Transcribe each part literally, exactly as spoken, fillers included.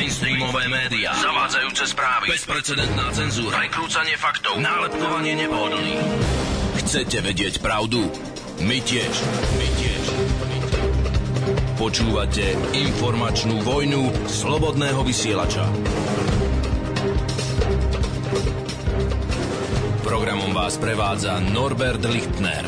mainstreamové médiá, zavádzajúce správy, bezprecedentná cenzúra, prekrúcanie faktov, nálepkovanie nepohodlných. Chcete vedieť pravdu? My tiež. My tiež. Počúvate informačnú vojnu slobodného vysielača. Programom vás prevádza Norbert Lichtner.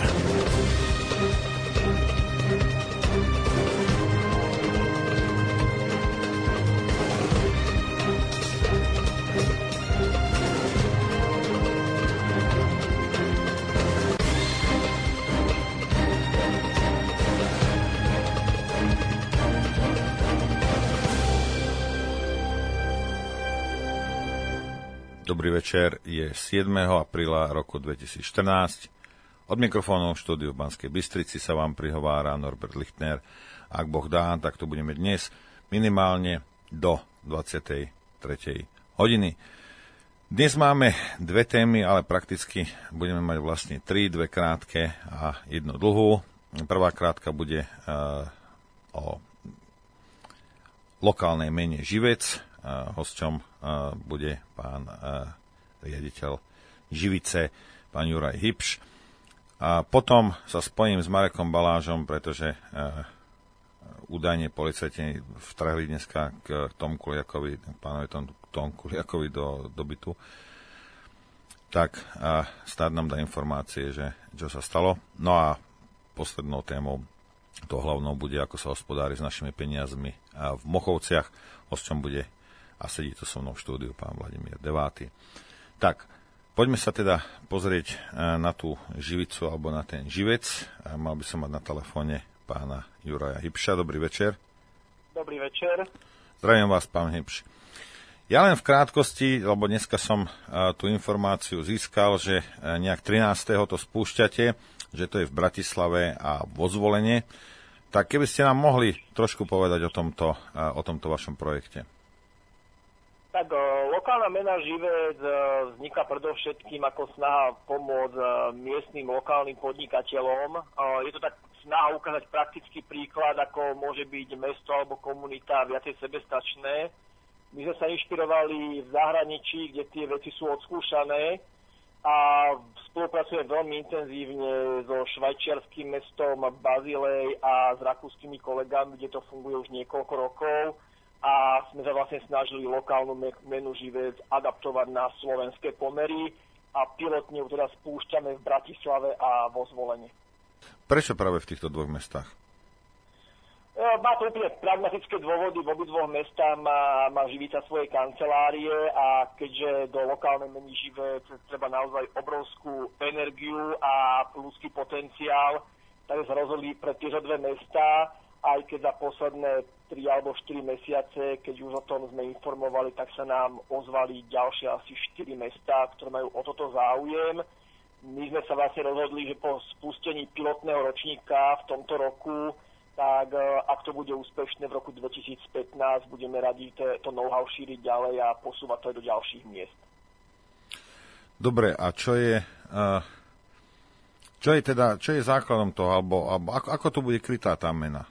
Dobrý večer, je siedmeho apríla roku dvetisícštrnásť. Od mikrofónu v štúdiu v Banskej Bystrici sa vám prihovára Norbert Lichtner. Ak Boh dá, tak to budeme dnes minimálne do dvadsiatej tretej hodiny. Dnes máme dve témy, ale prakticky budeme mať vlastne tri, dve krátke a jednu dlhú. Prvá krátka bude uh, o lokálnej mene Živec. Uh, hosťom uh, bude pán uh, riaditeľ Živice, pán Juraj Hipš. A potom sa spojím s Marekom Balážom, pretože uh, údajne policajti vtrhli dneska k Tomu Kuliakovi, pánovi Tom, Tomu Kuliakovi do, do bytu. Tak uh, stát nám dá informácie, že čo sa stalo. No a poslednou témou, to hlavnou bude, ako sa hospodári s našimi peniazmi uh, v Mochovciach. Hosťom bude a sedí to so mnou v štúdiu pán Vladimír Deváty. Tak, poďme sa teda pozrieť na tú Živicu alebo na ten Živec. Mal by som mať na telefóne pána Juraja Hipša. Dobrý večer. Dobrý večer. Zdravím vás, pán Hipš. Ja len v krátkosti, lebo dneska som tú informáciu získal, že nejak trinásteho to spúšťate, že to je v Bratislave a vo Zvolene. Tak keby ste nám mohli trošku povedať o tomto, o tomto vašom projekte. Tak lokálna mena Živec vzniká predovšetkým ako snaha pomôcť miestnym lokálnym podnikateľom. Je to tak snaha ukázať praktický príklad, ako môže byť mesto alebo komunita viacej sebestačné. My sme sa inšpirovali v zahraničí, kde tie veci sú odskúšané a spolupracujeme veľmi intenzívne so švajčiarským mestom Bazilej a s rakúskymi kolegami, kde to funguje už niekoľko rokov. A sme sa vlastne snažili lokálnu menu Živec adaptovať na slovenské pomery a pilotne ju teda spúšťame v Bratislave a vo Zvolene. Prečo práve v týchto dvoch mestách? Má to úplne pragmatické dôvody. V obidvoch mestách má, má Živica svoje kancelárie a keďže do lokálnej meny Živec treba naozaj obrovskú energiu a ľudský potenciál, tak sa rozhodli pre tieto dve mestá, aj keď za posledné tri alebo štyri mesiace, keď už o tom sme informovali, tak sa nám ozvali ďalšie asi štyri mestá, ktoré majú o toto záujem. My sme sa vlastne rozhodli, že po spustení pilotného ročníka v tomto roku, tak ak to bude úspešné v roku dvetisícpätnásť, budeme radi to know-how šíriť ďalej a posúvať to aj do ďalších miest. Dobre, a čo je, uh, čo je teda, čo je základom toho, alebo, alebo ako, ako to bude krytá tá mena?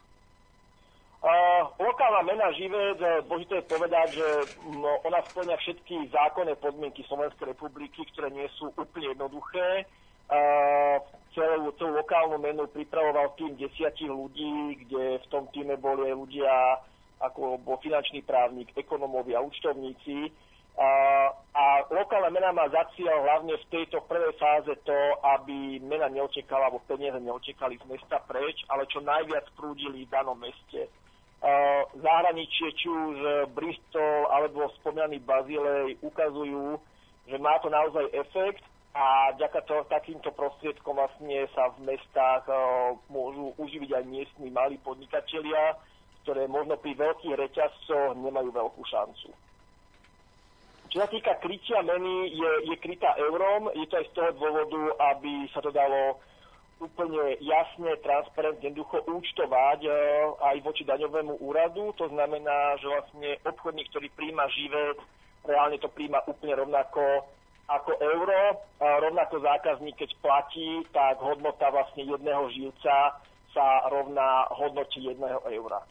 Uh, lokálna mena Živec, dôležité je povedať, že no, ona spĺňa všetky zákonné podmienky Slovenskej republiky, ktoré nie sú úplne jednoduché. Uh, celú, celú lokálnu menu pripravoval tým desiatich ľudí, kde v tom týme boli aj ľudia ako bol finančný právnik, ekonómovia a účtovníci. Uh, a lokálna mena má za cieľ hlavne v tejto prvej fáze to, aby mena neotekala, alebo peniaze neotekali z mesta preč, ale čo najviac prúdili v danom meste. Uh, zahraničie, či už Bristol alebo spomínaný Bazilej ukazujú, že má to naozaj efekt a vďaka to, takýmto prostriedkom vlastne sa v mestách uh, môžu uživiť aj miestni malí podnikatelia, ktoré možno pri veľkých reťazcoch nemajú veľkú šancu. Čo sa týka krytia meny, je, je krytá eurom, je to aj z toho dôvodu, aby sa to dalo úplne jasne, transparentne, jednoducho účtovať e, aj voči daňovému úradu. To znamená, že vlastne obchodník, ktorý príjma Živec, reálne to príjma úplne rovnako ako euro. A rovnako zákazník, keď platí, tak hodnota vlastne jedného živca sa rovná hodnote jedného eura.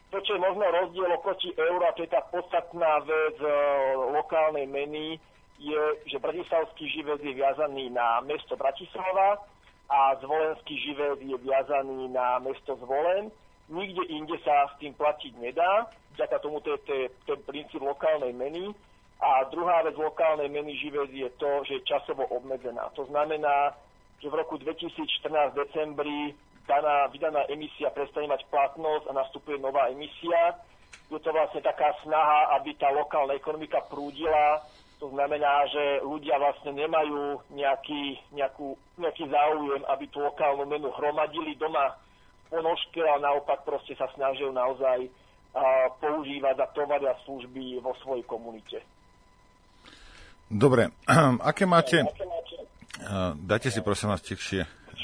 to, čo je možno rozdiel oproti euru, a to je tá podstatná vec e, lokálnej meny, je, že bratislavský živec je viazaný na mesto Bratislava a zvolenský živec je viazaný na mesto Zvolen. Nikde inde sa s tým platiť nedá. Vďaka tomu to je ten princíp lokálnej meny. A druhá vec lokálnej meny živec je to, že je časovo obmedzená. To znamená, že v roku dvetisícštrnásť v decembri daná, vydaná emisia prestane mať platnosť a nastupuje nová emisia. Je to vlastne taká snaha, aby tá lokálna ekonomika prúdila. To znamená, že ľudia vlastne nemajú nejaký, nejakú, nejaký záujem, aby tú lokálnu menu hromadili doma v ponožke, ale naopak proste sa snažia naozaj a, používať za tovary a služby vo svojej komunite. Dobre, aké máte... Dajte si prosím vás tichšie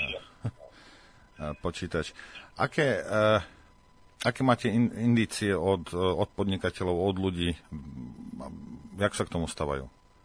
počítač. Aké, aké máte indície od, od podnikateľov, od ľudí? Jak sa k tomu stavajú?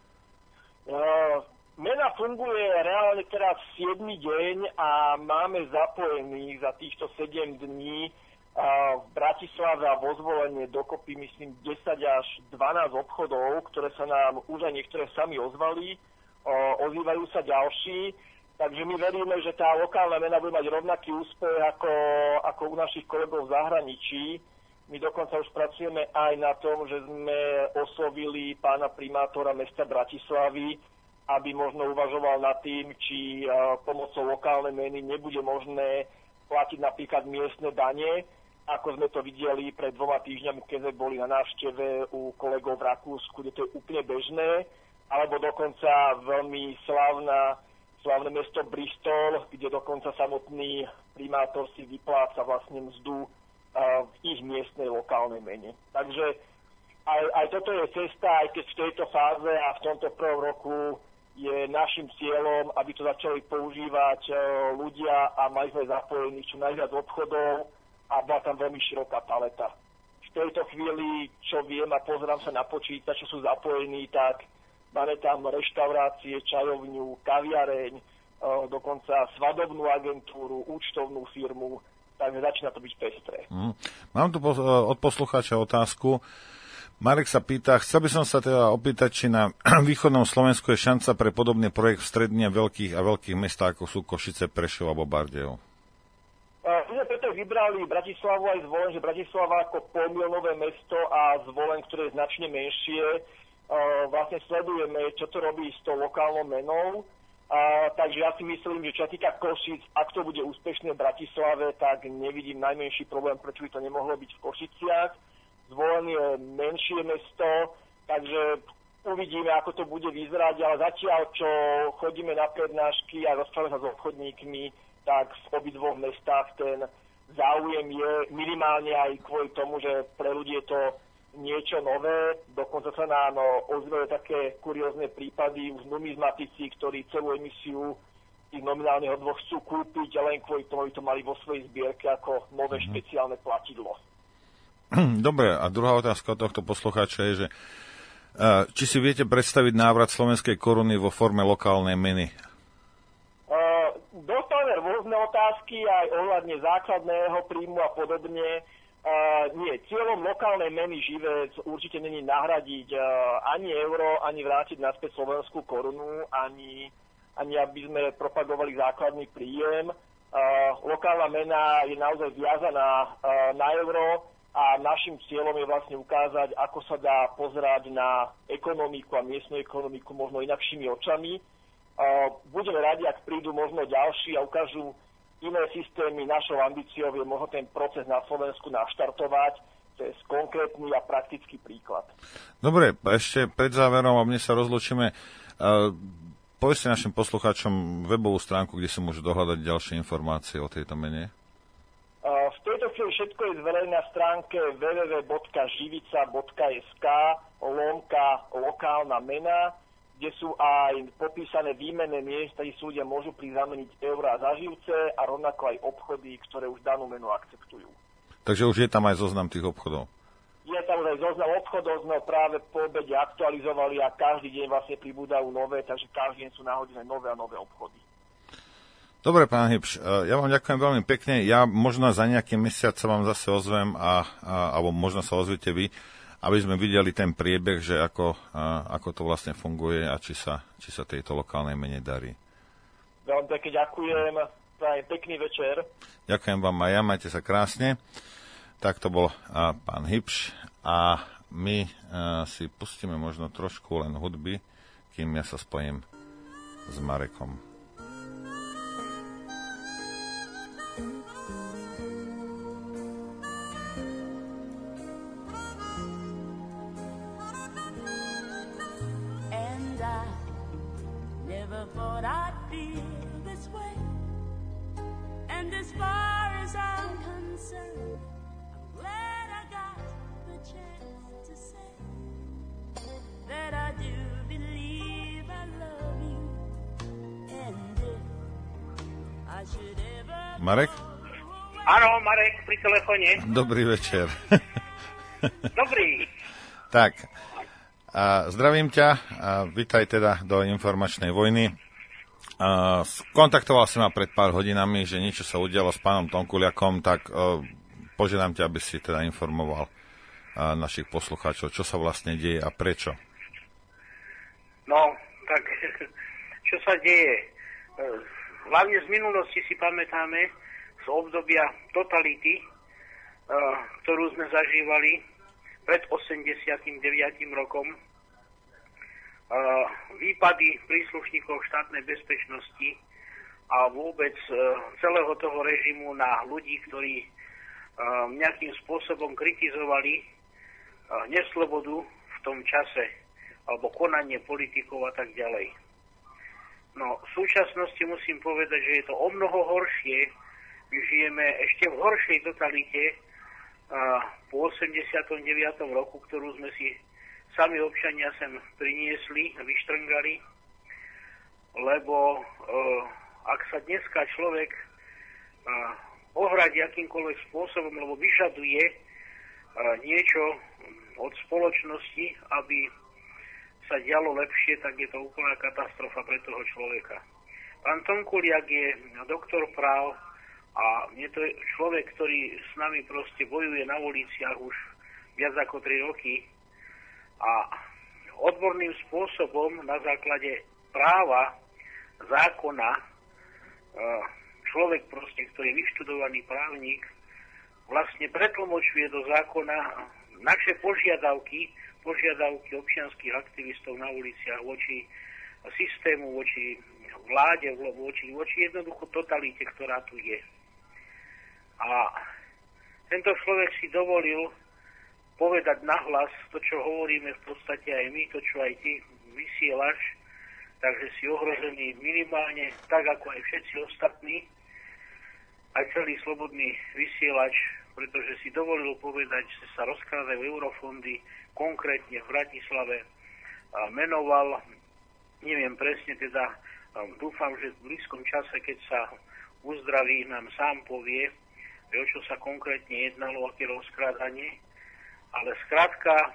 Uh, mena funguje reálne teraz siedmy deň a máme zapojených za týchto sedem dní uh, v Bratislave a vo Zvolenie dokopy, myslím, desať až dvanásť obchodov, ktoré sa nám už aj niektoré sami ozvali. Uh, ozývajú sa ďalší. Takže my veríme, že tá lokálna mena bude mať rovnaký úspech ako, ako u našich kolegov v zahraničí. My dokonca už pracujeme aj na tom, že sme oslovili pána primátora mesta Bratislavy, aby možno uvažoval nad tým, či pomocou lokálnej meny nebude možné platiť napríklad miestne dane, ako sme to videli pred dvoma týždňami, keď sme boli na návšteve u kolegov v Rakúsku, kde to je úplne bežné, alebo dokonca veľmi slávna, slávne mesto Bristol, kde dokonca samotný primátor si vypláca vlastne mzdu v ich miestnej lokálnej mene. Takže aj, aj toto je cesta, aj keď v tejto fáze a v tomto prvom roku je našim cieľom, aby to začali používať ľudia a mali sme zapojených čo najviac obchodov a bola tam veľmi široká paleta. V tejto chvíli, čo viem a pozerám sa na počítač, čo sú zapojení, tak máme tam reštaurácie, čajovňu, kaviareň, dokonca svadobnú agentúru, účtovnú firmu, takže začína to byť pestré. Mm. Mám tu po, od poslucháča otázku. Marek sa pýta, chcel by som sa teda opýtať, či na východnom Slovensku je šanca pre podobný projekt v stredne veľkých a veľkých mestách, ako sú Košice, Prešov alebo Bardejov. My sme preto vybrali Bratislavu aj Zvolen, že Bratislava ako polmilionové mesto a Zvolen, ktoré je značne menšie, vlastne sledujeme, čo to robí s tou lokálnou menou. A, takže ja si myslím, že čo sa týka Košic, ak to bude úspešné v Bratislave, tak nevidím najmenší problém, prečo by to nemohlo byť v Košiciach. Zvolen je menšie mesto, takže uvidíme, ako to bude vyzerať, ale zatiaľ, čo chodíme na prednášky a rozprávame sa s obchodníkmi, tak v obidvoch mestách ten záujem je minimálne aj kvôli tomu, že pre ľudí je to niečo nové, dokonca sa nám ozvajú také kuriózne prípady už numizmatici, ktorí celú emisiu tých nominálnych hodnôt chcú kúpiť, len kvôli tomu, aby to mali vo svojej zbierke ako nové mm-hmm. špeciálne platidlo. Dobre, a druhá otázka od tohto poslucháča je, že či si viete predstaviť návrat slovenskej koruny vo forme lokálnej meny? Uh, dostávame rôzne otázky aj ohľadne základného príjmu a podobne. Uh, nie, cieľom lokálnej meny živec určite není nahradiť uh, ani euro, ani vrátiť naspäť slovenskú korunu, ani, ani aby sme propagovali základný príjem. Uh, lokálna mena je naozaj viazaná uh, na euro a našim cieľom je vlastne ukázať, ako sa dá pozerať na ekonomiku a miestnu ekonomiku možno inakšími očami. Uh, budeme radi, ak prídu možno ďalší a ukážu iné systémy. Našou ambíciou je možno ten proces na Slovensku naštartovať cez konkrétny a praktický príklad. Dobre, ešte pred záverom a mne sa rozlučíme. Uh, povedzte našim poslucháčom webovú stránku, kde sa môžu dohľadať ďalšie informácie o tejto mene. Uh, v tejto chvíli všetko je zverejné na stránke w w w bodka živica bodka es ka lomka lokálna mena, kde sú aj popísané výmenné miesta, kde sú ľudia môžu prizameniť eurá za živce a rovnako aj obchody, ktoré už danú menu akceptujú. Takže už je tam aj zoznam tých obchodov? Je tam aj zoznam obchodov, sme práve po obede aktualizovali a každý deň vlastne pribúdajú nové, takže každý deň sú nahodené nové a nové obchody. Dobre, pán Hipš, ja vám ďakujem veľmi pekne. Ja možno za nejaký mesiac sa vám zase ozvem, a, a, alebo možno sa ozvite vy, aby sme videli ten priebeh, že ako, a, ako to vlastne funguje a či sa, či sa tejto lokálnej mene darí. Veľmi pekne ďakujem. Prajem pekný večer. Ďakujem vám aj ja, majte sa krásne. Tak to bol a, pán Hipš a my a, si pustíme možno trošku len hudby, kým ja sa spojím s Marekom. Marek? Áno, Marek pri telefóne. Dobrý večer. Dobrý. Tak, a zdravím ťa a vítaj teda do informačnej vojny. A kontaktoval si ma pred pár hodinami, že niečo sa udialo s pánom Tonkuliakom, tak o, požiadam ťa, aby si teda informoval a, našich poslucháčov, čo sa vlastne deje a prečo. No, tak čo sa deje? Hlavne z minulosti si pamätáme z obdobia totality, ktorú sme zažívali pred osemdesiatym deviatym rokom. Výpady príslušníkov štátnej bezpečnosti a vôbec celého toho režimu na ľudí, ktorí nejakým spôsobom kritizovali neslobodu v tom čase alebo konanie politikov a tak ďalej. No, v súčasnosti musím povedať, že je to o mnoho horšie. My žijeme ešte v horšej totalite a, po osemdesiatom deviatom roku, ktorú sme si sami občania sem priniesli, vyštrngali, lebo e, ak sa dneska človek e, ohradí akýmkoľvek spôsobom, lebo vyžaduje e, niečo od spoločnosti, aby sa dialo lepšie, tak je to úplná katastrofa pre toho človeka. Pán Tonkuliak je doktor práv a je to človek, ktorý s nami proste bojuje na uliciach už viac ako tri roky a odborným spôsobom na základe práva, zákona, človek proste, ktorý je vyštudovaný právnik, vlastne pretlmočuje do zákona naše požiadavky, požiadavky občianskych aktivistov na uliciach voči systému, voči vláde, voči, voči jednoducho totalite, ktorá tu je. A tento človek si dovolil povedať nahlas to, čo hovoríme v podstate aj my, to, čo aj ty vysielaš, takže si ohrozený minimálne tak, ako aj všetci ostatní, aj celý slobodný vysielač, pretože si dovolil povedať, že sa rozkrádajú eurofondy, konkrétne v Bratislave, a menoval, neviem presne, teda dúfam, že v blízkom čase, keď sa uzdraví, nám sám povie, o čo sa konkrétne jednalo, aké rozkrádanie, ale skrátka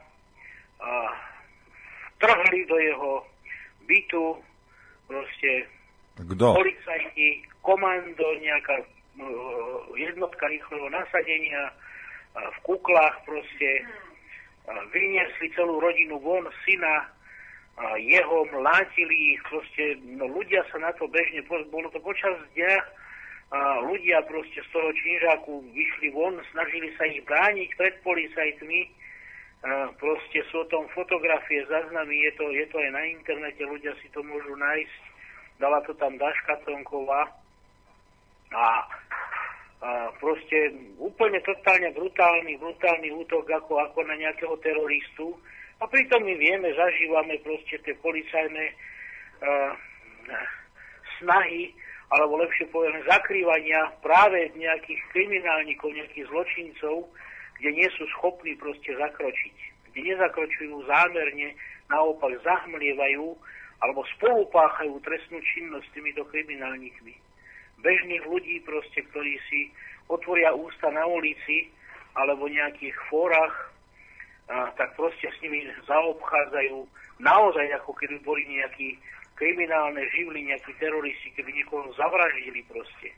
vtrhli do jeho bytu proste Kto? Policajti, komando, nejaká jednotka rýchleho nasadenia v kuklách proste vyniesli celú rodinu von, syna, jeho mlátili ich, proste, no ľudia sa na to bežne, bolo to počas dňa, ľudia proste z toho činžáku vyšli von, snažili sa ich brániť pred policajtmi, proste sú o tom fotografie, záznamy, je to, je to aj na internete, ľudia si to môžu nájsť, dala to tam Daška Tonková a A proste úplne totálne brutálny, brutálny útok ako, ako na nejakého teroristu. A pritom my vieme, zažívame proste tie policajné uh, snahy, alebo lepšie povedané zakrývania práve nejakých kriminálnikov, nejakých zločincov, kde nie sú schopní proste zakročiť. Kde nezakročujú zámerne, naopak zahmlievajú alebo spolupáchajú trestnú činnosť s týmito kriminálnikmi. Bežných ľudí proste, ktorí si otvoria ústa na ulici alebo nejakých fórach, a, tak proste s nimi zaobchádzajú naozaj, ako keby boli nejakí kriminálne živly, nejakí teroristi, keby niekoho zavraždili proste.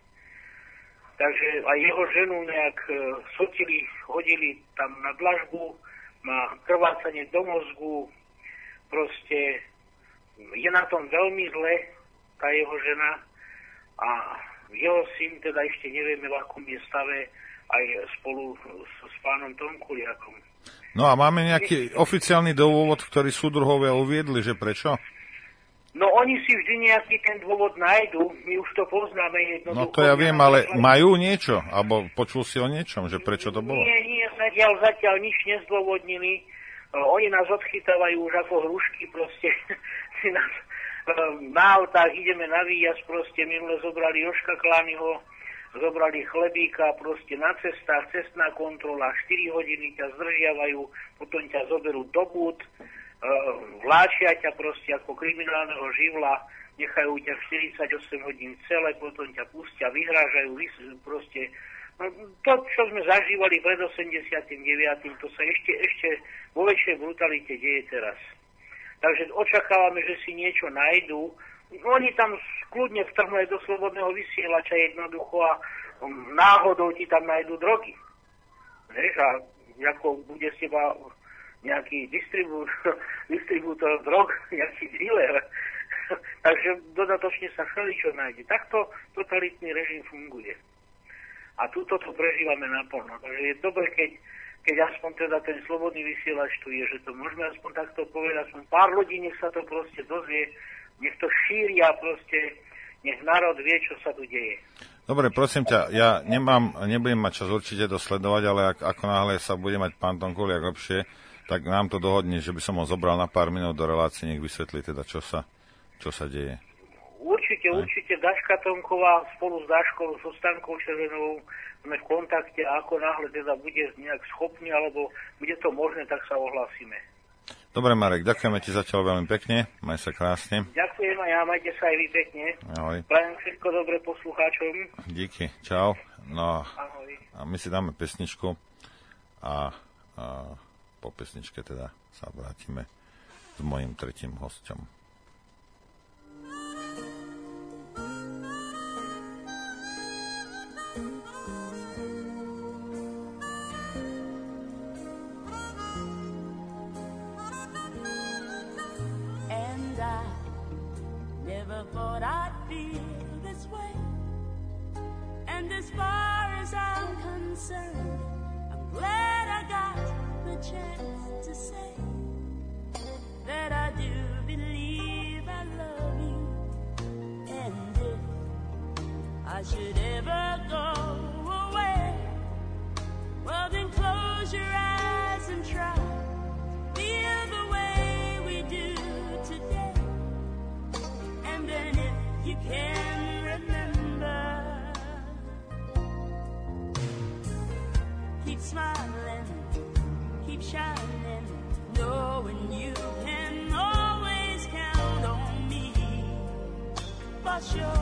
Takže aj jeho ženu nejak e, sotili, hodili tam na dlažbu, má krvácanie do mozgu, proste je na tom veľmi zle tá jeho žena a jeho syn teda ešte nevieme, v akom je stave aj spolu s, s pánom Tomkuliakom. No a máme nejaký oficiálny dôvod, ktorý súdruhovia uviedli, že prečo? No oni si vždy nejaký ten dôvod nájdu, my už to poznáme jednoducho. No to ja viem, ale majú niečo? Alebo počul si o niečom, že prečo to bolo? Nie, nie, zatiaľ, zatiaľ nič nezdôvodnili. Oni nás odchytávajú už ako hrušky, proste si nás na autách ideme na výjazd, proste minule zobrali Jožka Klányho, zobrali chlebíka, proste na cestách, cestná kontrola, štyri hodiny ťa zdržiavajú, potom ťa zoberú do bút, vláčia ťa proste ako kriminálneho živla, nechajú ťa štyridsaťosem hodín celé, potom ťa pustia, vyhrážajú, proste. No, to, čo sme zažívali pred osemdesiatym deviatym, to sa ešte, ešte vo väčšej brutalite deje teraz. Takže očakávame, že si niečo nájdú. Oni tam kľudne vtrhnú do slobodného vysielača jednoducho a náhodou ti tam nájdú drogy. Vieš, a ako bude s teba nejaký distribú, distribútor drog, nejaký dealer. Takže dodatočne sa všeličo nájde. Takto totalitný režim funguje. A túto to prežívame naplno. Takže je dobre, keď, keď aspoň teda ten slobodný vysielač tu je, že to môžeme aspoň takto povedať. Aspoň pár ľudí, nech sa to proste dozvie, nech to šíria proste, nech národ vie, čo sa tu deje. Dobre, prosím ťa, ja nemám, nebudem mať čas určite to sledovať, ale ak, ako náhle sa bude mať pán Tomkuliak lepšie, tak nám to dohodne, že by som ho zobral na pár minút do relácie, nech vysvetlí teda, čo sa, čo sa deje. Určite, Aj. určite Daška Tomková spolu s Daškou, so Stankou Červenovou sme v kontakte a ako náhle teda bude nejak schopný, alebo bude to možné, tak sa ohlásime. Dobre, Marek, ďakujeme ti zatiaľ veľmi pekne, maj sa krásne. Ďakujem a ja, majte sa aj vy pekne. Ahoj. Prajem všetko dobre poslucháčom. Díky, čau. No, ahoj. A my si dáme pesničku a, a po pesničke teda sa vrátime s mojím tretím hosťom. And I never thought I'd feel this way. And as far as I'm concerned, I'm glad I got the chance to say that I do believe I love you. And if I should ever go away, well then close your eyes and try feel the way we do today. And then if you can remember, keep smiling, keep shining, knowing you can always count on me. For sure,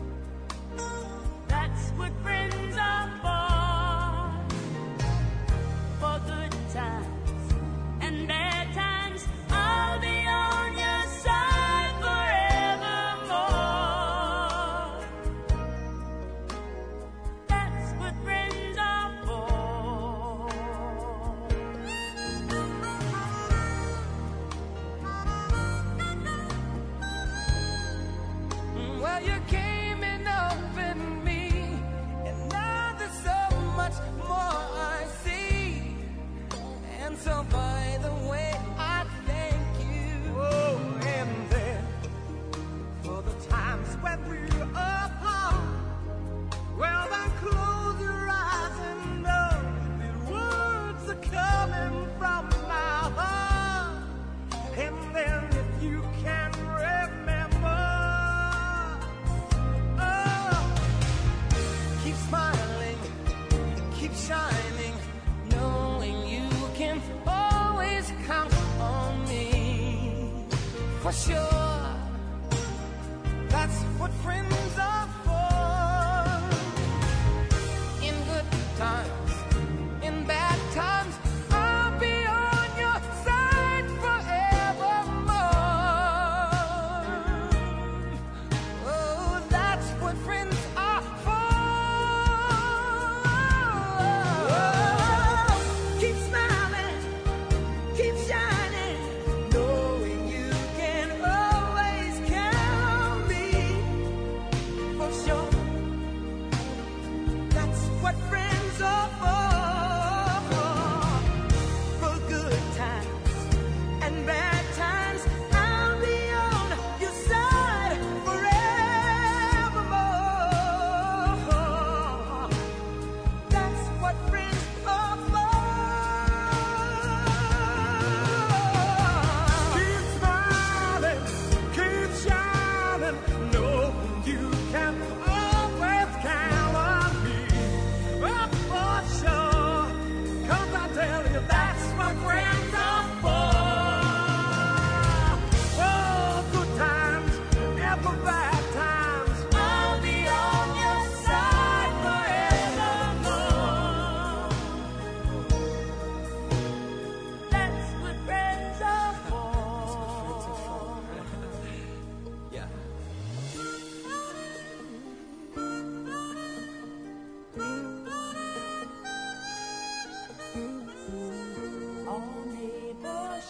that's what friends are for. For good times and bad times, I'll be on your side forevermore. That's what friends are for. Well, you came in up in me, and now there's so much more I see. And so by the way, I thank you. Oh, and then for the times when we're apart, well then close your eyes and know the words are coming from my heart. And then if you can remember, oh, keep smiling, keep shining, knowing you can always count on me. For sure, that's what friends are for. In good times, in bad times, I'll be on your side forevermore.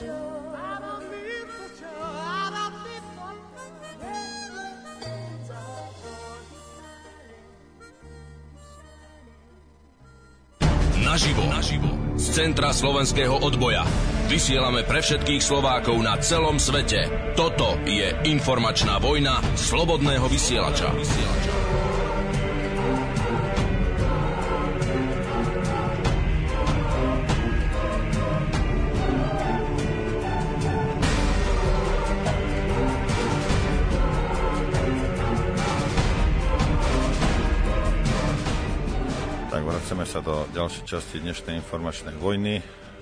shore. I don't need for sure. I don't need for Naživo, naživo, z centra slovenského odboja. Vysielame pre všetkých Slovákov na celom svete. Toto je informačná vojna slobodného vysielača. Vraceme sa do ďalšej časti dnešnej informačnej vojny.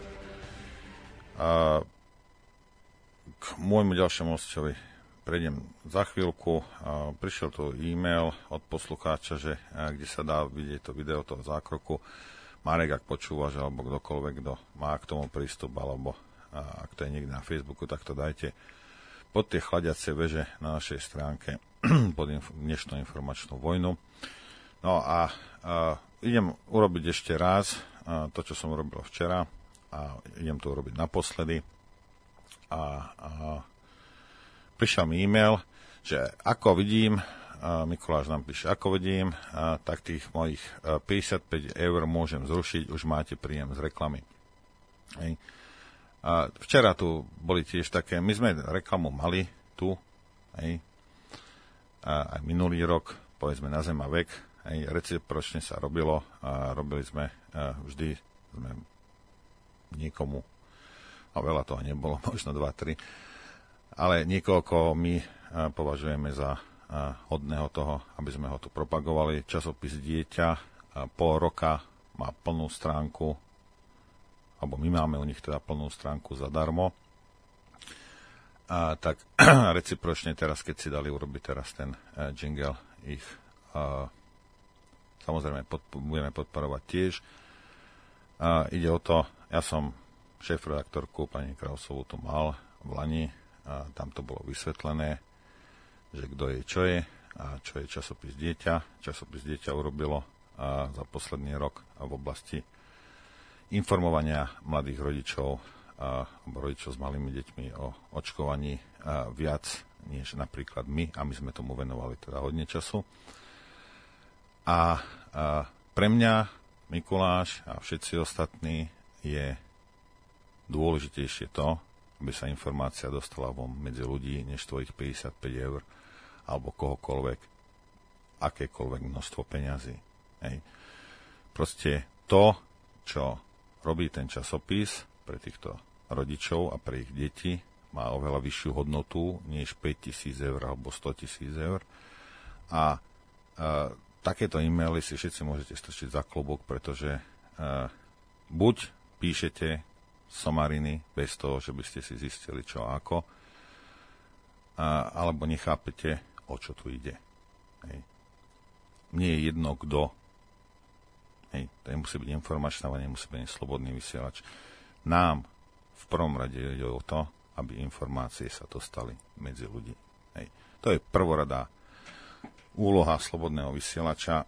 A k môjmu ďalšiemu hosťovi prejdem za chvíľku. A prišiel tu e-mail od poslucháča, že kde sa dá vidieť to video toho zákroku. Marek, ak počúvaš, alebo kdokoľvek, kto má k tomu prístup, alebo a, ak to je niekde na Facebooku, tak to dajte pod tie chladiacie veže na našej stránke pod inf- dnešnú informačnú vojnu. No a, a idem urobiť ešte raz a, to, čo som urobil včera, a idem to urobiť naposledy. A, a prišiel mi e-mail, že ako vidím, a Mikuláš nám píše, ako vidím, a, tak tých mojich a, päťdesiatpäť eur môžem zrušiť, už máte príjem z reklamy. Hej. A včera tu boli tiež také, my sme reklamu mali tu, hej, a aj minulý rok, povedzme na Zem a vek. Aj recipročne sa robilo a robili sme a vždy sme niekomu, a veľa toho nebolo, možno dva, tri, ale niekoho, koho my považujeme za hodného toho, aby sme ho tu propagovali. Časopis Dieťa pol roka má plnú stránku, alebo my máme u nich teda plnú stránku zadarmo. A tak recipročne teraz, keď si dali urobiť teraz ten jingle, ich samozrejme podp- budeme podporovať tiež. A ide o to, ja som šéf-redaktorku pani Krausovú tu mal v Lani a tam to bolo vysvetlené, že kto je, čo je a čo je časopis Dieťa. Časopis Dieťa urobilo a za posledný rok a v oblasti informovania mladých rodičov a rodičov s malými deťmi o očkovaní a viac než napríklad my, a my sme tomu venovali teda hodne času. A, a pre mňa, Mikuláš a všetci ostatní, je dôležitejšie to, aby sa informácia dostala von medzi ľudí, než tvojich päťdesiatpäť eur alebo kohokoľvek, akékoľvek množstvo peňazí. Hej. Proste to, čo robí ten časopis pre týchto rodičov a pre ich deti, má oveľa vyššiu hodnotu než päťtisíc eur alebo stotisíc eur. A, a takéto e-maily si všetci môžete strčiť za klobúk, pretože uh, buď píšete somariny bez toho, že by ste si zistili čo a ako, uh, alebo nechápete, o čo tu ide. Hej. Mne je jedno, kto. Hej, to nemusí byť informačná, nemusí byť slobodný vysielač. Nám v prvom rade ide o to, aby informácie sa dostali medzi ľudí. Hej. To je prvoradá úloha slobodného vysielača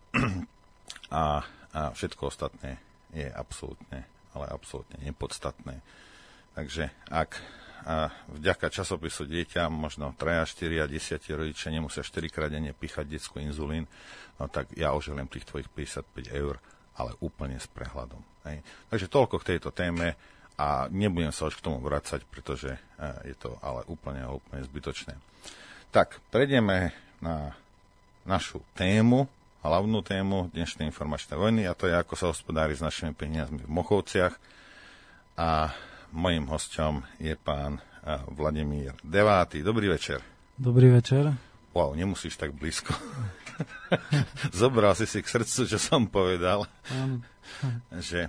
a, a všetko ostatné je absolútne, ale absolútne nepodstatné. Takže ak a vďaka časopisu Dieťa možno tri, štyri a desať rodičia nemusia štyrikrát denne píchať detskú inzulín, no tak ja oželiem tých tvojich päťdesiatpäť eur, ale úplne s prehľadom. Hej. Takže toľko k tejto téme a nebudem sa už k tomu vracať, pretože je to ale úplne, úplne zbytočné. Tak, prejdeme na našu tému, hlavnú tému dnešnej informačnej vojny, a to je, ako sa hospodári s našimi peniazmi v Mochovciach. A mojím hosťom je pán Vladimír Devátý. Dobrý večer. Dobrý večer. Wow, nemusíš tak blízko. Zobral si si k srdcu, čo som povedal. Um. Že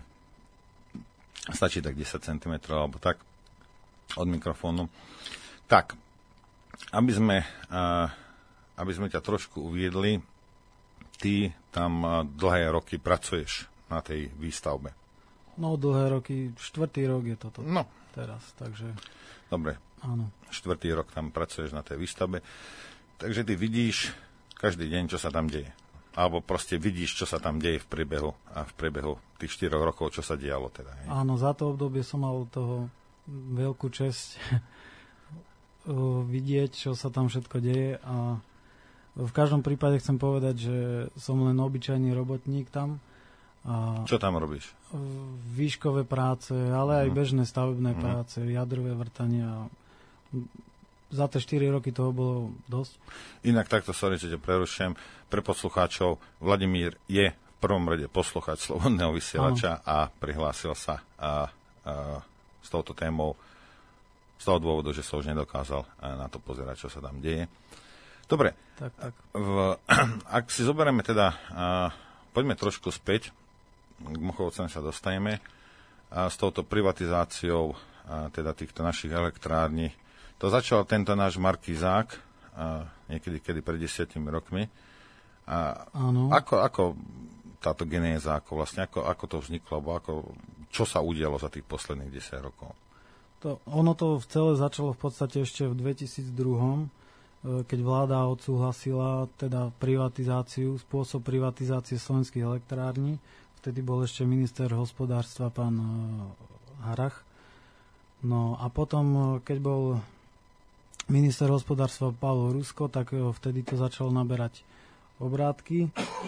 stačí tak desať centimetrov alebo tak od mikrofónu. Tak, aby sme... Uh, aby sme ťa trošku uviedli, ty tam dlhé roky pracuješ na tej výstavbe. No, dlhé roky, štvrtý rok je toto no. teraz, takže... Dobre, áno. Štvrtý rok tam pracuješ na tej výstavbe, takže ty vidíš každý deň, čo sa tam deje. Alebo proste vidíš, čo sa tam deje v priebehu a v priebehu tých štyroch rokov, čo sa dialo teda. Hej. Áno, za to obdobie som mal toho veľkú česť vidieť, čo sa tam všetko deje a v každom prípade chcem povedať, že som len obyčajný robotník tam. A čo tam robíš? Výškové práce, ale aj Mhm. bežné stavebné Mhm. práce, jadrové vrtania. Za tie štyri roky toho bolo dosť. Inak takto, sorry, že ťa prerušujem. Pre poslucháčov, Vladimír je v prvom rade poslucháč Slobodného vysielača a prihlásil sa a, a, s touto témou z toho dôvodu, že sa už nedokázal na to pozerať, čo sa tam deje. Dobre, Tak, tak. v, ak si zoberieme teda, a, poďme trošku späť, k Mochovcem sa dostaneme, a s touto privatizáciou a, teda týchto našich elektrární. To začal tento náš Markizák, a, niekedy kedy pred desiatimi rokmi. A Áno. ako, ako táto genéza, ako vlastne, ako, ako to vzniklo, alebo ako, čo sa udialo za tých posledných desať rokov? To, ono to celé začalo v podstate ešte v dvetisícdva, keď vláda odsúhlasila teda privatizáciu, spôsob privatizácie slovenských elektrární. Vtedy bol ešte minister hospodárstva pán Harach. No a potom, keď bol minister hospodárstva Pavlo Rusko, tak vtedy to začalo naberať obrátky.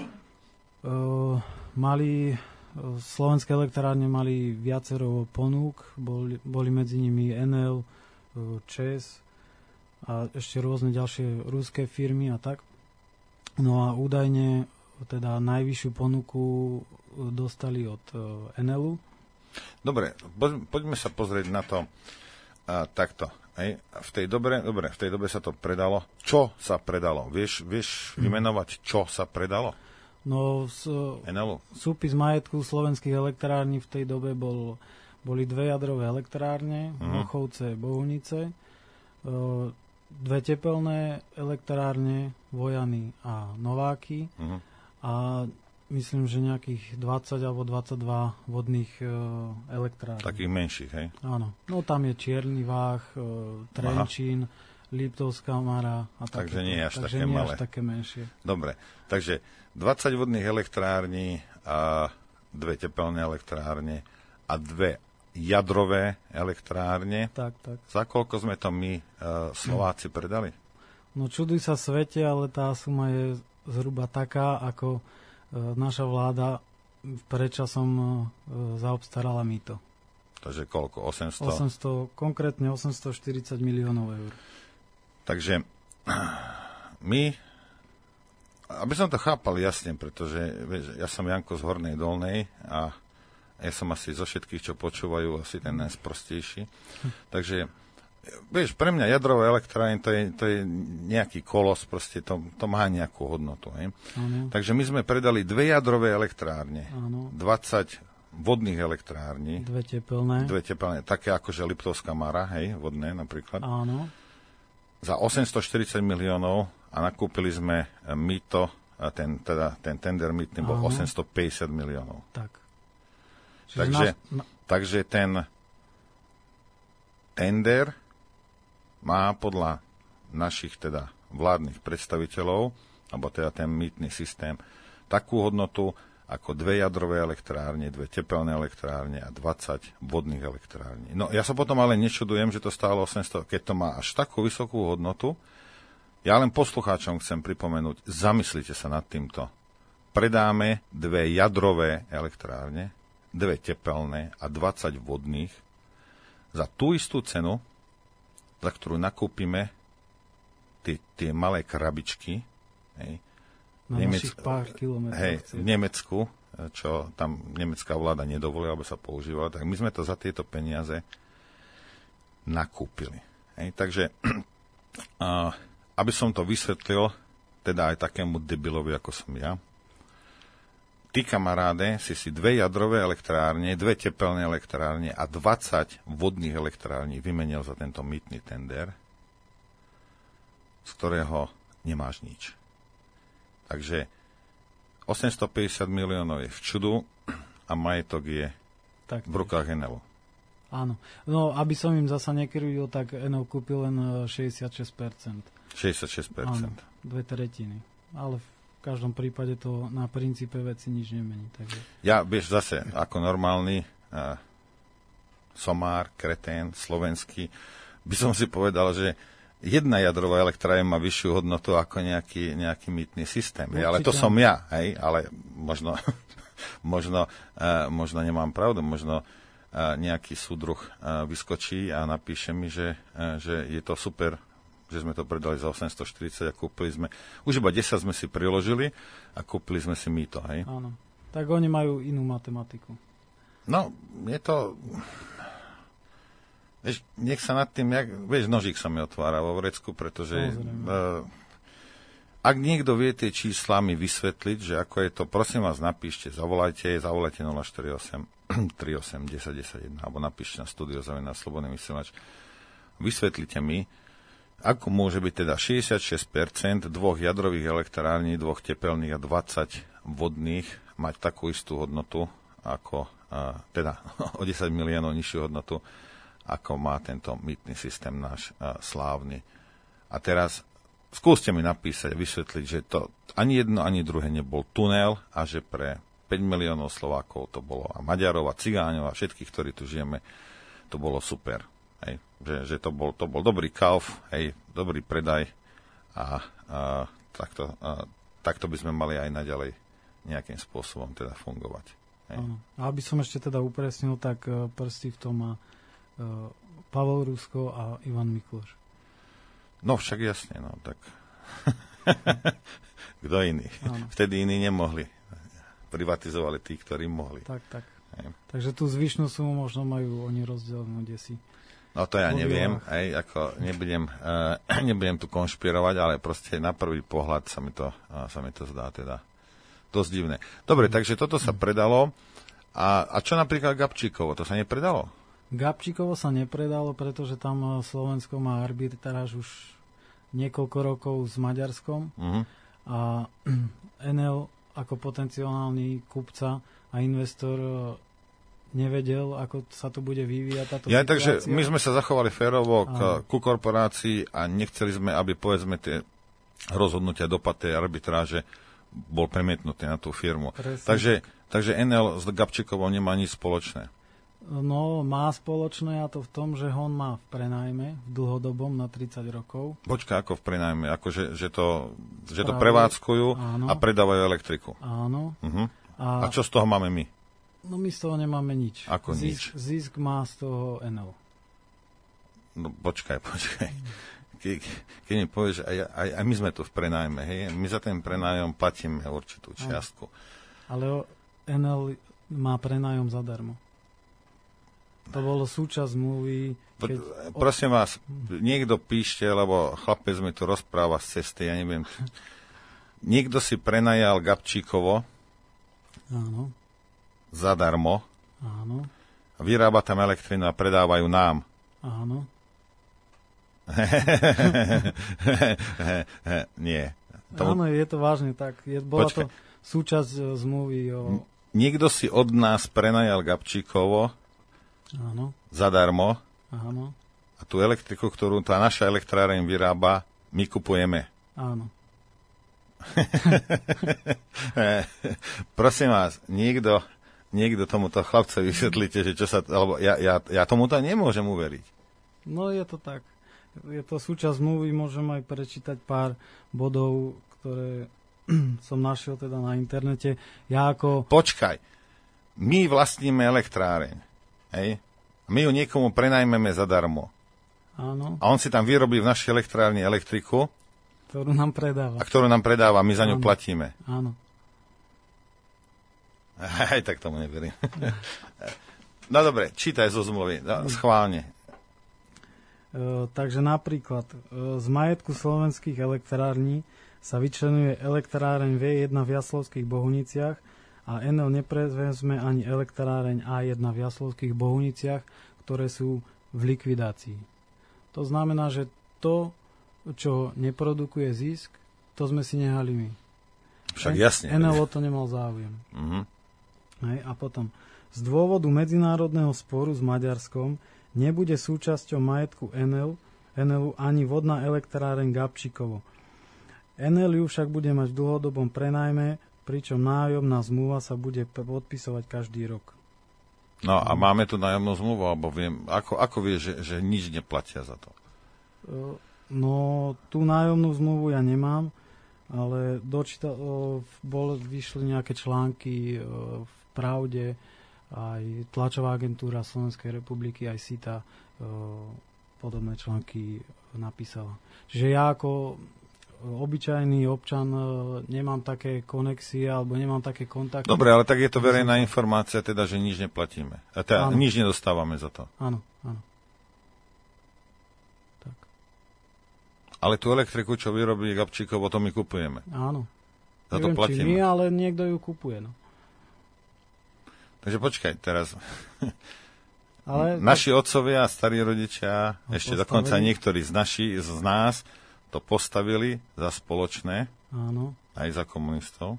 Mali slovenské elektrárne mali viacero ponúk, boli, boli medzi nimi en el, ČES a ešte rôzne ďalšie ruské firmy a tak. No a údajne teda najvyššiu ponuku dostali od en el-u. Dobre, poďme sa pozrieť na to a, takto. Hej. V tej dobe, dobre, v tej dobe sa to predalo. Čo sa predalo? Vieš, vieš vymenovať, čo sa predalo? No, s, en el-u? súpis majetku slovenských elektrární v tej dobe bol, boli dve jadrové elektrárne, Mhm. Mochovce, Bohunice, e, dve tepelné elektrárne, Vojany a Nováky Mhm. a myslím, že nejakých dvadsať alebo dvadsaťdva vodných e, elektrární. Takých menších, hej? Áno. No tam je Čierny Váh, e, Trenčín, Liptovská Mara a tak. Takže nie je až takže také nie malé. až také menšie. Dobre, takže dvadsať vodných elektrární a dve tepelné elektrárne a dve jadrové elektrárne. Tak, tak. Za koľko sme to my, uh, Slováci, predali? No čuduj sa svete, ale tá suma je zhruba taká, ako e, naša vláda predčasom e, zaobstarala mýto. Takže koľko? osemsto? osemsto, konkrétne osemstoštyridsať miliónov eur. Takže my, aby som to chápal jasne, pretože vieš, ja som Janko z Hornej Dolnej a ja som asi zo všetkých, čo počúvajú, asi ten najsprostejší. Takže, vieš, pre mňa jadrové elektrárne to je, to je nejaký kolos, proste to, to má nejakú hodnotu. Hej? Takže my sme predali dve jadrové elektrárne, Áno. dvadsať vodných elektrární, Dve tepelné. dve tepelné, také ako že Liptovská Mara, hej, vodné napríklad. Áno. Za osemstoštyridsať miliónov a nakúpili sme mýto, a ten, teda, ten tender mýtny bol Áno. osemstopäťdesiat miliónov. Tak. Čiže Takže, náš, na, takže ten tender má podľa našich teda vládnych predstaviteľov, alebo teda ten mýtny systém, takú hodnotu ako dve jadrové elektrárne, dve tepelné elektrárne a dvadsať vodných elektrární. No ja sa potom ale nečudujem, že to stálo osemsto, keď to má až takú vysokú hodnotu. Ja len poslucháčom chcem pripomenúť, zamyslite sa nad týmto. Predáme dve jadrové elektrárne, dve tepelné a dvadsať vodných za tú istú cenu, za ktorú nakúpime tie, tie malé krabičky, hej, na Nemec- našich pár kilometrov. hej, v Nemecku, čo tam nemecká vláda nedovolila, aby sa používala, tak my sme to za tieto peniaze nakúpili. Hej, takže, a, aby som to vysvetlil, teda aj takému debilovi, ako som ja, ty, kamaráde, si si dve jadrové elektrárne, dve tepelné elektrárne a dvadsať vodných elektrární vymenil za tento mýtny tender, z ktorého nemáš nič. Takže osemstopäťdesiat miliónov je v čudu a majetok je Tak, v rukách en el-u. áno. No, aby som im zasa nekrivil, tak en el kúpil len šesťdesiatšesť percent. šesťdesiatšesť percent. Áno, dve tretiny. Ale v každom prípade to na princípe veci nič nemení. Takže... Ja, vieš, zase, ako normálny a Somár, Kretén, slovenský, by som si povedal, že jedna jadrová elektrárne má vyššiu hodnotu ako nejaký, nejaký mýtny systém. Určite. Ale to som ja, hej, ale možno, možno, uh, možno nemám pravdu, možno uh, nejaký súdruh uh, vyskočí a napíše mi, že, uh, že je to super, že sme to predali za osemstoštyridsať a kúpili sme, už iba desať sme si priložili a kúpili sme si mýto, hej. Áno. Tak oni majú inú matematiku. No, je to... Vieš, nech sa nad tým, jak, vieš, nožík sa mi otvára vo vrecku, pretože uh, ak niekto vie tie čísla mi vysvetliť, že ako je to, prosím vás, napíšte, zavolajte, zavolajte nula štyri osem tri osem desať desať jeden, alebo napíšte na studio zavináč slobodný vysielač. Vysvetlite mi, ako môže byť teda šesťdesiatšesť percent dvoch jadrových elektrární, dvoch tepelných a dvadsať vodných mať takú istú hodnotu, ako, uh, teda o desať miliónov nižšiu hodnotu, ako má tento mýtny systém náš uh, slávny. A teraz skúste mi napísať, vysvetliť, že to ani jedno, ani druhé nebol tunel a že pre päť miliónov Slovákov to bolo a Maďarov a Cigáňov a všetkých, ktorí tu žijeme, to bolo super. Hej. Že, že to, bol, to bol dobrý kauf, hej, dobrý predaj a, a takto, a takto by sme mali aj naďalej nejakým spôsobom teda fungovať. Hej. A aby som ešte teda upresnil, tak uh, prsty v tom má Uh, Pavel Rusko a Ivan Mikloš. No však jasne, no tak kto iný? Áno. Vtedy iní nemohli. Privatizovali tí, ktorí mohli. Tak, tak. Hej. Takže tú zvyšnú sumu možno majú oni rozdelenú desi. No to ja neviem, aj ako nebudem, uh, nebudem tu konšpirovať, ale proste na prvý pohľad sa mi to, uh, sa mi to zdá teda dosť divné. Dobre, mm. takže toto sa predalo. A, a čo napríklad Gabčíkovo? To sa nepredalo? Gabčíkovo sa nepredalo, pretože tam Slovensko má arbitráž už niekoľko rokov s Maďarskom uh-huh. a en el ako potenciálny kupca a investor nevedel, ako sa to bude vyvíjať táto ja, situácia. Takže my sme sa zachovali férovo k, ku korporácii a nechceli sme, aby povedzme tie rozhodnutia dopad tej arbitráže bol premietnutý na tú firmu. Takže, takže en el s Gabčíkovom nemá nič spoločné. No, má spoločné a to v tom, že on má v prenajme v dlhodobom na tridsať rokov. Počka, ako v prenajme? Ako, že, že, to, že to prevádzkujú áno. a predávajú elektriku. Áno. Uh-huh. A, a čo z toho máme my? No, my z toho nemáme nič. Ako zisk, nič? Zisk má z toho en el. No, počkaj, počkaj. Ke, keď mi povieš, aj, aj, aj my sme tu v prenajme, hej? My za ten prenájom platíme určitú čiastku. Ale en el má prenájom zadarmo. To bolo súčasť zmluvy. Keď... Prosím vás, niekto píšte, lebo chlapec mi tu rozpráva z cesty, ja neviem. Niekto si prenajal Gabčíkovo Áno. zadarmo. Áno. Vyrába tam elektrinu a predávajú nám. Áno. Nie. Tomu... Áno, je to vážne tak. Je, bola Počkej. to súčasť zmluvy o... Niekto si od nás prenajal Gabčíkovo Áno. zadarmo. Áno. A tú elektriku, ktorú tá naša elektráreň vyrába, my kupujeme. Áno. Prosím vás, niekto, niekto tomuto chlapcovi vysvetlíte, že čo sa... Alebo ja, ja, ja tomuto nemôžem uveriť. No je to tak. Je to súčasť zmluvy, môžem aj prečítať pár bodov, ktoré som našiel teda na internete. Ja ako... Počkaj. My vlastníme elektráreň. Hej. My ju niekomu prenajmeme zadarmo. Áno. A on si tam vyrobí v našej elektrárni elektriku, ktorú nám predáva. A ktorú nám predáva, my za ňu Áno. platíme. Áno. Aj tak tomu neverím. No dobre, čítaj zo zmluvy, schválne. E, takže napríklad e, z majetku slovenských elektrární sa vyčlenuje elektráreň vé jedna v Jaslovských Bohuniciach a en el neprevezme ani elektráreň á jedna v Jaslovských Bohuniciach, ktoré sú v likvidácii. To znamená, že to, čo neprodukuje zisk, to sme si nehali my. Však jasne. en el o to nemal záujem. Uh-huh. Hej, a potom, z dôvodu medzinárodného sporu s Maďarskom nebude súčasťou majetku en el, en el ani vodná elektráreň Gabčíkovo. en el ju však bude mať v dlhodobom prenajme, pričom nájomná zmluva sa bude podpisovať každý rok. No a máme tu nájomnú zmluvu, alebo viem, ako, ako vieš, že, že nič neplatia za to? No, tú nájomnú zmluvu ja nemám, ale dočítal, bol, vyšli nejaké články v Pravde, aj tlačová agentúra Slovenskej republiky, aj SITA podobné články napísala. Čiže ja ako obyčajný občan nemám také konexie alebo nemám také kontakty. Dobre, ale tak je to verejná informácia, teda, že nič neplatíme. A teda nič nedostávame za to. Áno, áno. Tak. Ale tú elektriku, čo vyrobí Gabčíkovo, to my kupujeme. Áno. Za Neviem, to platíme. či my, ale niekto ju kupuje, no. Takže počkaj, teraz... Ale naši otcovia a starí rodičia, no, ešte postavili. Dokonca niektorí z, naši, z nás to postavili za spoločné, áno. Aj za komunistov.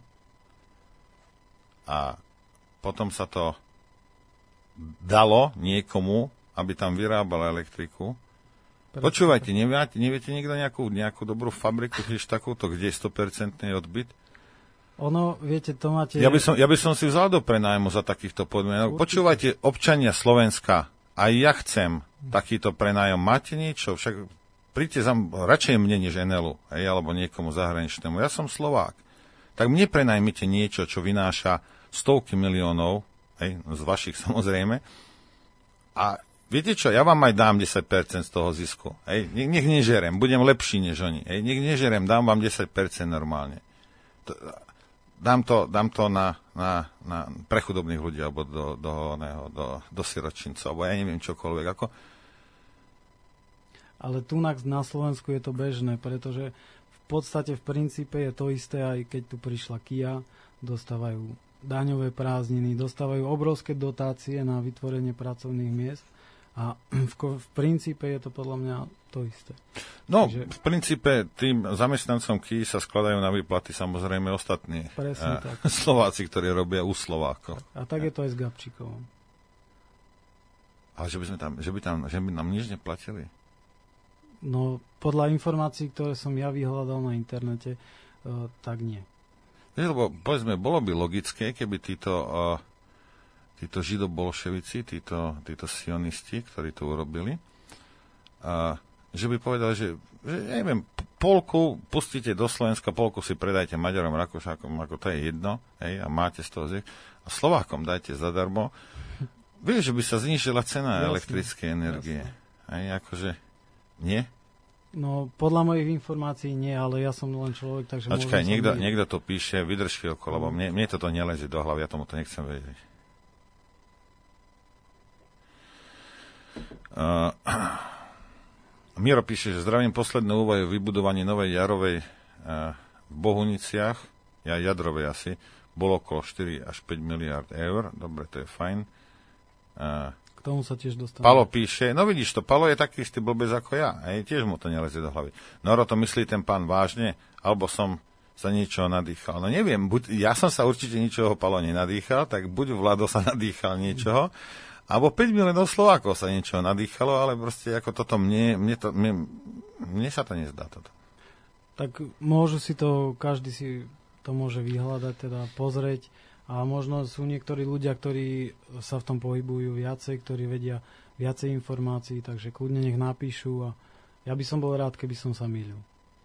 A potom sa to dalo niekomu, aby tam vyrábal elektriku. Prečo? Počúvajte, neviete, neviete niekto nejakú, nejakú dobrú fabriku, tiež takúto, kde je sto percent odbyt? Ono, viete, to máte... Ja by som, ja by som si vzal do prenájmu za takýchto podmienok. Počúvajte, občania Slovenska, aj ja chcem takýto prenájom. Máte niečo? Však príďte za, radšej mne, než en el u, hej, alebo niekomu zahraničnému. Ja som Slovák. Tak mne prenajmite niečo, čo vynáša stovky miliónov, hej, z vašich samozrejme. A viete čo, ja vám aj dám desať percent z toho zisku. Hej. Nech, nech nežerem, budem lepší než oni. Hej. Nech nežerem, dám vám desať percent normálne. To, Dám to, dám to na, na, na prechudobných ľudí, alebo do, do, do, do, do siročincov, alebo ja neviem čokoľvek. Ako. Ale tu na Slovensku je to bežné, pretože v podstate v princípe je to isté, aj keď tu prišla Kia, dostávajú daňové prázdniny, dostávajú obrovské dotácie na vytvorenie pracovných miest a v, v princípe je to podľa mňa to isté. No, Takže, v princípe tým zamestnancom Kia sa skladajú na výplaty samozrejme ostatní presne eh, tak. Slováci, ktorí robia u Slovákov. A tak je to aj s Gabčíkovom. Ale že by, sme tam, že, by tam, že by nám nič neplatili? No, podľa informácií, ktoré som ja vyhľadal na internete, uh, tak nie. Lebo, povedzme, bolo by logické, keby títo, uh, títo židobolševici, títo, títo sionisti, ktorí to urobili, uh, že by povedali, že, že ja neviem, polku pustíte do Slovenska, polku si predajte Maďarom, Rakúšakom, ako to je jedno, hej, a máte z toho zisk, a Slovákom dajte zadarmo. Vieš, že by sa znížila cena jasne, elektrickej energie. Hej, akože, nie? No, podľa mojich informácií nie, ale ja som len človek, takže... Počkaj, niekto, niekto to píše, vydrž chvíľko, lebo mne, mne toto nelezie do hlavy, ja tomu to nechcem vedieť. Uh, Miro píše, že zdravím, posledné úvahy o vybudovaní novej Jarovej uh, v Bohuniciach, ja jadrovej asi, bolo okolo štyri až päť miliárd eur, dobre, to je fajn. Uh, K tomu sa tiež dostane. Palo píše, no vidíš to, Palo je taký istý blbec ako ja, hej, tiež mu to nelezie do hlavy. Noro, to myslí ten pán vážne, alebo som sa niečoho nadýchal. No neviem, buď, ja som sa určite ničoho, Palo, nenadýchal, tak buď Vlado sa nadýchal niečoho, alebo päť miliónov Slovákov sa niečoho nadýchalo, ale proste ako toto mne, mne, to, mne, mne sa to nezdá toto. Tak môžu si to, každý si to môže vyhľadať, teda pozrieť a možno sú niektorí ľudia, ktorí sa v tom pohybujú viacej, ktorí vedia viacej informácií, takže kľudne nech napíšu a ja by som bol rád, keby som sa mýlil.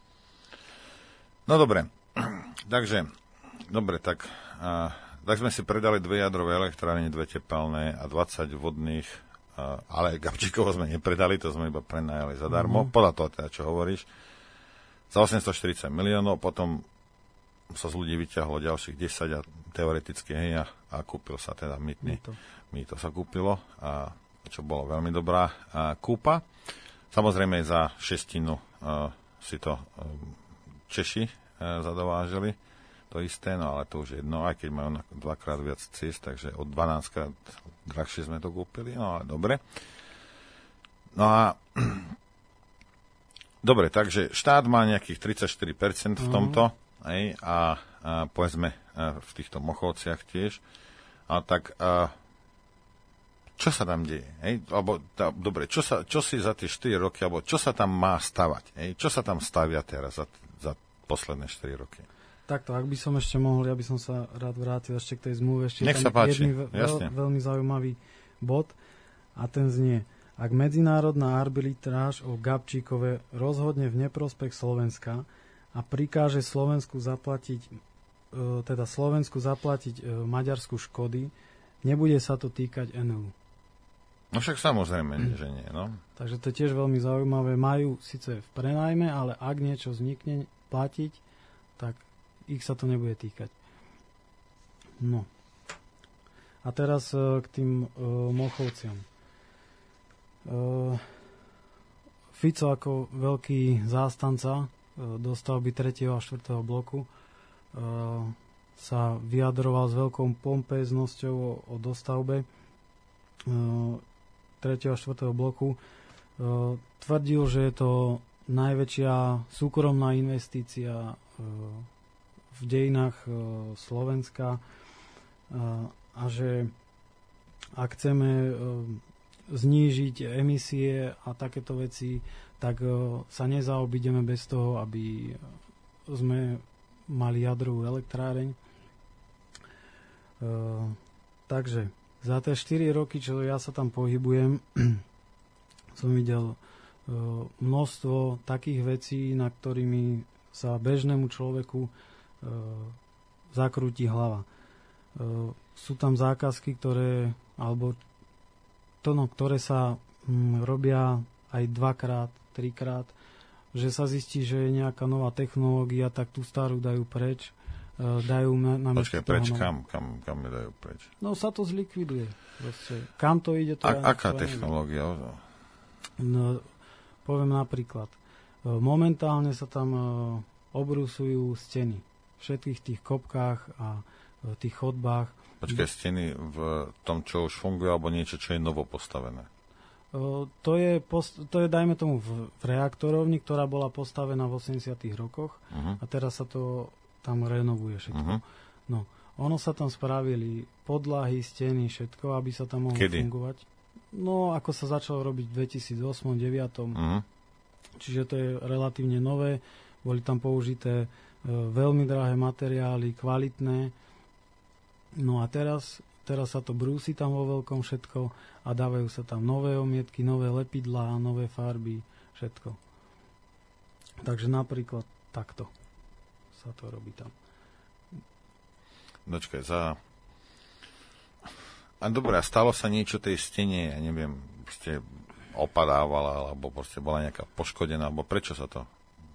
No dobre, takže, dobre, tak... A... Tak sme si predali dve jadrové elektrárne, dve tepelné a dvadsať vodných, ale Gabčíkovo sme nepredali, to sme iba prenajali zadarmo, mm-hmm. podľa toho teda, čo hovoríš, za osemstoštyridsať miliónov, potom sa z ľudí vyťahlo ďalších desať a teoreticky, hej, a, a kúpil sa teda mýtny, mýto sa kúpilo, a, čo bolo veľmi dobrá a, kúpa. Samozrejme za šestinu a, si to a, Češi a, zadovážili, to isté, no ale to už je jedno, aj keď majú dvakrát viac ciest, takže od dvanásťkrát drahšie sme to kúpili, no ale dobre. No a dobre, takže štát má nejakých tridsaťštyri percent v tomto, aj, a, a povedzme a v týchto Mochovciach tiež, a tak a, čo sa tam deje? Hej? Alebo, tá, dobre, čo, sa, čo si za tie štyri roky, alebo čo sa tam má stavať? Hej? Čo sa tam stavia teraz za, za posledné štyri roky? Takto, ak by som ešte mohol, ja by som sa rád vrátil ešte k tej zmluve. Ešte Nech sa páči, jedný veľ, jasne. veľmi zaujímavý bod a ten znie: ak medzinárodná arbitráž o Gabčíkove rozhodne v neprospech Slovenska a prikáže Slovensku zaplatiť, e, teda Slovensku zaplatiť e, Maďarsku škody, nebude sa to týkať en ú. No však samozrejme, že nie, no. Takže to je tiež veľmi zaujímavé. Majú síce v prenajme, ale ak niečo vznikne platiť, tak ich sa to nebude týkať. No. A teraz e, k tým e, Mochovciam. Uh, Fico ako veľký zástanca uh, dostavby tretieho a štvrtého bloku uh, sa vyjadroval s veľkou pompéznosťou o, o dostavbe uh, tretieho a štvrtého bloku. Uh, tvrdil, že je to najväčšia súkromná investícia uh, v dejinách uh, Slovenska uh, a že ak chceme uh, znížiť emisie a takéto veci, tak uh, sa nezaobídeme bez toho, aby sme mali jadrovú elektráreň. Uh, takže za tie štyri roky, čo ja sa tam pohybujem, som videl uh, množstvo takých vecí, na ktorými sa bežnému človeku uh, zakrúti hlava. Uh, sú tam zákazky, ktoré alebo to, no, ktoré sa hm, robia aj dvakrát, trikrát, že sa zistí, že je nejaká nová technológia, tak tú starú dajú preč, e, dajú na, na Počkaj, preč no... kam? Kam, kam je dajú preč? No sa to zlikviduje. Proste. Kam to ide? To A, ja aká technológia? No, poviem napríklad. Momentálne sa tam e, obrúsujú steny. V všetkých tých kopkách a v tých chodbách. Počkaj, steny v tom, čo už funguje, alebo niečo, čo je novo postavené? Uh, to, je post- to je, dajme tomu, v, v reaktorovni, ktorá bola postavená v osemdesiatych rokoch uh-huh. a teraz sa to tam renovuje všetko. Uh-huh. No, ono sa tam spravili podlahy, steny, všetko, aby sa tam mohlo Kedy? fungovať. No, ako sa začalo robiť v dvetisícosem deväť. Uh-huh. Čiže to je relatívne nové. Boli tam použité uh, veľmi drahé materiály, kvalitné. No a teraz, teraz sa to brúsi tam vo veľkom všetko a dávajú sa tam nové omietky, nové lepidlá, nové farby, všetko. Takže napríklad takto sa to robí tam. Dočkaj, za... A dobre, a stalo sa niečo tej stene, ja neviem, ste opadávala, alebo proste bola nejaká poškodená, alebo prečo sa to?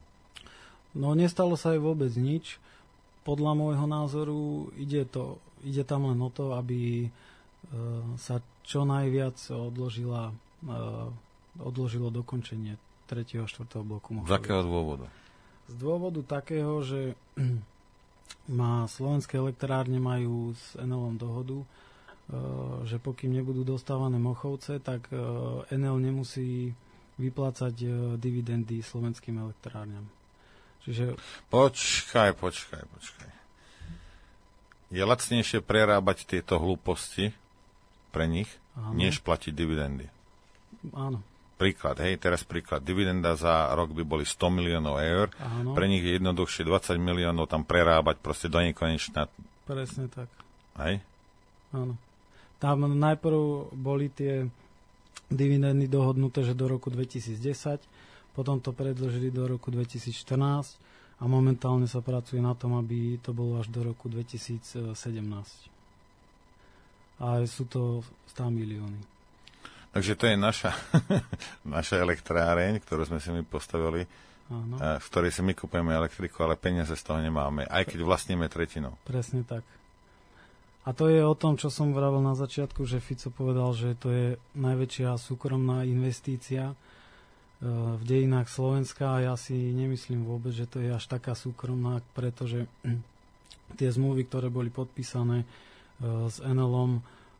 No nestalo sa aj vôbec nič. Podľa môjho názoru ide to ide tam len o to, aby e, sa čo najviac odložila, e, odložilo dokončenie tretieho a štvrtého bloku Mochoviec. Z akého dôvodu? Z dôvodu takého, že má slovenské elektrárne majú s en elom dohodu, e, že pokým nebudú dostávané Mochovce, tak e, en el nemusí vyplácať e, dividendy slovenským elektrárňam. Čiže... Počkaj, počkaj, počkaj. Je lacnejšie prerábať tieto hlúposti pre nich, áno, než platiť dividendy. Áno. Príklad, hej, teraz príklad. Dividenda za rok by boli sto miliónov eur. Áno. Pre nich je jednoduchšie dvadsať miliónov tam prerábať proste do nekonečna. Presne tak. Hej? Áno. Tam najprv boli tie dividendy dohodnuté, že do roku dvetisícdesať, potom to predĺžili do roku dvetisícštrnásť a momentálne sa pracuje na tom, aby to bolo až do roku dvetisícsedemnásť. A sú to sto milióny. Takže to je naša, naša elektráreň, ktorú sme si my postavili, áno, v ktorej si my kupujeme elektriku, ale peniaze z toho nemáme, aj keď vlastníme tretinu. Presne tak. A to je o tom, čo som vravel na začiatku, že Fico povedal, že to je najväčšia súkromná investícia v dejinách Slovenska a ja si nemyslím vôbec, že to je až taká súkromná, pretože tie zmluvy, ktoré boli podpísané s en elom,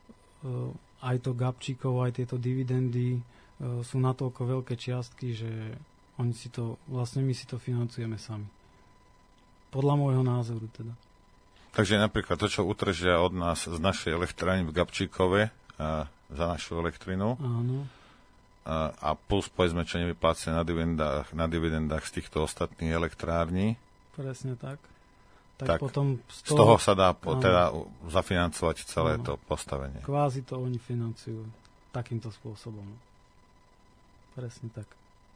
aj to Gabčíkov, aj tieto dividendy sú natoľko veľké čiastky, že oni si to, vlastne my si to financujeme sami. Podľa môjho názoru teda. Takže napríklad to, čo utržia od nás z našej elektrárne v Gabčíkove a za našu elektrinu, áno, a, a plus povedzme, čo nevyplácia na dividendách, na dividendách z týchto ostatných elektrární. Presne tak. tak, tak potom z toho, z toho sa dá po, teda zafinancovať celé áno. to postavenie. Kvázi to oni financujú takýmto spôsobom. Presne tak.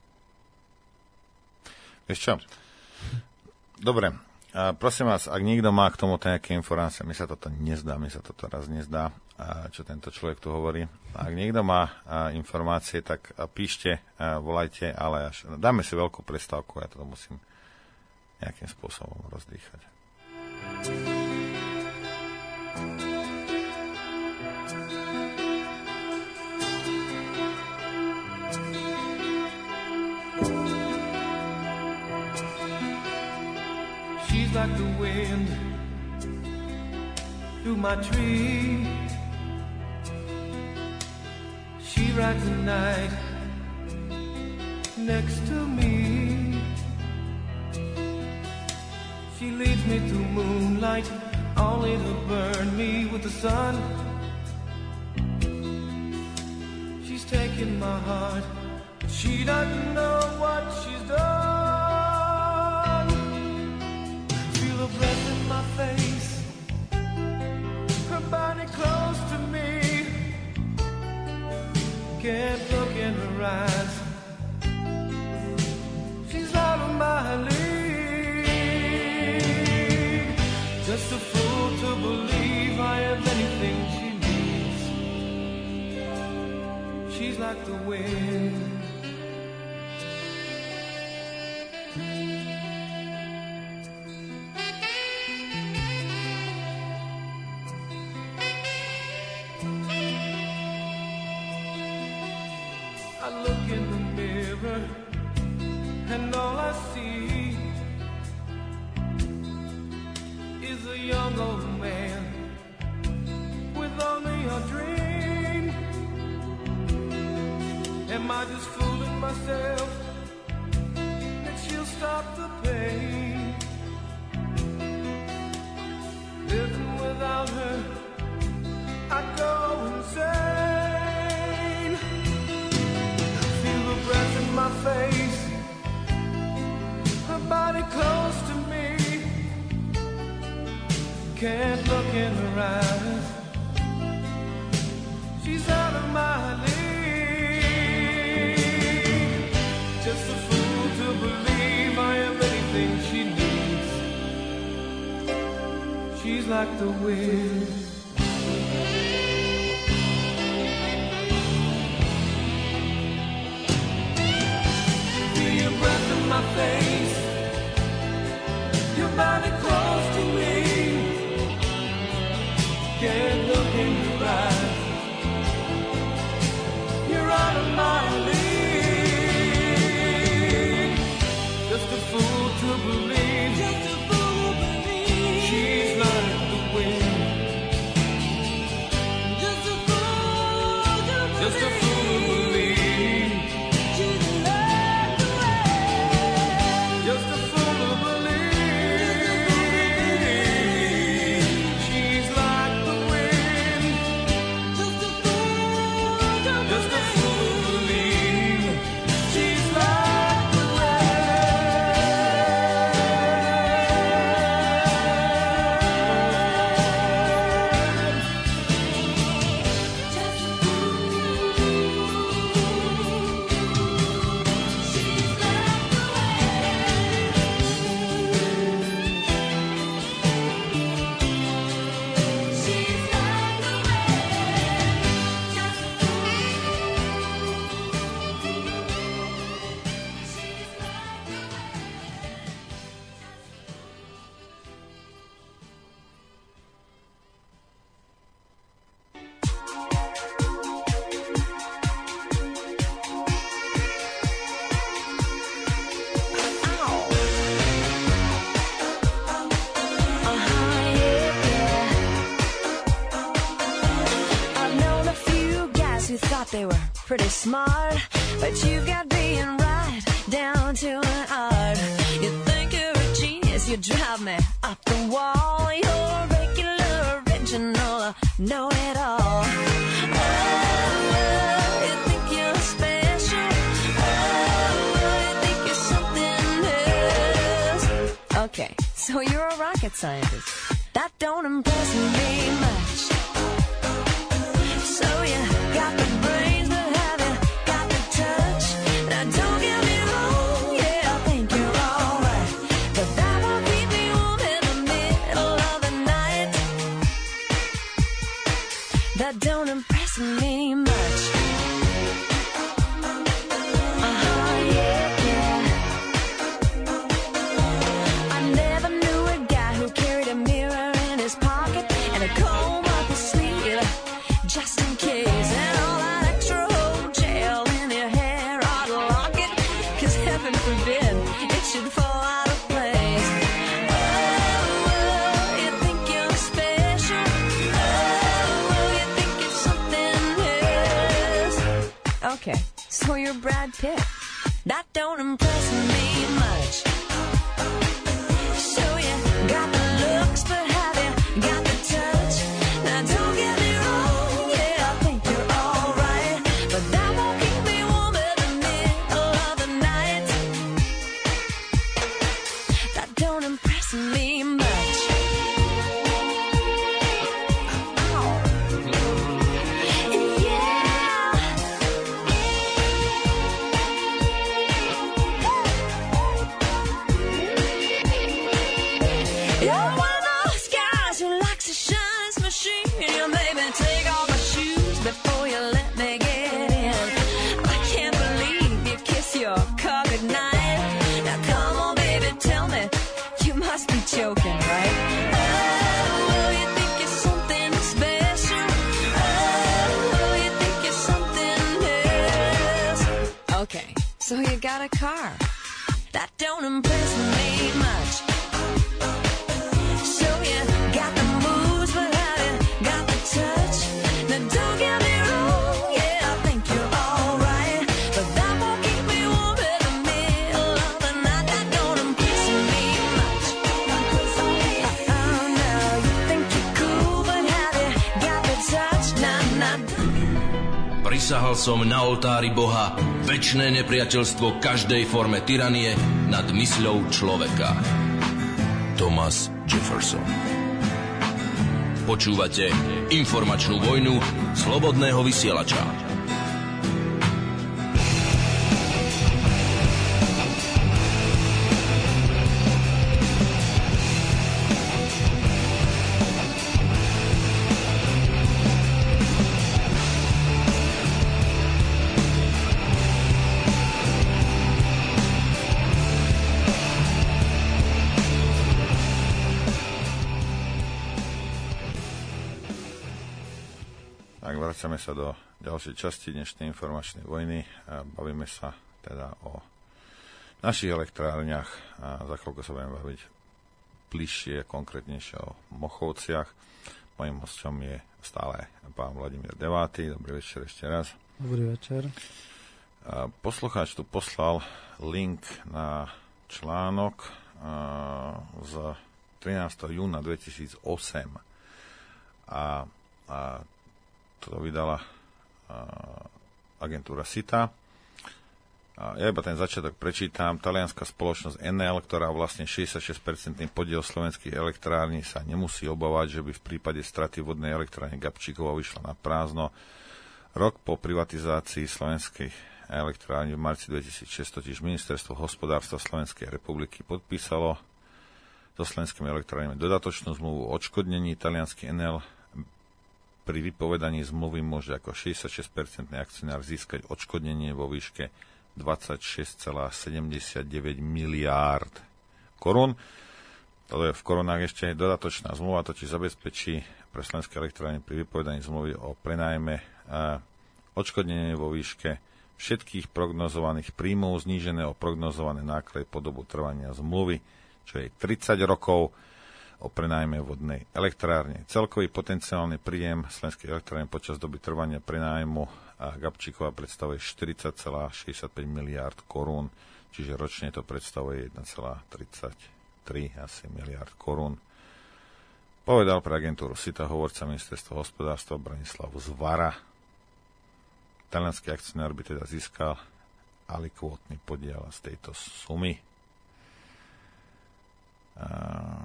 Vieš čo? Dobre. A prosím vás, ak niekto má k tomu nejaké informácie, mi sa toto nezdá, mi sa toto raz nezdá, a čo tento človek tu hovorí. Ak niekto má informácie, tak píšte, volajte, ale až dáme si veľkú prestávku, ja to musím nejakým spôsobom rozdýchať. She's like the wind through my tree. She rides the night next to me. She leads me through moonlight, only to burn me with the sun. She's taken my heart, but she doesn't know what she's done. Feel her breath in my face, her body close to me. Can't look in her eyes, she's out of my league. Just a fool to believe I have anything she needs. She's like the wind. I look in the mirror and all I see is a young old man with only a dream. Am I just fooling myself that she'll stop the pain? Living without her, I go insane. Feel the breath in my face, her body close to me. Can't look in her eyes, she's out of my league. Just a fool to believe I am anything she needs. She's like the wind. Feel your breath in my face, your body close to me. Can't look in your eyes, you're out of my league. Just a fool to believe, just a fool to believe she's like the wind. Just a fool to believe, just a fool to believe she's like the wind. Just a fool to believe she's like the wind. Just a fool to just a fool to believe she's like the They were pretty smart, but you got being right down to an art. You think you're a genius, you drive me up the wall. You're regular, original, know it all. Oh, you think you're special. Oh, you think you're something else. Okay, So you're a rocket scientist. That don't impress me much. So you got the brains, but have you got the touch? Now don't get me wrong, yeah, I think you're alright, but that won't keep me warm in the middle of the night. That don't impress me much. Uh-huh, yeah, yeah. I never knew a guy who carried a mirror in his pocket and a comb up his sleeve, just in case. And all that extra old gel in your hair ought to lock it, 'cause heaven forbid it should fall out of place. Oh, you think you're special? Oh, you think you're something else? Okay, so you're Brad Pitt. That don't impress me much. So you got the looks, but have you got the touch? Now don't get me wrong, yeah, I think you're alright, but that won't keep me warm in the middle of the night. That don't impress me much. You're one of those guys who likes to shine his machine. You made me take off my shoes before you let me get in. I can't believe you kiss your car goodnight. Now come on, baby, tell me, you must be joking, right? Oh, you think you're something special? Oh, you think you're something else? Okay, so you got a car. That don't impress me much. So you got the moves, but have you got the touch? Now don't get me wrong, yeah, I think you're alright, but that won't keep me warm in the middle of the night. That don't impress me much. Oh no, you think you're cool, but have you got the touch? Nah, nah. Prisahal som na oltári Boha večné nepriateľstvo každej forme tyranie nad mysľou človeka. Thomas Jefferson. Počúvate informačnú vojnu slobodného vysielača. Vracame sa do ďalšej časti dnešnej informačnej vojny a bavíme sa teda o našich elektrárniach a za chvíľku sa budeme baviť bližšie, konkrétnejšie o Mochovciach. Mojím hosťom je stále pán Vladimír Devátý. Dobrý večer ešte raz. Dobrý večer. Poslucháč tu poslal link na článok z trinásteho júna dvetisícosem a, a to vydala uh, agentúra SITA. Uh, ja iba ten začiatok prečítam. Talianská spoločnosť en el, ktorá vlastne šesťdesiatšesť percent podiel slovenských elektrární, sa nemusí obávať, že by v prípade straty vodnej elektrárne Gabčíkova vyšla na prázdno. Rok po privatizácii slovenskej elektrárne v marci dvetisícšesť totiž Ministerstvo hospodárstva Slovenskej republiky podpísalo so slovenskými elektrárnymi dodatočnú zmluvu o odškodnení. Taliansky en el pri vypovedaní zmluvy môže ako šesťdesiatšesť percent akcionár získať odškodnenie vo výške dvadsaťšesť celá sedemdesiatdeväť miliárd korún. Toto je v korunách ešte dodatočná zmluva, totiž zabezpečí pre slovenské elektrárne pri vypovedaní zmluvy o prenájme odškodnenie vo výške všetkých prognozovaných príjmov znížené o prognozované náklady po dobu trvania zmluvy, čo je tridsať rokov, o prenájme vodnej elektrárne. Celkový potenciálny príjem slovenskej elektrárne počas doby trvania prenájmu a Gabčíkova predstavuje štyridsať celá šesťdesiatpäť miliárd korún, čiže ročne to predstavuje jeden celá tridsaťtri asi miliárd korún. Povedal pre agentúru SITA hovorca ministerstva hospodárstva Branislav Zvara. Taliansky akcionár by teda získal alikvótny podiel z tejto sumy. A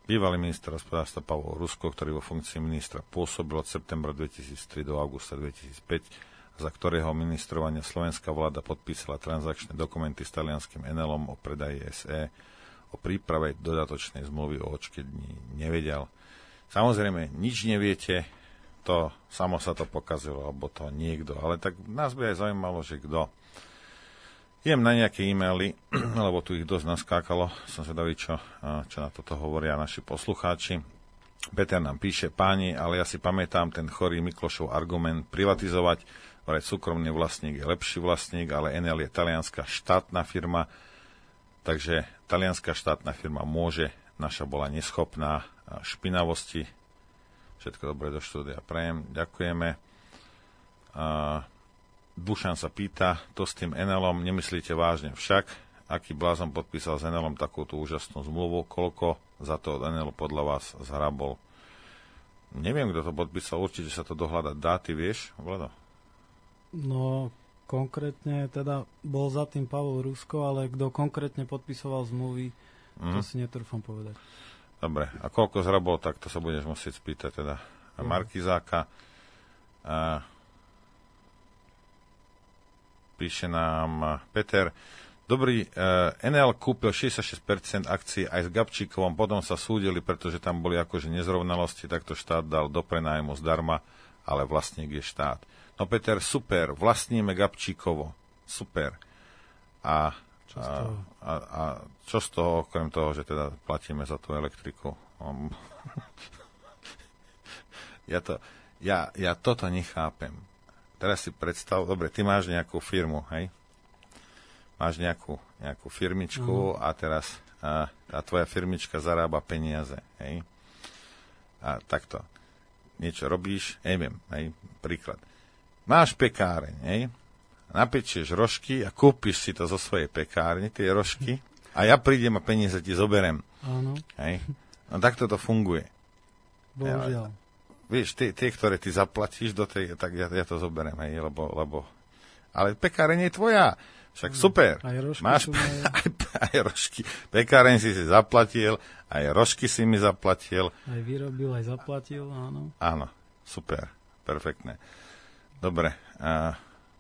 Bývalý minister hospodárstva Pavol Rusko, ktorý vo funkcii ministra pôsobil od septembra dvetisíctri do augusta dvetisícpäť, za ktorého ministrovania slovenská vláda podpísala transakčné dokumenty s talianským Enelom o predaji es é, o príprave dodatočnej zmluvy o odškodnení nevedel. Samozrejme, nič neviete, to samo sa to pokazilo, alebo to niekto, ale tak nás by aj zaujímalo, že kto. Idem na nejaké e-maily, lebo tu ich dosť naskákalo. Som zvedavý, čo, čo na toto hovoria naši poslucháči. Peter nám píše: páni, ale ja si pamätám ten chorý Miklošov argument privatizovať, vraj súkromný vlastník je lepší vlastník, ale Enel je talianská štátna firma, takže talianská štátna firma môže, naša bola neschopná, špinavosti. Všetko dobré do štúdia prajem, ďakujeme. A Dušan sa pýta, to s tým Enelom nemyslíte vážne však? Aký blázon podpísal s Enelom takúto úžasnú zmluvu? Koľko za to Enel podľa vás zhrabol? Neviem, kto to podpísal, určite sa to dohľadať dá, ty vieš, Vlado? No, konkrétne teda bol za tým Pavol Rusko, ale kto konkrétne podpisoval zmluvy, mm. to si netrúfam povedať. Dobre, a koľko zhrabol, tak to sa budeš musieť spýtať teda a Markizáka. A píše nám Peter: dobrý, uh, Enel kúpil šesťdesiatšesť percent akcií aj s Gabčíkovom, potom sa súdili, pretože tam boli akože nezrovnalosti, tak to štát dal do prenájmu zdarma, ale vlastník je štát. No Peter, super, vlastníme Gabčíkovo, super. A čo z toho? A, a čo z toho, okrem toho, že teda platíme za tú elektriku? Um, ja, to, ja, ja toto nechápem. Teraz si predstav, dobre, ty máš nejakú firmu, hej? Máš nejakú, nejakú firmičku uh-huh. a teraz a, a tvoja firmička zarába peniaze, hej? A takto. Niečo robíš, neviem, hej? Príklad. Máš pekáreň, hej? Napečieš rožky a kúpiš si to zo svojej pekárne, tie rožky, a ja prídem a peniaze ti zoberem. Áno. Hej? No takto to funguje. Bohužiaľ. Ja, vieš, tie, tie, ktoré ty zaplatíš do tej, tak ja, ja to zoberiem, hej, lebo, lebo... Ale pekáreň je tvoja. Však super. Aj rožky máš sú moje. Aj, aj rožky. Pekáreň si si zaplatil, aj rožky si mi zaplatil. Aj vyrobil, aj zaplatil, áno. Áno, super. Perfektné. Dobre. A,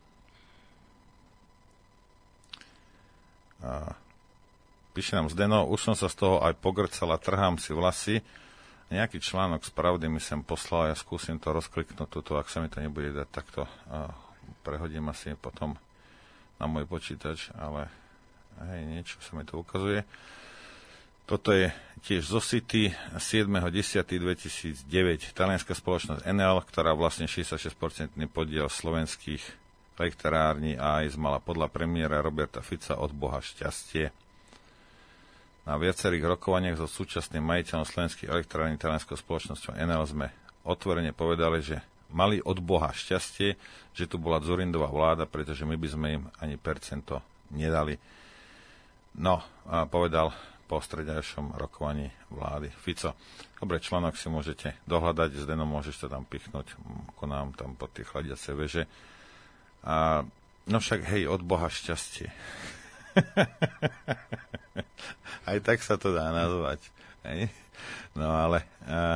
a, píše nám Zdeno: už som sa z toho aj pogrcal a trhám si vlasy. Nejaký článok z Pravdy mi sem poslal, ja skúsim to rozkliknúť tuto, ak sa mi to nebude dať, tak to uh, prehodím asi potom na môj počítač, ale hej, niečo sa mi to ukazuje. Toto je tiež zo City siedmeho októbra dvetisícdeväť. Talianská spoločnosť Enel, ktorá vlastne šesťdesiatšesť percent podiel slovenských elektrární a aj mala podľa premiéra Roberta Fica od Boha šťastie. Na viacerých rokovaniach so súčasným majiteľom slovenských elektrární talianskou spoločnosťou Enel sme otvorene povedali, že mali od Boha šťastie, že tu bola Dzurindová vláda, pretože my by sme im ani percento nedali. No, a povedal po stredajšom rokovaní vlády Fico. Dobre, článok si môžete dohľadať, Zdeno, môžeš to tam pichnúť ako nám tam pod tie chladiace veže. A, no však, hej, od Boha šťastie. Aj tak sa to dá nazvať. Hej? No ale a,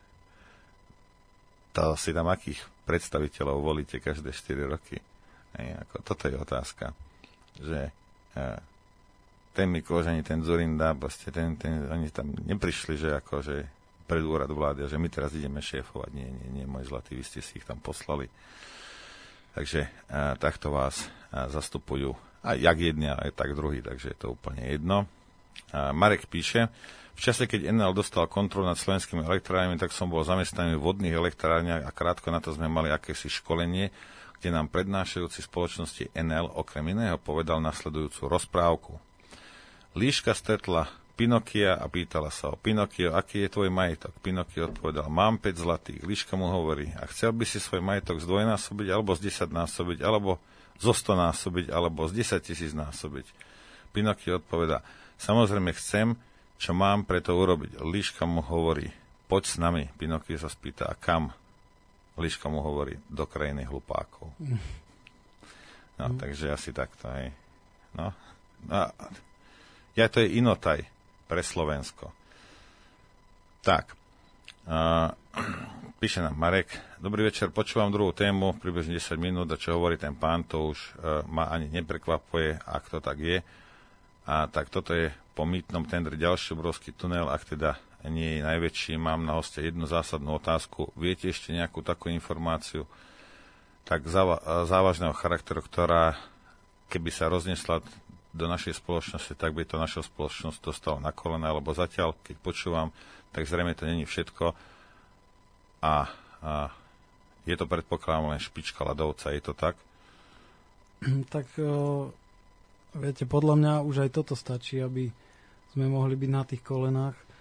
to si tam akých predstaviteľov volíte každé štyri roky? Hej? Ako, toto je otázka. Že a, ten Mikloš ani ten Dzurinda, proste ten, ten, oni tam neprišli, že ako, že pred úrad vlády, že my teraz ideme šéfovať. Nie, nie, nie, môj zlatý, vy ste si ich tam poslali. Takže a, takto vás a, zastupujú a jak jedni, aj tak druhý, takže je to úplne jedno. A Marek píše: v čase, keď Enel dostal kontrolu nad slovenskými elektrárňami, tak som bol zamestnaný v vodných elektrárniach a krátko na to sme mali akési školenie, kde nám prednášajúci spoločnosti Enel okrem iného povedal nasledujúcu rozprávku. Líška stretla Pinokia a pýtala sa o Pinokio, aký je tvoj majetok. Pinokio odpovedal: mám päť zlatých. Líška mu hovorí: a chcel by si svoj majetok zdvojnásobiť, alebo zdesaťnásobiť, alebo zo stonásobiť, alebo z desaťtisíc násobiť. Pinokio odpovedá: samozrejme chcem, čo mám preto urobiť. Líška mu hovorí: poď s nami. Pinokio sa spýta: a kam? Líška mu hovorí: do krajiny hlupákov. No, mm. takže asi takto, hej. No, a ja, to je inotaj pre Slovensko. Tak. Uh, píše nám Marek. Dobrý večer, počúvam druhú tému, približne desať minút, a čo hovorí ten pán, to už uh, ma ani neprekvapuje, ak to tak je. A tak toto je po mýtnom tendri ďalší obrovský tunel, ak teda nie je najväčší. Mám na hostia jednu zásadnú otázku. Viete ešte nejakú takú informáciu tak záva- závažného charakteru, ktorá keby sa roznesla do našej spoločnosti, tak by to naša spoločnosť dostala na kolena, lebo zatiaľ, keď počúvam, tak zrejme to není všetko a, a je to predpokladám len špička ľadovca, je to tak? Tak o, viete, podľa mňa už aj toto stačí, aby sme mohli byť na tých kolenách. O,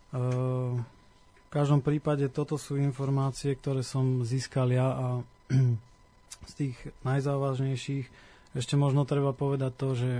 v každom prípade toto sú informácie, ktoré som získal ja a z tých najzávažnejších ešte možno treba povedať to, že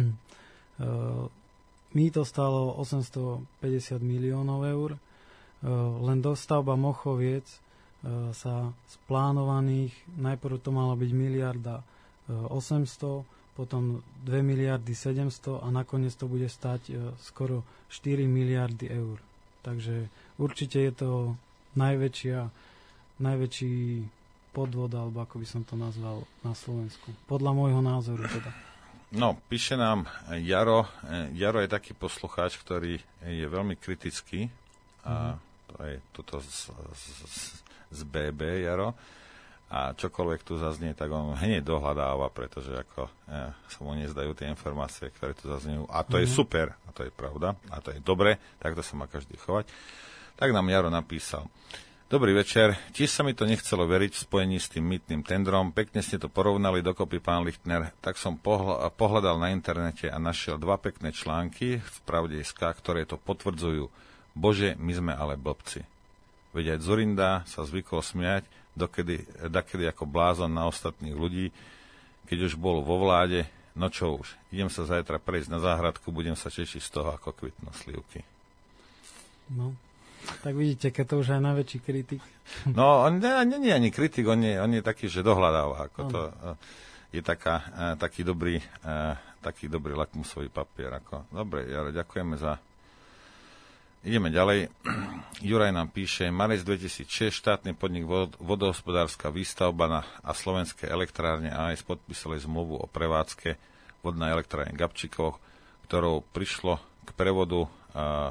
mýto stálo osemstopäťdesiat miliónov eur. Len dostavba Mochoviec sa z plánovaných, najprv to mala byť miliarda osemsto, potom dve miliardy sedemsto a nakoniec to bude stať skoro štyri miliardy eur. Takže určite je to najväčšia, najväčší podvod, alebo ako by som to nazval, na Slovensku. Podľa môjho názoru teda. No, píše nám Jaro. Jaro je taký poslucháč, ktorý je veľmi kritický. A to je toto z, z, z bé bé, Jaro. A čokoľvek tu zaznie, tak on hneď dohľadáva, pretože ako ja, sa mu nezdajú tie informácie, ktoré tu zaznejú. A to mm-hmm. je super, a to je pravda, a to je dobre, takto sa má každý chovať. Tak nám Jaro napísal. Dobrý večer. Tiež sa mi to nechcelo veriť v spojení s tým mýtnym tendrom. Pekne ste to porovnali dokopy, pán Lichtner. Tak som pohľadal na internete a našiel dva pekné články v Pravde bodka es ká, ktoré to potvrdzujú. Bože, my sme ale blbci. Veď aj Dzurinda sa zvykol smiať, dokedy, dakedy ako blázon na ostatných ľudí, keď už bol vo vláde. No čo už, idem sa zajtra prejsť na záhradku, budem sa tešiť z toho, ako kvitnú slivky. No. Tak vidíte, keď to už aj najväčší kritik. No, on nie, nie je ani kritik, on je, on je taký, že dohľadáva. Ako to, je taká, taký, dobrý, taký dobrý lakmusový papier. Ako. Dobre, Jaro, ďakujeme za... Ideme ďalej. Juraj nám píše, marec dvetisícšesť, štátny podnik Vodohospodárska výstavba na, a Slovenské elektrárne á es podpísali zmluvu o prevádzke vodnej elektrárne Gabčíkovo, ktorou prišlo k prevodu a,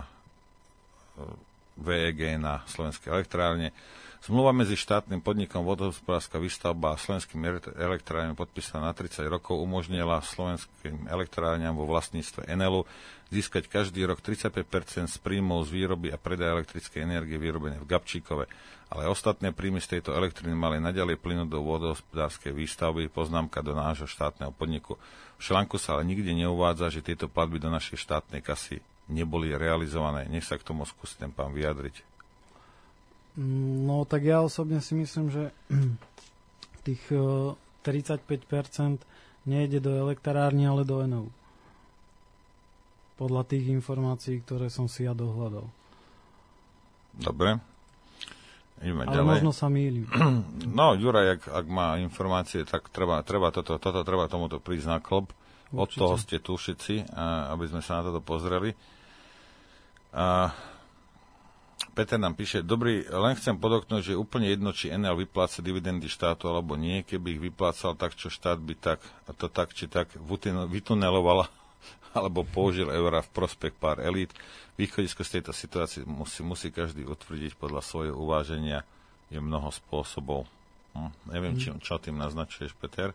vé é gé na Slovenské elektrárne. Zmluva medzi štátnym podnikom Vodohospodárska výstavba a Slovenskými elektrárňami podpísaná na tridsať rokov umožnila slovenským elektrárňam vo vlastníctve Enelu získať každý rok tridsaťpäť percent z príjmov z výroby a predaja elektrickej energie vyrobené v Gabčíkove. Ale ostatné príjmy z tejto elektriny mali naďalej plynúť do vodohospodárskej výstavby, poznámka do nášho štátneho podniku. V článku sa ale nikde neuvádza, že tieto platby do našej štátnej kasy neboli realizované. Nech sa k tomu skúsi ten pán vyjadriť. No, tak ja osobne si myslím, že tých tridsaťpäť percent nejde do elektrárny, ale do Enelu. Podľa tých informácií, ktoré som si ja dohľadal. Dobre. Ideme ale ďalej. možno sa mýlim. No, Juraj, ak, ak má informácie, tak treba, treba toto, toto treba tomuto prísť na klop. Od Určite. Toho ste tu všetci, aby sme sa na toto pozreli. A Peter nám píše, dobrý, len chcem podotknúť, že je úplne jedno, či Enel vypláca dividendy štátu alebo nie. Keby ich vyplácal tak, čo štát by tak, a to tak, či tak vytuneloval alebo použil eura v prospech pár elít. Východisko z tejto situácie musí, musí každý utvrdiť podľa svojho uváženia. Je mnoho spôsobov. Hm, neviem, či, čo tým naznačuješ, Peter.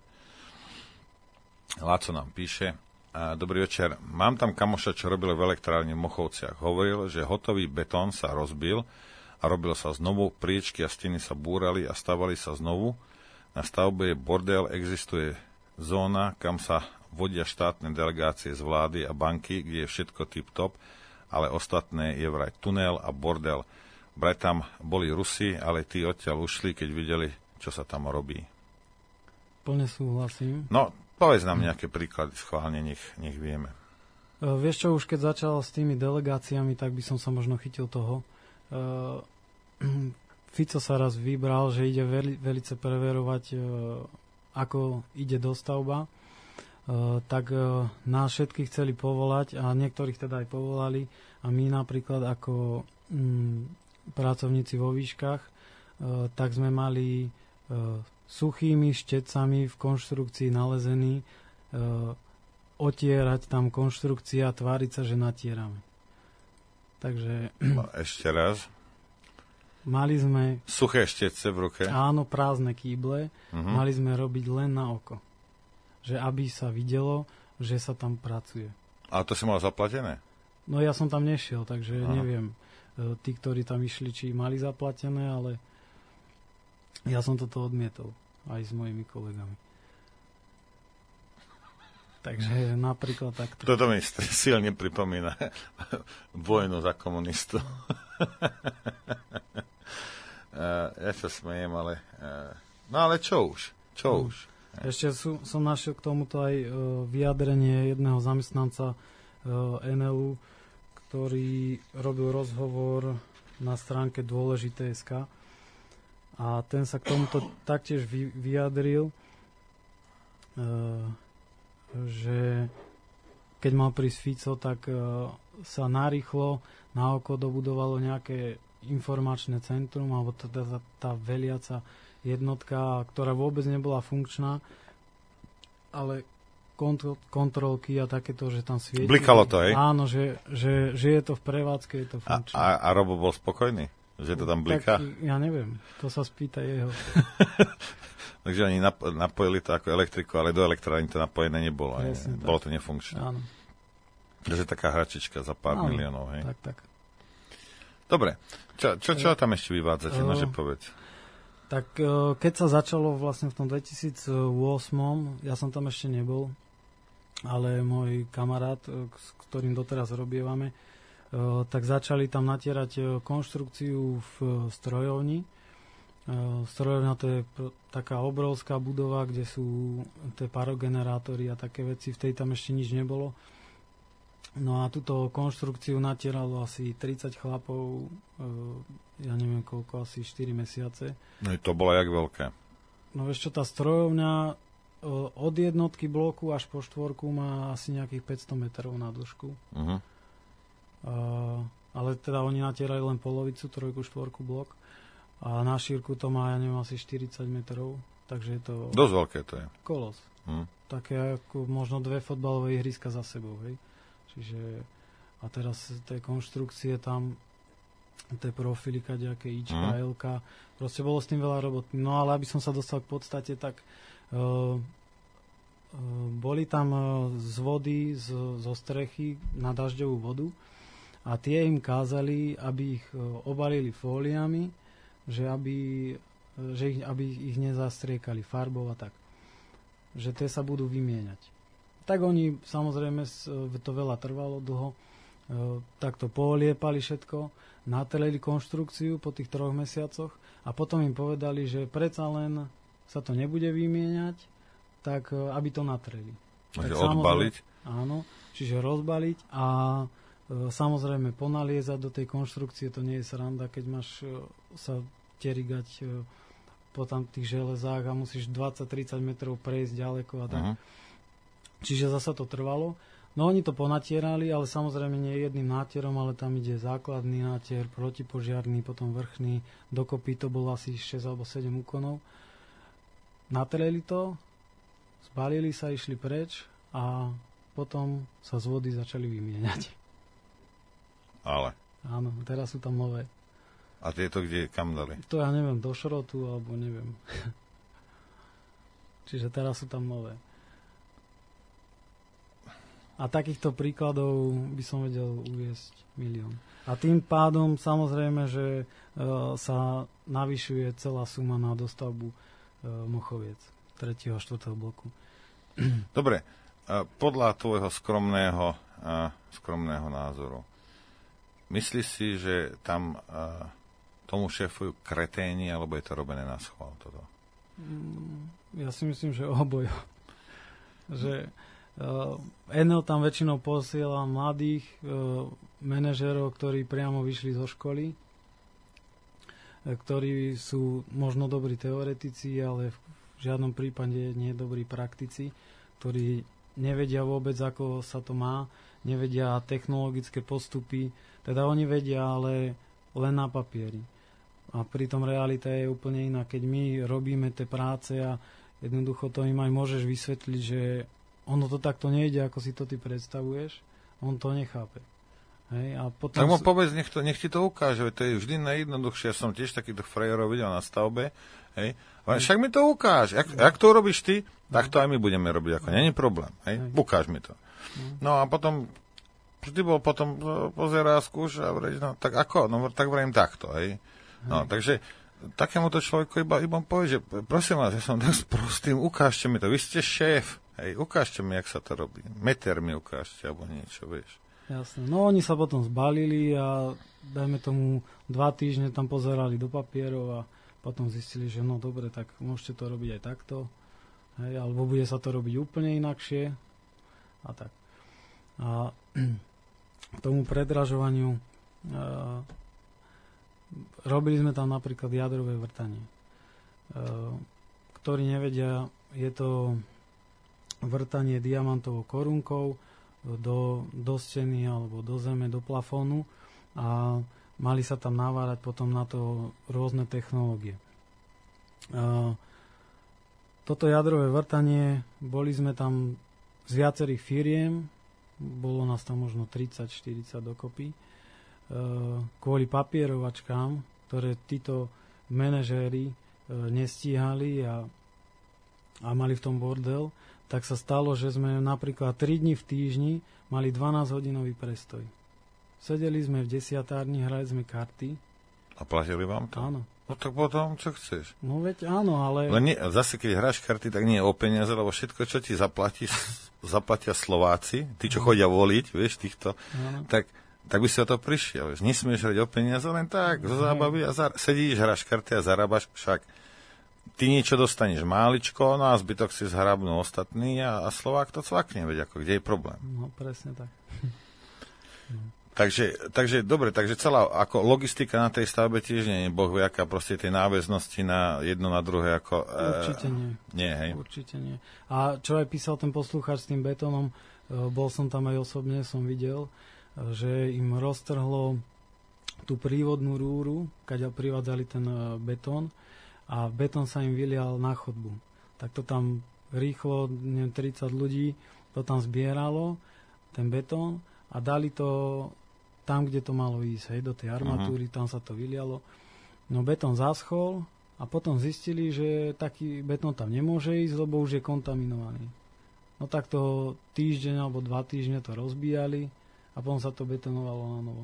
Láco nám píše, dobrý večer, mám tam kamoša, čo robil v elektrárni v Mochovciach. Hovoril, že hotový betón sa rozbil a robil sa znovu, priečky a steny sa búrali a stavali sa znovu. Na stavbe je bordel, existuje zóna, kam sa vodia štátne delegácie z vlády a banky, kde je všetko tip-top, ale ostatné je vraj tunel a bordel. Vraj tam boli Rusi, ale tí odtiaľ ušli, keď videli, čo sa tam robí. Plne súhlasím. No, povedz nám nejaké príklady, schválne, nech, nech vieme. Uh, vieš čo, už keď začal s tými delegáciami, tak by som sa možno chytil toho. Uh, Fico sa raz vybral, že ide veli, velice preverovať, uh, ako ide dostavba. Uh, tak uh, nás všetkých chceli povolať a niektorých teda aj povolali. A my napríklad ako m, pracovníci vo výškach, e, tak sme mali e, suchými štecami v konštrukcii nalezený e, otierať tam konštrukcia a tváriť sa, že natierame. Takže... No, ešte raz. Mali sme... Suché štece v ruke? Áno, prázdne kýble. Uh-huh. Mali sme robiť len na oko. Že aby sa videlo, že sa tam pracuje. A to si mal zaplatené? No ja som tam nešiel, takže Aha. neviem. Tí, ktorí tam išli, či mali zaplatené, ale ja som toto odmietol. Aj s mojimi kolegami. Takže napríklad takto. Toto mi silne pripomína vojnu za komunistov. Ja sa smejem, ale... No ale čo už? Čo no. už? Ešte sú, som našiel k tomuto aj uh, vyjadrenie jedného zamestnanca uh, en el ú, ktorý robil rozhovor na stránke dôležité bodka es ká a ten sa k tomuto taktiež vy, vyjadril, uh, že keď mal prísť Fico, tak uh, sa narýchlo na oko dobudovalo nejaké informačné centrum, alebo teda tá, tá veliaca jednotka, ktorá vôbec nebola funkčná, ale kontrol, kontrolky a takéto, že tam svietili. Blikalo to, hej? Áno, že, že, že je to v prevádzke, je to funkčné. A, a, a Robo bol spokojný? Že to tam bliká? Tak ja neviem, to sa spýta jeho. Takže oni nap- napojili to ako elektriku, ale do elektrárny to napojené nebolo. Presne, bolo to nefunkčné. Áno. Takže taká hračička za pár Áno, miliónov, hej? Tak, tak. Dobre. Čo, čo, čo tam ešte vyvádzate? Uh, Nože povedz. Tak keď sa začalo vlastne v tom dvetisícosem, ja som tam ešte nebol, ale môj kamarát, s ktorým doteraz robievame, tak začali tam natierať konštrukciu v strojovni. Strojovňa to je taká obrovská budova, kde sú tie parogenerátory a také veci, v tej tam ešte nič nebolo. No a túto konštrukciu natieralo asi tridsať chlapov, ja neviem koľko, asi štyri mesiace. No to bolo jak veľké? No vieš čo, tá strojovňa od jednotky bloku až po štvorku má asi nejakých päťsto metrov na dĺžku. Uh-huh. Uh, ale teda oni natierali len polovicu, trojku, štvorku blok. A na šírku to má, ja neviem, asi štyridsať metrov. Takže je to... Dosť veľké to je. Kolos. Uh-huh. Také ako možno dve fotbalové ihriska za sebou, hej. Čiže a teraz tie konštrukcie tam, tie profily, kadejaké Ička, mm. Lka, proste bolo s tým veľa roboty. No ale aby som sa dostal k podstate, tak uh, uh, boli tam uh, z vody, z, zo strechy na dažďovú vodu a tie im kázali, aby ich uh, obalili fóliami, že aby, uh, že ich, aby ich nezastriekali farbou a tak. Že tie sa budú vymieňať. Tak oni, samozrejme, to veľa trvalo dlho, takto poliepali všetko, natreli konštrukciu po tých troch mesiacoch a potom im povedali, že predsa len sa to nebude vymieňať, tak aby to natreli. Takže odbaliť? Áno, čiže rozbaliť a e, samozrejme ponaliezať do tej konštrukcie, to nie je sranda, keď máš e, sa terigať e, po tam tých železách a musíš dvadsať tridsať metrov prejsť ďaleko a tak. Uh-huh. Čiže zasa to trvalo. No oni to ponatierali, ale samozrejme nie jedným nátierom, ale tam ide základný nátier, protipožiarný, potom vrchný. Dokopy to bolo asi šesť alebo sedem úkonov. Natreli to, zbalili sa, išli preč a potom sa z vody začali vymieňať. Ale? Áno, teraz sú tam nové. A tieto kde, kam dali? To ja neviem, do šrotu, alebo neviem. Čiže teraz sú tam nové. A takýchto príkladov by som vedel uviesť milión. A tým pádom samozrejme, že e, sa navyšuje celá suma na dostavbu e, Mochoviec tretieho a štvrtého bloku. Dobre, a podľa tvojho skromného, a, skromného názoru, myslíš si, že tam a, tomu šéfujú kreténi, alebo je to robené na schvál toto? Ja si myslím, že obojo. Že Uh, en el tam väčšinou posiela mladých uh, manažerov, ktorí priamo vyšli zo školy, uh, ktorí sú možno dobrí teoretici, ale v žiadnom prípade nie dobrí praktici, ktorí nevedia vôbec, ako sa to má, nevedia technologické postupy, teda oni vedia, ale len na papieri. A pritom realita je úplne iná. Keď my robíme tie práce a jednoducho to im aj môžeš vysvetliť, že ono to takto nejde, ako si to ty predstavuješ, on to nechápe. Hej, a potom tak mu s... povedz, nech, to, nech ti to ukáže, to je vždy najjednoduchšie. Ja som tiež takýchto frajerov videl na stavbe. Hej. Ale však mi to ukáž. Jak, jak to urobíš ty, tak to aj my budeme robiť. Ako není problém. Hej. Ukáž mi to. No a potom vždy bol potom pozerá, skúš a vrieť, no tak ako? No tak vrejím takto. Hej. No, takže takémuto človeku iba, iba povie, že prosím vás, ja som tak prostým, ukážte mi to. Vy ste šéf. Hej, ukážte mi, jak sa to robí. Meter mi ukážte, alebo niečo, vieš. Jasne. No oni sa potom zbalili a dajme tomu dva týždne tam pozerali do papierov a potom zistili, že no dobre, tak môžete to robiť aj takto. Hej, alebo bude sa to robiť úplne inakšie. A tak. A k tomu predražovaniu e, robili sme tam napríklad jadrové vrtanie. E, ktorí nevedia, je to vrtanie diamantovou korunkou do, do steny alebo do zeme, do plafónu a mali sa tam navárať potom na to rôzne technológie. E, toto jadrové vrtanie, boli sme tam z viacerých firiem, bolo nás tam možno tridsať štyridsať dokopy, e, kvôli papierovačkám, ktoré títo manažéri e, nestíhali a, a mali v tom bordel, tak sa stalo, že sme napríklad tri dni v týždni mali dvanásťhodinový prestoj. Sedeli sme v desiatárni, hrali sme karty. A platili vám to? Áno. No tak potom, čo chceš? No veď áno, ale... Len nie, zase, keď hráš karty, tak nie je o peniaze, lebo všetko, čo ti zaplatíš, zaplatia Slováci, tí, čo chodia voliť, vieš, týchto, tak, tak by si o to prišiel. Vieš. Nesmieš hrať o peniaze, len tak, zo zábavy a zar- sedíš, hráš karty a zarábaš, však ty niečo dostaneš máličko, no a zbytok si zhrabnú ostatní a, a Slovák to cvakne, veď ako, kde je problém. No, presne tak. Takže, takže, dobre, takže celá ako logistika na tej stavbe tiež nie je boh viaká, proste tie náväznosti na jedno na druhé ako... Určite nie. Nie, hej. Určite nie. A čo aj písal ten poslucháč s tým betónom, bol som tam aj osobne, som videl, že im roztrhlo tú prívodnú rúru, kadeľ privádzali ten betón a betón sa im vylial na chodbu. Tak to tam rýchlo, neviem, tridsať ľudí to tam zbieralo, ten betón, a dali to tam, kde to malo ísť, hej, do tej armatúry, uh-huh. Tam sa to vylialo. No betón zaschol a potom zistili, že taký betón tam nemôže ísť, lebo už je kontaminovaný. No tak to týždeň alebo dva týždne to rozbíjali a potom sa to betonovalo na novo.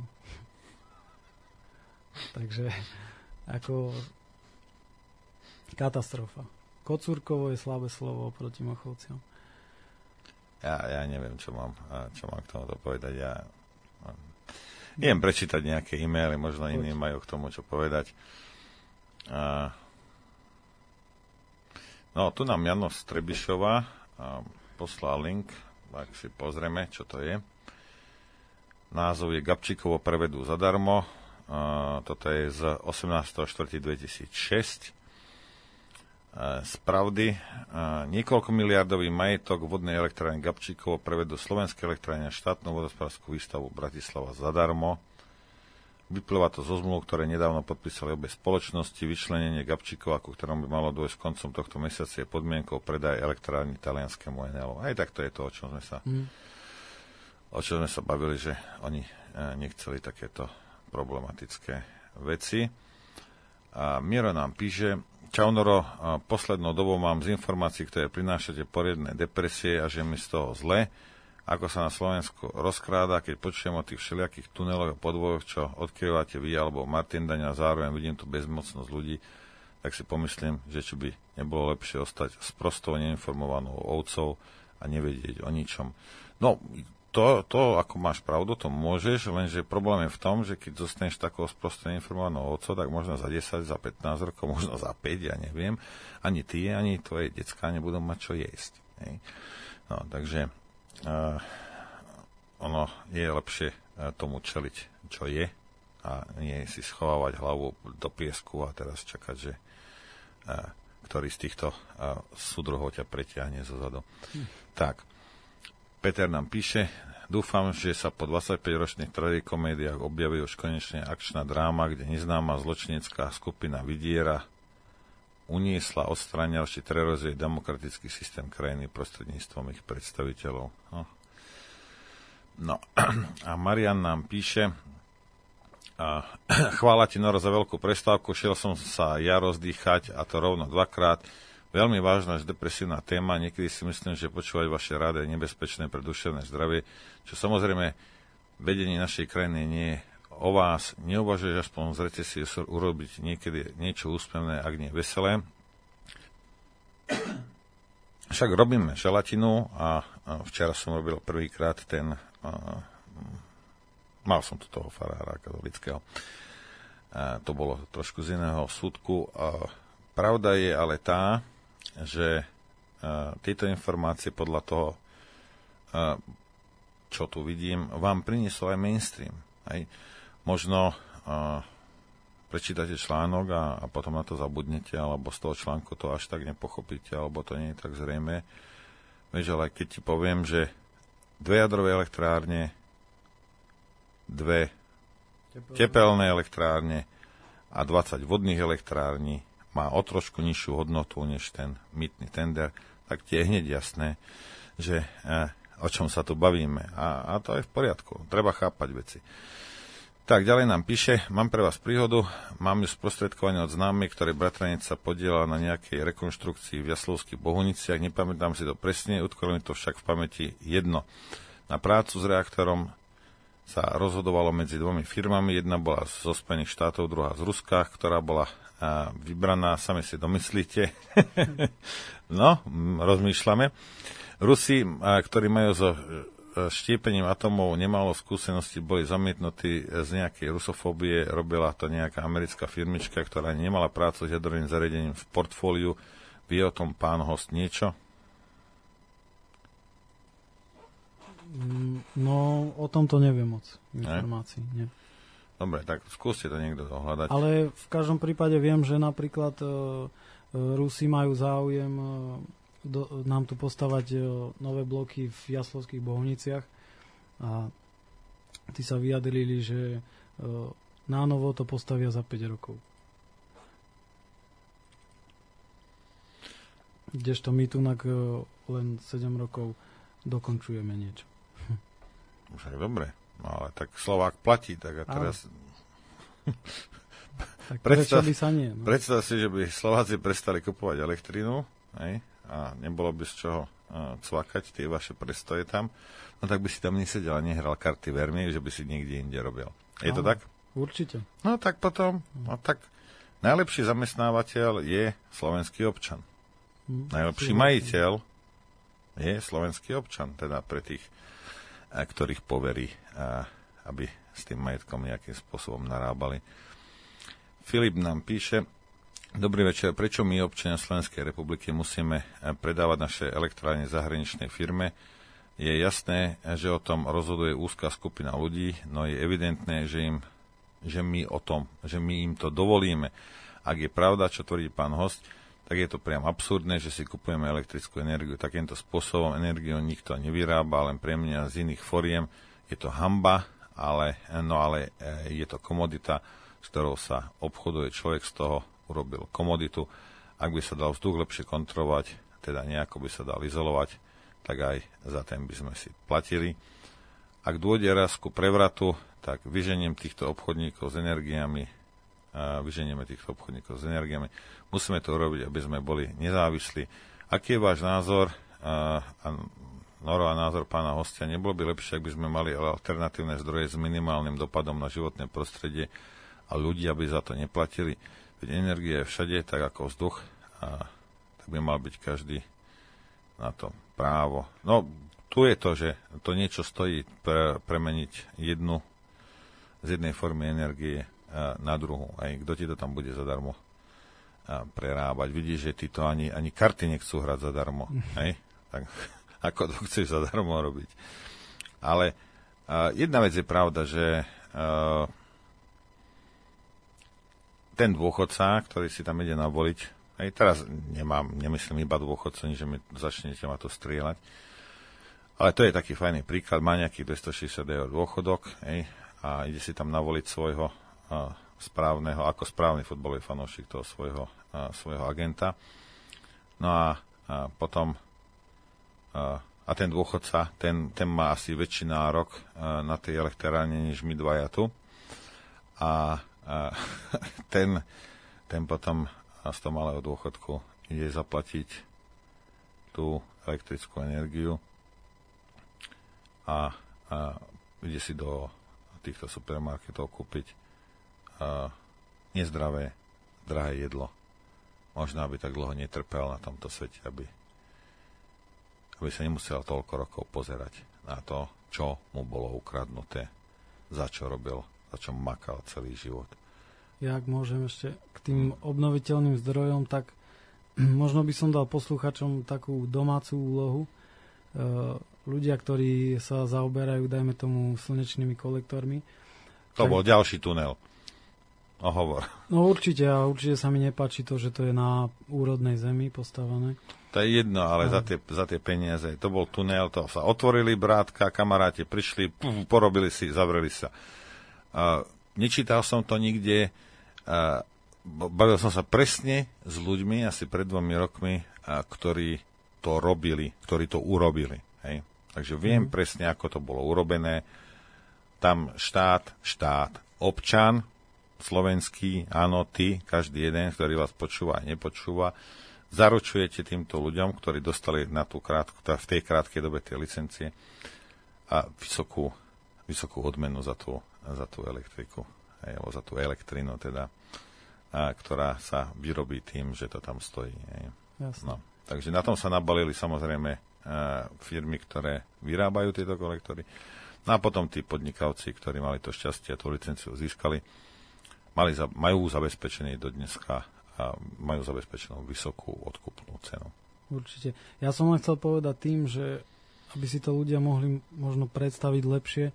Takže ako katastrofa. Kocúrkovo je slabé slovo proti Mochovciam. Ja, ja neviem, čo mám, čo mám k tomuto povedať. Ja idem prečítať nejaké e-maily, možno iní majú k tomu čo povedať. A, no, tu nám Jano Strebišová poslal link, tak si pozrieme, čo to je. Názov je Gabčíkovo prevedú zadarmo. A, toto je z osemnásteho štvrtého dvetisícšesť. Z pravdy, niekoľko miliardový majetok vodnej elektrárne Gabčíkovo prevedú Slovenské elektrárne štátnu vodohospodársku výstavu Bratislava zadarmo. Vyplýva to zo zmluv, ktoré nedávno podpísali obe spoločnosti. Vyčlenenie Gabčíkova, ku ktorom by malo dôjsť koncom tohto mesiaca, je podmienkou predaj elektrárny talianskému Enelu. Aj tak to je to, o čom sme sa, mm. o čom sme sa bavili, že oni nechceli takéto problematické veci. A Miro nám píše: Čaunoro, poslednou dobou mám z informácií, ktoré prinášate poriadne depresie a že mi z toho zle, ako sa na Slovensku rozkráda, keď počujem o tých všelijakých tuneloch a podvojoch, čo odkrývate vy alebo Martin Daň a zároveň vidím tu bezmocnosť ľudí, tak si pomyslím, že či by nebolo lepšie ostať sprostou neinformovanou ovcov a nevedieť o ničom. No, to, to, ako máš pravdu, to môžeš, lenže problém je v tom, že keď zostaneš takou sprostou neinformovanou ovcov, tak možno za desať, za pätnásť rokov, možno za päť, ja neviem, ani ty, ani tvoje decká nebudú mať čo jesť. Hej. No, takže uh, ono je lepšie uh, tomu čeliť, čo je, a nie si schovávať hlavu do piesku a teraz čakať, že uh, ktorý z týchto uh, súdruhov ťa pretiahne zozadu. Hm. Tak, Peter nám píše: Dúfam, že sa po dvadsaťpäťročných tragikomédiách objaví už konečne akčná dráma, kde neznáma zločinecká skupina vydiera, uniesla, odstránila či terorizuje demokratický systém krajiny prostredníctvom ich predstaviteľov. No, no. A Marian nám píše, a chvála ti, Noro, za veľkú prestávku, šiel som sa ja rozdýchať, a to rovno dvakrát. Veľmi vážna až depresívna téma, niekedy si myslím, že počúvať vaše rády je nebezpečné pre duševné zdravie, čo samozrejme vedenie našej krajiny nie je o vás. Neuvažuješ aspoň z recesie urobiť niekedy niečo úspevné, ak nie veselé. Však robíme želatinu a včera som robil prvýkrát ten, a, mal som tu toho farára katolického. A to bolo trošku z iného súdku. A pravda je ale tá, že uh, tieto informácie podľa toho, uh, čo tu vidím, vám priniesol aj mainstream. Hej. Možno uh, prečítate článok a, a potom na to zabudnete, alebo z toho článku to až tak nepochopíte, alebo to nie je tak zrejme. Vieš, ale keď ti poviem, že dve jadrové elektrárne, dve tepelné elektrárne a dvadsať vodných elektrární má o trošku nižšiu hodnotu než ten mýtny tender, tak tie je hneď jasné, že eh, o čom sa tu bavíme. A, a to je v poriadku. Treba chápať veci. Tak, ďalej nám píše, mám pre vás príhodu, mám ju sprostredkovanie od známej, ktorej bratranec sa podielal na nejakej rekonštrukcii v Jaslovských Bohuniciach, nepamätám si to presne, utkolo mi to však v pamäti jedno. Na prácu s reaktorom sa rozhodovalo medzi dvomi firmami, jedna bola zo Spojených štátov, druhá z Ruska, ktorá bola a vybraná, sami si domyslíte. No, rozmýšľame. Rusi, a, ktorí majú so štiepením atomov nemálo skúsenosti, boli zamietnutí z nejakej rusofóbie. Robila to nejaká americká firmička, ktorá nemala prácu s jadrovým zariadením v portfóliu. Vie o tom pán host niečo? No, o tomto neviem moc informácií. Nie? Nie. Dobre, tak skúste to niekto dohľadať. Ale v každom prípade viem, že napríklad e, Rusi majú záujem e, do, nám tu postavať e, nové bloky v Jaslovských Bohuniciach a tí sa vyjadrili, že e, nánovo to postavia za päť rokov. Kdežto my tu e, len sedem rokov dokončujeme niečo. Však dobre. No ale tak Slovák platí, tak a teraz... Tak predstav, by sa nie, no. Predstav si, že by Slováci prestali kupovať elektrínu, hej, a nebolo by z čoho uh, cvakať tie vaše prestoje tam, no tak by si tam nesedel a nehral karty vermi, že by si niekde inde robil. Je to tak? Určite. No tak potom, no tak najlepší zamestnávateľ je slovenský občan. Hm, Najlepší majiteľ je slovenský občan, teda pre tých, ktorých poverí, aby s tým majetkom nejakým spôsobom narábali. Filip nám píše, dobrý večer, prečo my, občania Slovenskej republiky, musíme predávať naše elektrárne zahraničnej firme? Je jasné, že o tom rozhoduje úzka skupina ľudí, no je evidentné, že, im, že, my o tom, že my im to dovolíme. Ak je pravda, čo tvrdí pán host, tak je to priam absurdné, že si kupujeme elektrickú energiu takýmto spôsobom. Energiu nikto nevyrába, len premenia z iných foriem. Je to hanba, ale, no ale je to komodita, s ktorou sa obchoduje. Človek z toho urobil komoditu. Ak by sa dal vzduch lepšie kontrolovať, teda nejako by sa dal izolovať, tak aj za ten by sme si platili. Ak dôjde raz ku prevratu, tak vyženiem týchto obchodníkov s energiami, vyženieme týchto obchodníkov s energiami. Musíme to urobiť, aby sme boli nezávislí. Aký je váš názor a, a Noro a názor pána hostia? Nebolo by lepšie, ak by sme mali alternatívne zdroje s minimálnym dopadom na životné prostredie a ľudia by za to neplatili? Veď energia je všade, tak ako vzduch, a tak by mal byť každý na to právo. No, tu je to, že to niečo stojí pre, premeniť jednu z jednej formy energie na druhú. Aj kto ti to tam bude zadarmo prerábať. Vidíš, že ty to ani, ani karty nechcú hrať zadarmo. Hej? Tak ako to chceš zadarmo robiť? Ale uh, jedna vec je pravda, že uh, ten dôchodca, ktorý si tam ide navoliť, aj teraz nemám, nemyslím iba dôchodca, že mi začnete ma to strieľať, Ale to je taký fajný príklad, má nejakých dvestošesťdesiat eur dôchodok, hej, a ide si tam navoliť svojho a, správneho, ako správny futbalový fanúšik toho svojho, a, svojho agenta. No a, a potom a, a ten dôchodca, ten, ten má asi väčší nárok a, na tej elektrárne, než my dvaja tu. A, a ten, ten potom z toho malého dôchodku ide zaplatiť tú elektrickú energiu a, a ide si do týchto supermarketov kúpiť a, nezdravé, drahé jedlo. Možno, aby tak dlho netrpel na tomto svete, aby, aby sa nemusel toľko rokov pozerať na to, čo mu bolo ukradnuté, za čo robil, za čo makal celý život. Ja ak môžem ešte k tým obnoviteľným zdrojom, tak možno by som dal posluchačom takú domácu úlohu. Ľudia, ktorí sa zaoberajú, dajme tomu, slnečnými kolektormi. To tak... bol ďalší tunel. O hovor. No určite, a určite sa mi nepáči to, že to je na úrodnej zemi postavené. To je jedno, ale a... za, tie, za tie peniaze. To bol tunel, to sa otvorili, brátka, kamaráti prišli, puf, porobili si, zavreli sa. Uh, nečítal som to nikde, uh, bavil som sa presne s ľuďmi asi pred dvomi rokmi, uh, ktorí to robili, ktorí to urobili. Hej? Takže viem mm. presne, ako to bolo urobené. Tam štát, štát, občan, slovenský, áno, ty, každý jeden, ktorý vás počúva a nepočúva, zaručujete týmto ľuďom, ktorí dostali na tú krátku, v tej krátkej dobe tie licencie a vysokú, vysokú odmenu za tú, za tú elektriku, hej, alebo za tú elektrinu, teda, a, ktorá sa vyrobí tým, že to tam stojí. Hej. No, takže na tom sa nabalili samozrejme firmy, ktoré vyrábajú tieto kolektory. No a potom tí podnikavci, ktorí mali to šťastie a tú licenciu získali, mali za, majú zabezpečený do dneska a majú zabezpečenú vysokú odkupnú cenu. Určite. Ja som len chcel povedať tým, že aby si to ľudia mohli možno predstaviť lepšie,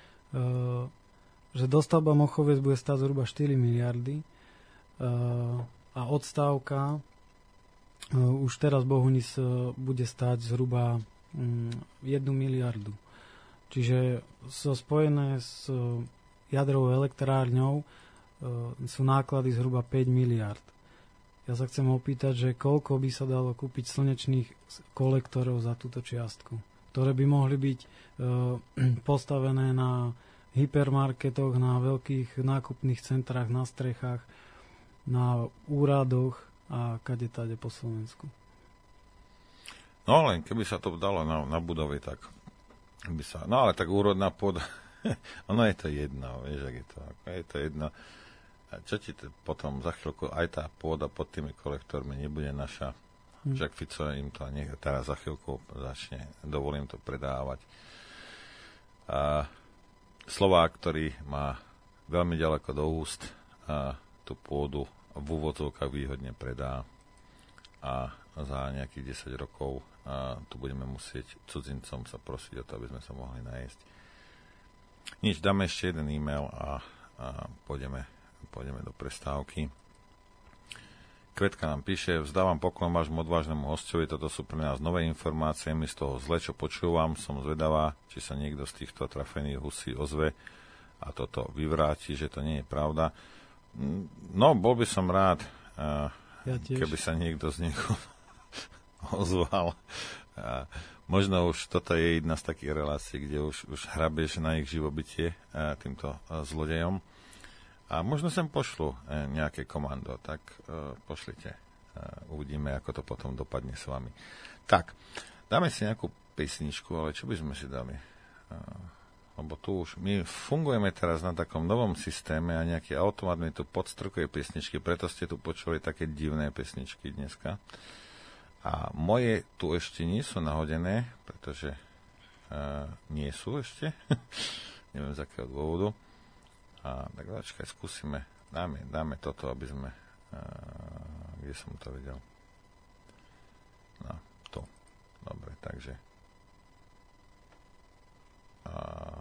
že dostavba Mochoviec bude stáť zhruba štyri miliardy a odstávka už teraz Bohunis bude stáť zhruba jednu miliardu. Čiže so spojené s jadrovou elektrárňou sú náklady zhruba päť miliard. Ja sa chcem opýtať, že koľko by sa dalo kúpiť slnečných kolektorov za túto čiastku, ktoré by mohli byť postavené na hypermarketoch, na veľkých nákupných centrách, na strechách, na úradoch a kade tade po Slovensku. No len, keby sa to dalo na, na budovy, tak by sa... No ale tak úrodná pôda, ono je to jedno, vieš, ak je to, je to jedno. A čo ti to potom za chvíľku, aj tá pôda pod tými kolektormi nebude naša. Hmm. Však Fico im to nech, teraz za chvíľku začne, dovolím to predávať. A Slovák, ktorý má veľmi ďaleko do úst, a tú pôdu v úvodzovkách výhodne predá a za nejakých desať rokov a tu budeme musieť cudzincom sa prosiť o to, aby sme sa mohli najesť. Nič, dáme ešte jeden e-mail a, a pôjdeme, pôjdeme do prestávky. Kvetka nám píše: vzdávam poklon vášmu odvážnemu hosťovi, toto sú pre nás nové informácie, mi z toho zle, čo počúvam, som zvedavá, či sa niekto z týchto trafených husí ozve a toto vyvráti, že to nie je pravda. No, bol by som rád, uh, ja keby sa niekto z nich ozval. Uh, možno už toto je jedna z takých relácií, kde už, už hrabieš na ich živobytie uh, týmto uh, zlodejom. A možno sem pošlu uh, nejaké komando, tak uh, pošlite. Uh, uvidíme, ako to potom dopadne s vami. Tak, dáme si nejakú pesničku, ale čo by sme si dali? Uh, lebo tu už my fungujeme teraz na takom novom systéme a nejaký automat mi tu podstrkuje pesničky, preto ste tu počuli také divné pesničky dneska. A moje tu ešte nie sú nahodené, pretože uh, nie sú ešte. Neviem z akého dôvodu. A tak začkaj, skúsime. Dáme, dáme toto, aby sme... Uh, kde som to videl? No, tu. Dobre, takže... A,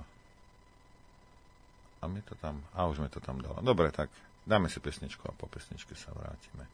a mi to tam... A už mi to tam dalo. Dobre, tak dáme si pesničku a po pesničke sa vrátime.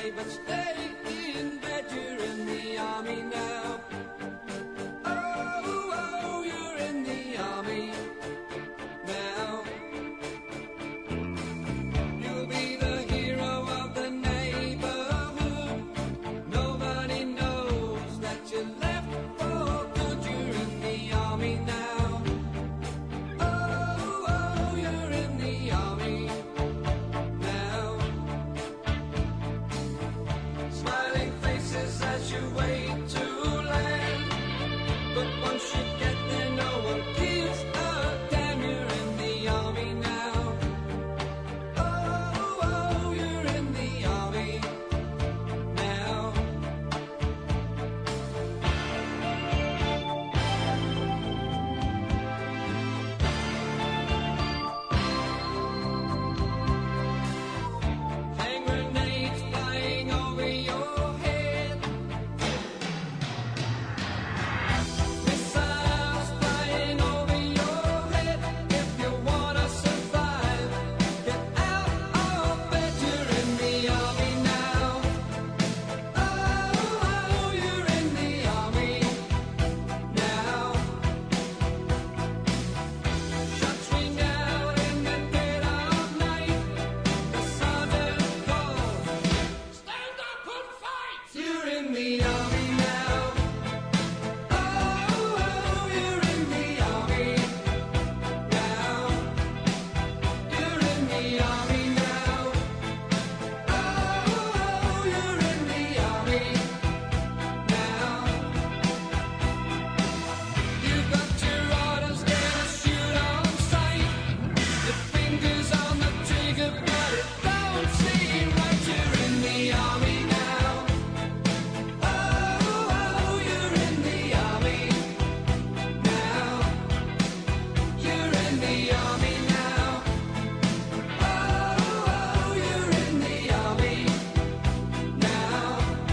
away, but stay in bed. You're in the army now. Oh, oh, you're in the army now. You'll be the hero of the neighborhood. Nobody knows that you left for good. You're in the army now. Oh, oh, you're in the army now. Smiling faces as you wait to land. But once you get there, no one gives a damn. You're in the army now. Oh, oh, you're in the army now. Hand grenades flying over your head. Missiles flying over your head. If you wanna survive, get out of bed. You're in the army now. Oh, oh, you're in the army now. Shots ring out in the dead of night. The sergeant calls, stand up and fight. You're in the army now. Oh, oh, you're in the army now. You're in the army now. Oh, oh, you're in the army now. You've got your orders, gonna shoot on sight. Your fingers on the trigger, but it don't seem right. You're in the army now. Oh, oh, you're in the army now. You're in the army now. Oh, oh, you're in the army now.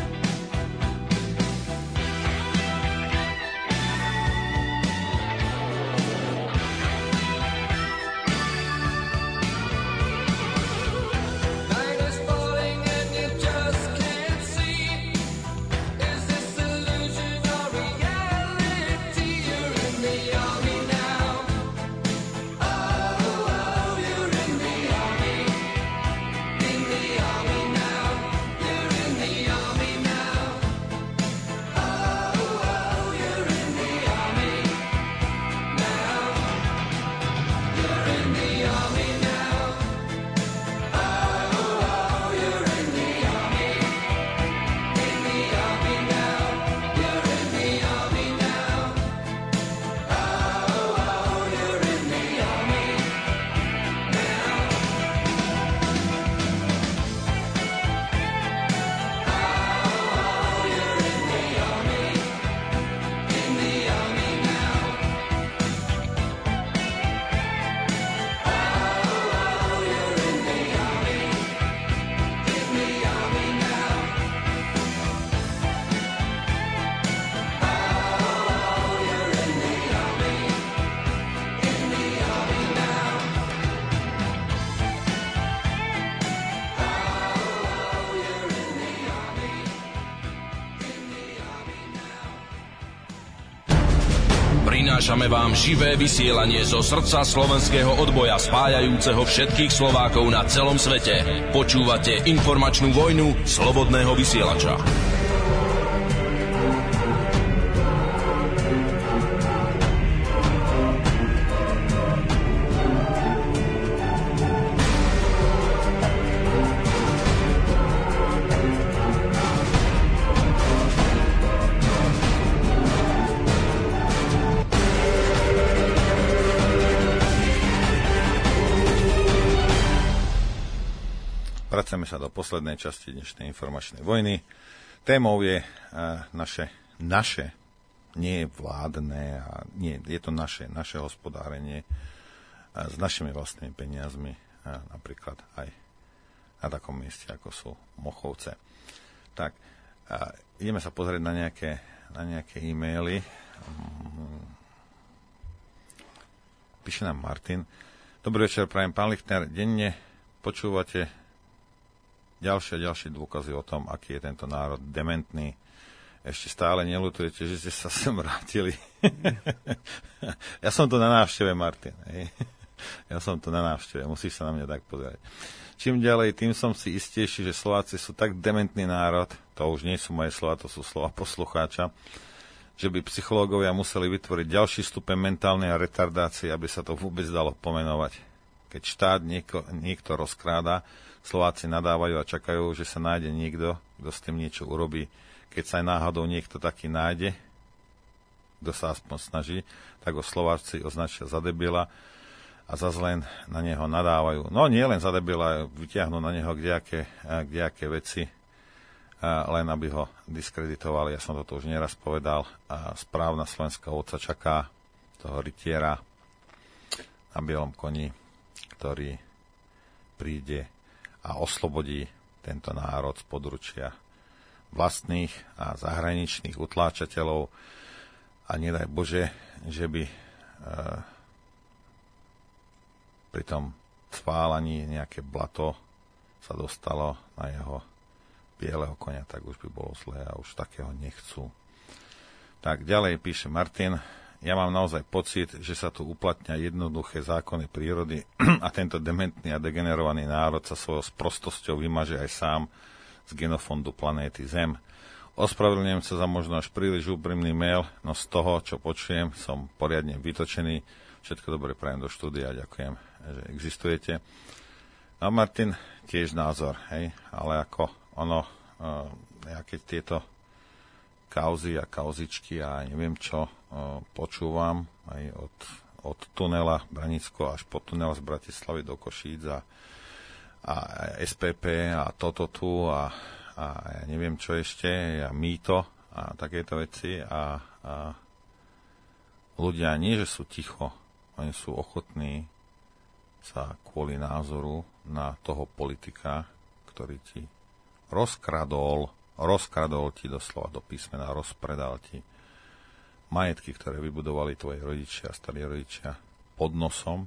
Night is falling and you just can't see. Is this illusion or reality? You're in the army now. Oh, oh, you're in the army. In the army now. You're in the army now. Oh, oh, you're in the army now. You're in the army now. Oh, oh, you're in the army. In the army now. You're in the army now. Oh, oh, you're in the army now. Oh, you're in the army. In the army now. Oh, you're in the army. In the army now. Oh, you're in the army. In the army now. Oh, you're in the army. In the army now. Prinášame vám živé vysielanie zo srdca slovenského odboja spájajúceho všetkých Slovákov na celom svete. Počúvate informačnú vojnu slobodného vysielača. Vracame sa do poslednej časti dnešnej informačnej vojny. Témou je uh, naše, naše, nie vládne, a nie, je to naše, naše hospodárenie uh, s našimi vlastnými peniazmi, uh, napríklad aj na takom mieste, ako sú Mochovce. Tak, uh, ideme sa pozrieť na nejaké, na nejaké e-maily. Um, píše nám Martin. Dobrý večer, prajem, pán Lichtner. Denne počúvate ďalšie a ďalšie dôkazy o tom, aký je tento národ dementný. Ešte stále neľutujete, že ste sa sem vrátili. Ja som tu na návšteve, Martin. Hej. Ja som tu na návšteve, musíš sa na mňa tak pozerať. Čím ďalej, tým som si istejší, že Slováci sú tak dementný národ, to už nie sú moje slova, to sú slova poslucháča, že by psychológovia museli vytvoriť ďalší stupeň mentálnej retardácie, aby sa to vôbec dalo pomenovať. Keď štát nieko, niekto rozkráda, Slováci nadávajú a čakajú, že sa nájde niekto, kto s tým niečo urobí. Keď sa aj náhodou niekto taký nájde, kto sa aspoň snaží, tak ho Slováci označia za debila a zase len na neho nadávajú. No nie len za debila, vyťahnú na neho kdejaké, kdejaké veci, len aby ho diskreditovali. Ja som toto už neraz povedal. A správna slovenská ovca čaká toho rytiera na bielom koni, ktorý príde a oslobodí tento národ z područia vlastných a zahraničných utláčateľov a nedaj Bože, že by e, pri tom cválaní nejaké blato sa dostalo na jeho bieleho konia, tak už by bolo zlé a už takého nechcú. Tak ďalej píše Martin, ja mám naozaj pocit, že sa tu uplatňa jednoduché zákony prírody a tento dementný a degenerovaný národ sa svojou sprostosťou vymaže aj sám z genofondu planéty Zem. Ospravedlňujem sa za možno až príliš úprimný mail, no z toho, čo počujem, som poriadne vytočený. Všetko dobre prajem do štúdia a ďakujem, že existujete. A Martin, tiež názor, hej, ale ako ono, uh, ja keď tieto kauzy a kauzičky a neviem čo uh, počúvam aj od, od tunela Branicko až po tunel z Bratislavy do Košíc a a es pé pé a toto tu a, a ja neviem čo ešte, a mýto a takéto veci a, a ľudia nie, že sú ticho, oni sú ochotní sa kvôli názoru na toho politika, ktorý ti rozkradol, rozkradol ti doslova do písmena, rozpredal ti majetky, ktoré vybudovali tvoji rodičia, starí rodičia pod nosom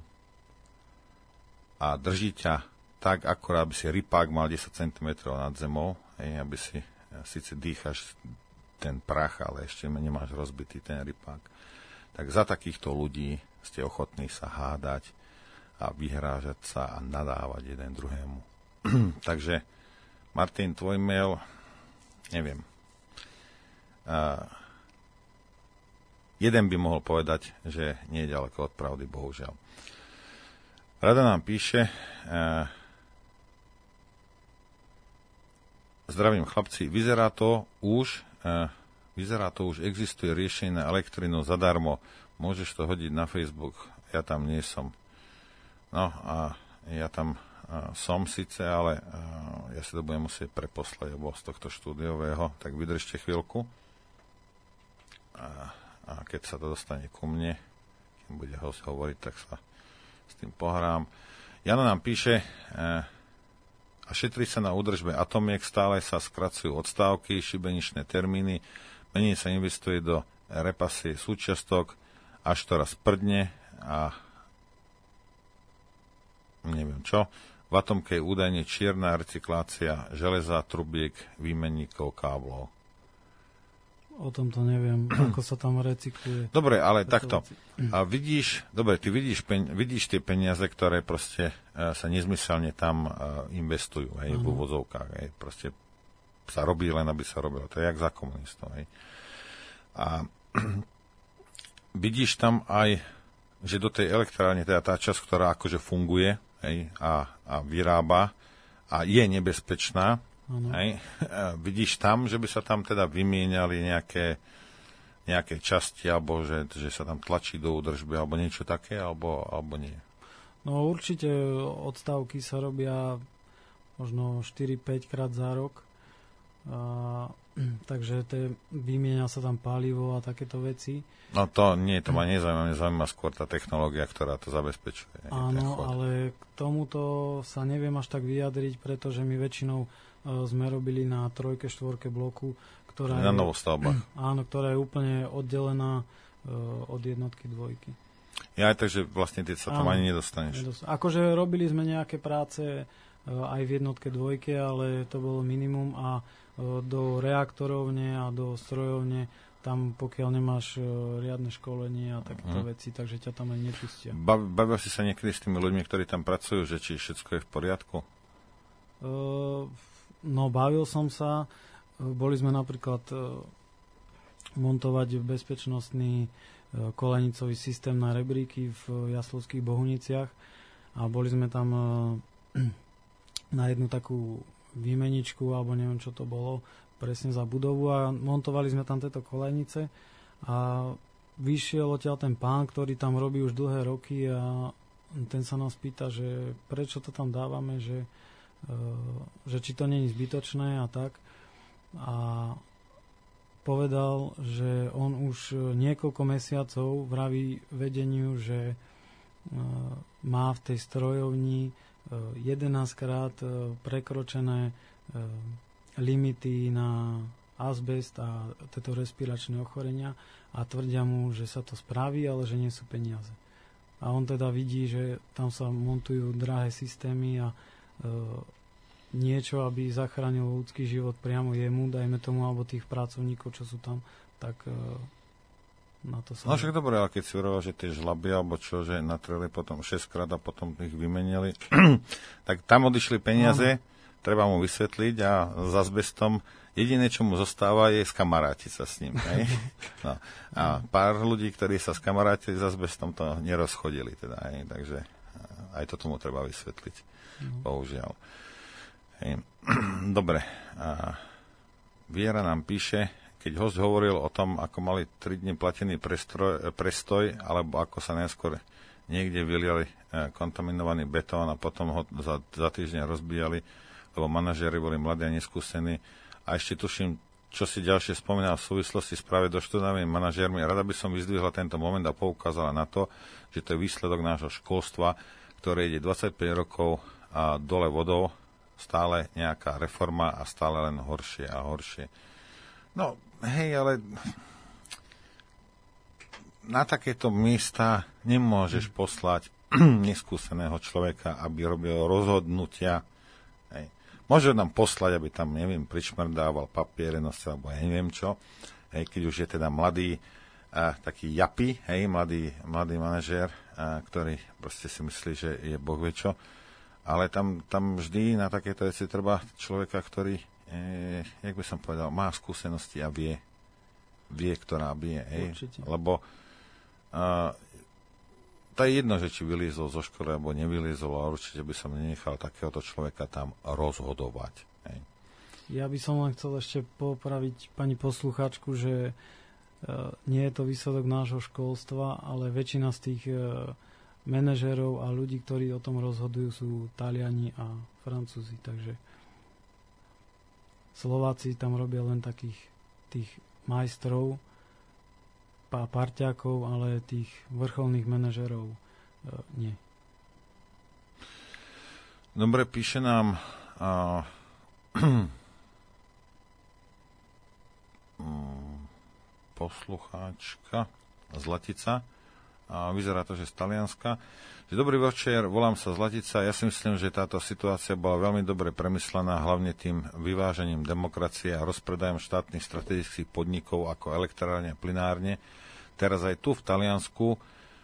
a drží ťa tak akorát, aby si rypák mal desať centimetrov nad zemou, hej, aby si, síce dýchaš ten prach, ale ešte nemáš rozbitý ten rypák. Tak za takýchto ľudí ste ochotní sa hádať a vyhrážať sa a nadávať jeden druhému. Takže, Martin, tvoj mail, neviem. Uh, jeden by mohol povedať, že nie je ďaleko od pravdy, bohužiaľ. Rada nám píše, uh, zdravím chlapci, vyzerá to už, uh, vyzerá to už, existuje riešenie na elektrinu zadarmo. Môžeš to hodiť na Facebook, ja tam nie som. No a ja tam uh, som síce, ale uh, ja si to budem musieť preposlať, lebo z tohto štúdiového, tak vydržte chvíľku. A, a keď sa to dostane ku mne, keď bude host hovoriť, tak sa s tým pohrám. Jana nám píše, uh, a šetrí sa na údržbe atomiek, stále sa skracujú odstávky, šibeničné termíny, menej sa investuje do repasie súčiastok, až to raz prdne a neviem čo. V atomke je údajne čierna recyklácia železa, trubiek, výmenníkov, káblov. O tomto neviem, ako sa tam recykluje. Dobre, ale takto. A vidíš, dobre, ty vidíš, pen, vidíš tie peniaze, ktoré proste uh, sa nezmyselne tam uh, investujú, hej, v úvodzovkách, hej, proste sa robí len, aby sa robilo. To je jak za komunistov, hej. A vidíš tam aj, že do tej elektrárne, teda tá časť, ktorá akože funguje, hej, a, a vyrába a je nebezpečná, hej, vidíš tam, že by sa tam teda vymieniali nejaké, nejaké časti, alebo že, že sa tam tlačí do údržby, alebo niečo také, alebo, alebo nie? No určite odstávky sa robia možno štyri päť krát za rok. A, takže te, vymieňa sa tam palivo a takéto veci. No to nie, to ma nezaujíma, mňa zaujíma skôr tá technológia, ktorá to zabezpečuje. Áno, ale k tomuto sa neviem až tak vyjadriť, pretože my väčšinou sme robili na trojke, štvorke bloku, ktorá na je, novostavbách. Áno, ktorá je úplne oddelená uh, od jednotky dvojky. Ja aj takže vlastne ty sa tam ani nedostaneš. Nedost- akože robili sme nejaké práce uh, aj v jednotke dvojke, ale to bolo minimum a do reaktorovne a do strojovne tam pokiaľ nemáš riadne školenie a takéto mm. veci, takže ťa tam aj nepustia. Bavil si sa niekedy s tými ľuďmi, ktorí tam pracujú, že či všetko je v poriadku? Uh, no, bavil som sa. Boli sme napríklad uh, montovať bezpečnostný uh, kolenicový systém na rebríky v Jaslovských Bohuniciach a boli sme tam uh, na jednu takú výmeničku, alebo neviem, čo to bolo, presne za budovu a montovali sme tam tieto kolejnice a vyšiel odtiaľ ten pán, ktorý tam robí už dlhé roky a ten sa nás pýta, že prečo to tam dávame, že, že či to nie je zbytočné a tak. A povedal, že on už niekoľko mesiacov vraví vedeniu, že má v tej strojovni jedenásťkrát prekročené limity na azbest a tieto respiračné ochorenia a tvrdia mu, že sa to spraví, ale že nie sú peniaze. A on teda vidí, že tam sa montujú drahé systémy a e, niečo, aby zachránilo ľudský život priamo jemu, dajme tomu, alebo tých pracovníkov, čo sú tam, tak e, na to sa... No však dobre, ale keď si uroval, že tie žlaby, alebo čo, že natreli potom šesťkrát a potom ich vymenili, tak tam odišli peniaze, no. Treba mu vysvetliť a s azbestom jediné, čo mu zostáva, je skamarátiť sa s ním. Hej? No. A pár ľudí, ktorí sa skamarátili s azbestom, to nerozchodili. Teda, hej? Takže aj to tomu treba vysvetliť. No. Bohužiaľ. Hej. Dobre. A Viera nám píše, keď host hovoril o tom, ako mali tri dni platený prestroj, prestoj, alebo ako sa najskôr niekde vyliali kontaminovaný betón a potom ho za, za týždeň rozbíjali, lebo manažéri boli mladí a neskúsení. A ešte tuším, čo si ďalšie spomínal v súvislosti s práve doštudovanými manažérmi. Rada by som vyzdvihla tento moment a poukázala na to, že to je výsledok nášho školstva, ktoré ide dvadsaťpäť rokov a dole vodou, stále nejaká reforma a stále len horšie a horšie. No, hej, ale na takéto miesta nemôžeš poslať neskúseného človeka, aby robil rozhodnutia. Hej. Môže nám poslať, aby tam, neviem, pričmrdával papiere, nosil, alebo ja neviem čo. Hej, keď už je teda mladý, a, taký japy, hej, mladý, mladý manažér, a, ktorý proste si myslí, že je boh vie čo. Ale tam, tam vždy na takéto veci treba človeka, ktorý, e, jak by som povedal, má skúsenosti a vie, vie, ktorá bije. Hej. Určite. Lebo a, to je jedno, že či vyliezol zo školy, alebo nevyliezol, a určite by som nenechal takéhoto človeka tam rozhodovať. Hej. Ja by som len chcel ešte popraviť pani poslucháčku, že e, nie je to výsledok nášho školstva, ale väčšina z tých e, manažérov a ľudí, ktorí o tom rozhodujú, sú Taliani a Francúzi. Takže Slováci tam robia len takých tých majstrov, parťákov, ale tých vrcholných manažerov e, nie. Dobre, píše nám a, poslucháčka Zlatica a vyzerá to, že z Talianska. Dobrý večer, volám sa Zlatica. Ja si myslím, že táto situácia bola veľmi dobre premyslená, hlavne tým vyvážením demokracie a rozpredajom štátnych strategických podnikov ako elektrárne a plynárne. Teraz aj tu v Taliansku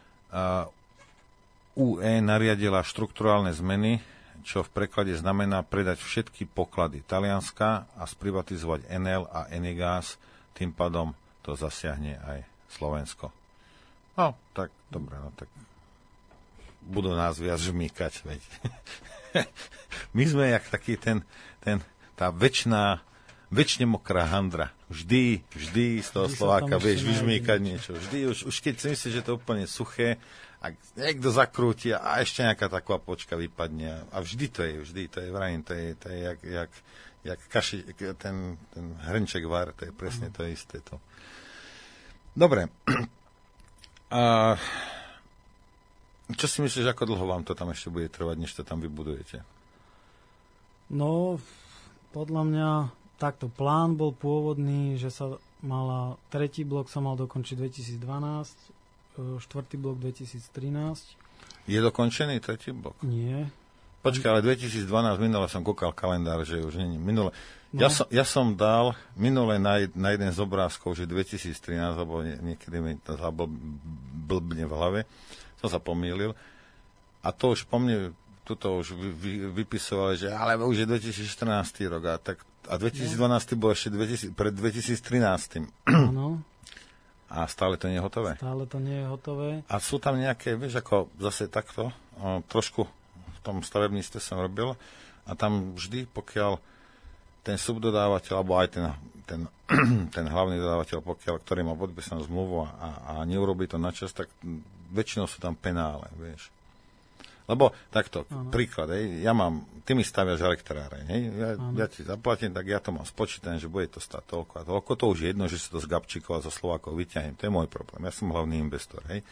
ú é nariadila štrukturálne zmeny, čo v preklade znamená predať všetky poklady Talianska a sprivatizovať en el a Enigás, tým pádom to zasiahne aj Slovensko. No, tak, dobre, no tak budú nás viac žmýkať, veď. My sme jak taký ten, ten tá večná, večne mokrá handra. Vždy, vždy z toho vždy Slováka vieš vyžmýkať niečo. Vždy, už, už keď si myslíš, že to je úplne suché, a niekto zakrúti a ešte nejaká tá kvapočka vypadne. A vždy to je, vždy to je, vrajím, to je, to je jak, jak, jak kaši, ten, ten hrnček var, to je presne to isté. To. Dobre. A čo si myslíš, ako dlho vám to tam ešte bude trvať, než to tam vybudujete? No, podľa mňa takto plán bol pôvodný, že sa mala, tretí blok sa mal dokončiť dvetisícdvanásť, štvrtý blok dvetisíctrinásť. Je dokončený tretí blok? Nie. Počkaj, ale dvetisícdvanásť, minule som kúkal kalendár, že už nie. Minule. Ja, No. som, ja som dal minule na, jed, na jeden z obrázkov, že dvetisíctrinásť, alebo nie, niekedy mi to zabl, blbne v hlave, som sa pomýlil. A to už po mne, tuto už vy, vy, vypisovali, že ale už je dvetisícštrnásť rok. A, tak, a dvetisícdvanásť bol ešte dvetisíc, pred dvetisíctrinásť. Áno, A stále to nie je hotové. stále to nie je hotové. A sú tam nejaké, vieš, ako zase takto, o, trošku v tom stavebníctve som robil a tam vždy, pokiaľ ten subdodávateľ, alebo aj ten, ten, ten hlavný dodávateľ, pokiaľ, ktorý má podpísanú zmluvu a, a neurobí to na čas, tak väčšinou sú tam penále, vieš. Lebo takto, ano. príklad, hej, ja mám, ty mi staviaš elektráreň, hej, ja, ja ti zaplatím, tak ja to mám spočítané, že bude to stáť toľko a toľko, to už je jedno, že si to z Gabčíkov a zo Slovákov vyťahnem, to je môj problém, ja som hlavný investor, hej.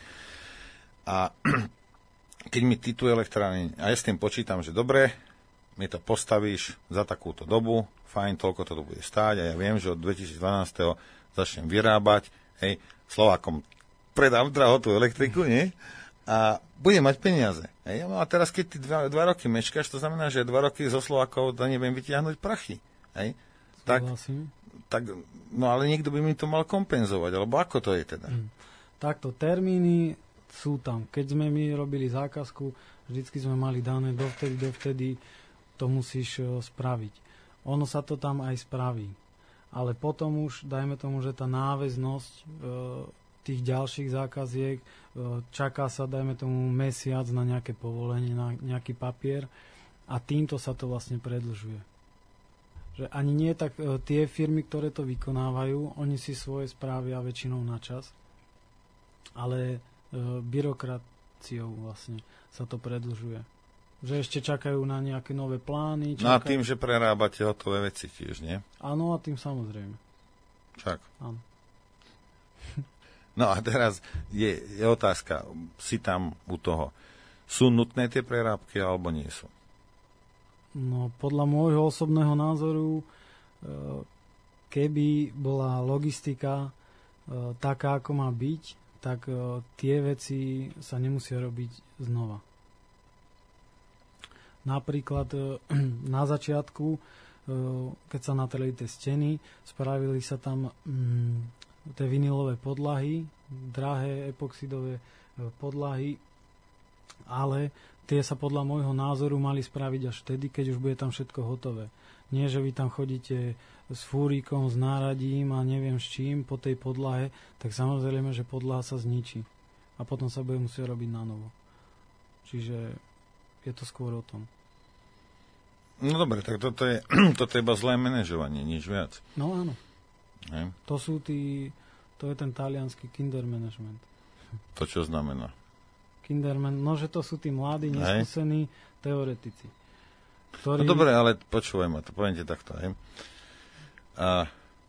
A keď mi ty tu elektráreň, a ja s tým počítam, že dobre, mi to postavíš za takúto dobu, fajn, toľko to bude stáť a ja viem, že od dvetisícdvanásť začnem vyrábať, hej, Slovákom predám draho tú elektriku, nie? A budem mať peniaze. Hej. No a teraz, keď ty dva, dva roky meškáš, to znamená, že dva roky zo Slovákov to neviem vytiahnuť prachy. Hej. Tak, tak, no ale niekto by mi to mal kompenzovať, alebo ako to je teda? Hmm. Takto, termíny sú tam. Keď sme my robili zákazku, vždycky sme mali dané dovtedy, dovtedy to musíš uh, spraviť. Ono sa to tam aj spraví. Ale potom už, dajme tomu, že tá náväznosť uh, tých ďalších zákaziek, čaká sa, dajme tomu, mesiac na nejaké povolenie, na nejaký papier a týmto sa to vlastne predĺžuje. Že ani nie tak tie firmy, ktoré to vykonávajú, oni si svoje správia väčšinou na čas, ale byrokraciou vlastne sa to predĺžuje. Že ešte čakajú na nejaké nové plány. Čakajú... No a tým, že prerábate hotové veci tiež, nie? Áno, a tým samozrejme. Čak. Áno. No a teraz je, je otázka, si tam u toho. Sú nutné tie prerábky, alebo nie sú? No, podľa môjho osobného názoru, keby bola logistika taká, ako má byť, tak tie veci sa nemusia robiť znova. Napríklad na začiatku, keď sa natreli tie steny, spravili sa tam tie vinilové podlahy, drahé epoxidové podlahy, ale tie sa podľa môjho názoru mali spraviť až vtedy, keď už bude tam všetko hotové. Nie, že vy tam chodíte s fúrikom, s náradím a neviem s čím po tej podlahe, tak samozrejme, že podlaha sa zničí a potom sa bude musieť robiť na novo. Čiže je to skôr o tom. No dobre, tak toto je, toto je iba zlé manažovanie, nič viac. No áno. Ne? To sú tí, to je ten taliansky kindermanagement. To čo znamená? Kinderman, no že to sú tí mladí, neskúsení teoretici. Ktorí... No dobre, ale počúvaj ma, to poviem ti takto. Hej. A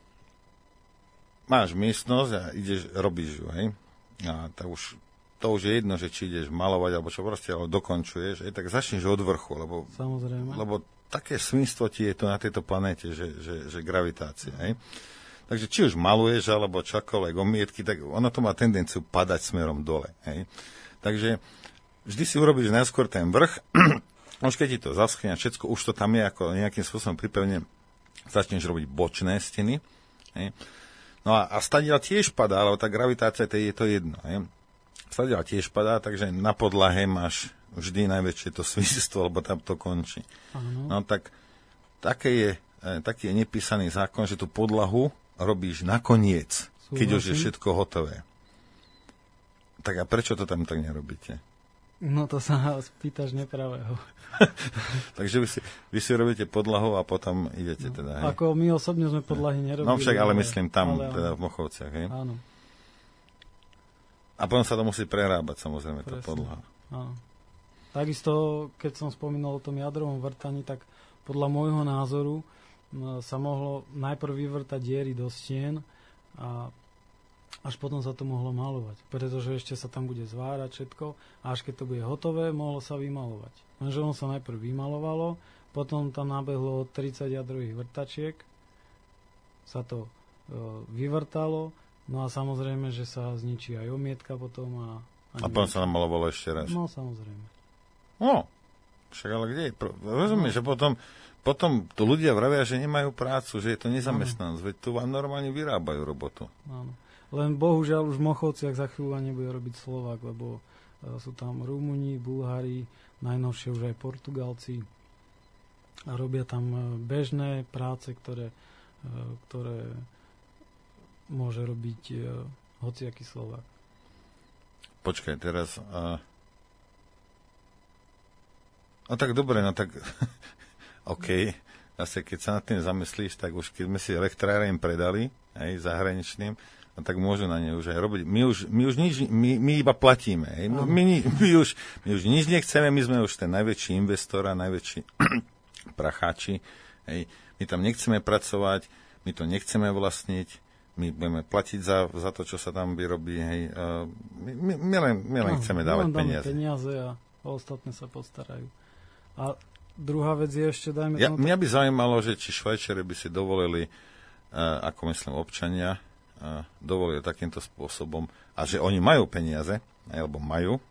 máš miestnosť a ideš, robíš ju, hej. A tak už, to už je jedno, že či ideš malovať, alebo čo proste, ale dokončuješ, hej, tak začneš od vrchu, lebo, Samozrejme. lebo také svinstvo ti je to na tejto planéte, že, že, že gravitácia, hej. Takže či už maluješ, alebo čokoľvek, omietky, tak ono to má tendenciu padať smerom dole. Hej. Takže vždy si urobíš najskôr ten vrch, už keď ti to zaschne a všetko, už to tam je ako nejakým spôsobom pripevne, začneš robiť bočné steny. Hej. No a, a stadiaľ tiež padá, ale tá gravitácia, to je to jedno. Hej. Stadiaľ tiež padá, takže na podlahe máš vždy najväčšie to svinstvo, lebo tam to končí. Áno. No tak také je, taký je nepísaný zákon, že tú podlahu robíš nakoniec, Súhlasím. Keď už je všetko hotové. Tak a prečo to tam tak nerobíte? No to sa spýtaš nepravého. Takže vy si, vy si robíte podlahu a potom idete no, teda, hej? Ako my osobne sme podlahy nerobili. No však, ale myslím tam, ale, teda v Mochovciach, hej? Áno. A potom sa to musí prerábať, samozrejme, Presne. tá podlaha. Áno. Takisto, keď som spomínal o tom jadrovom vrtaní, tak podľa môjho názoru sa mohlo najprv vyvrtať diery do stien a až potom sa to mohlo malovať. Pretože ešte sa tam bude zvárať všetko a až keď to bude hotové, mohlo sa vymalovať. Lenže ono sa najprv vymalovalo, potom tam nabehlo tridsať jadrových vrtačiek, sa to e, vyvrtalo, no a samozrejme, že sa zničí aj omietka potom. A, a, a potom sa namalovalo ešte raz. No, samozrejme. No, Však ale kde je? Rozumieš, že potom, potom to ľudia vravia, že nemajú prácu, že je to nezamestnanosť. Veď tu vám normálne vyrábajú robotu. Áno. Len bohužiaľ už v Mochovciach za chvíľu nebude robiť Slovák, lebo uh, sú tam Rumúni, Bulhári, najnovšie už aj Portugalci. A robia tam uh, bežné práce, ktoré, uh, ktoré môže robiť uh, hociaký Slovák. Počkaj, teraz... Uh... No tak dobre, no tak... OK, zase keď sa nad tým zamyslíš, tak už keď sme si elektráreň predali, aj zahraničným, no tak môžu na ne už aj robiť. My už, my už nič, my, my iba platíme. Hej. My, my, my, už, my už nič nechceme, my sme už ten najväčší investor a najväčší pracháči. Hej. My tam nechceme pracovať, my to nechceme vlastniť, my budeme platiť za, za to, čo sa tam vyrobí. Hej. My, my, my len, my len no, chceme dávať len peniaze. peniaze a ostatné sa postarajú. A druhá vec je ešte, dajme ja, tomu... Mňa by zaujímalo, že či Švajčiari by si dovolili, uh, ako myslím občania, uh, dovolili takýmto spôsobom, a že oni majú peniaze, alebo majú,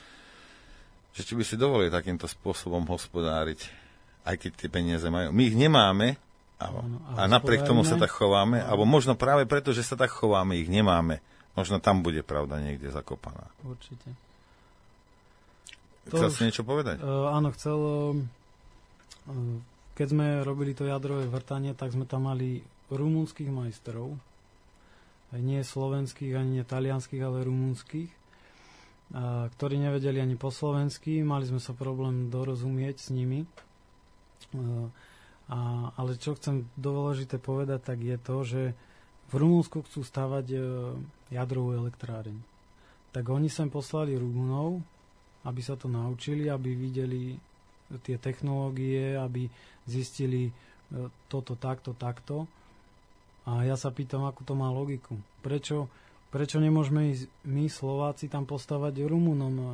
že či by si dovolili takýmto spôsobom hospodáriť, aj keď tie peniaze majú. My ich nemáme a, ano, a, a napriek tomu sa tak chováme, ano. Alebo možno práve preto, že sa tak chováme, ich nemáme. Možno tam bude pravda niekde zakopaná. Určite. Chcel si niečo povedať? Uh, áno, chcel. Uh, keď sme robili to jadrové vrtanie, tak sme tam mali rumunských majstrov. Nie slovenských, ani nie talianských, ale rumunských, uh, ktorí nevedeli ani po slovensky. Mali sme sa problém dorozumieť s nimi. Uh, a, ale čo chcem dôležité povedať, tak je to, že v Rumunsku chcú stavať uh, jadrovú elektráreň. Tak oni sem poslali Rumunov, aby sa to naučili, aby videli tie technológie, aby zistili toto, takto, takto. A ja sa pýtam, akú to má logiku. Prečo, prečo nemôžeme ísť my, Slováci, tam postavať Rumunom e,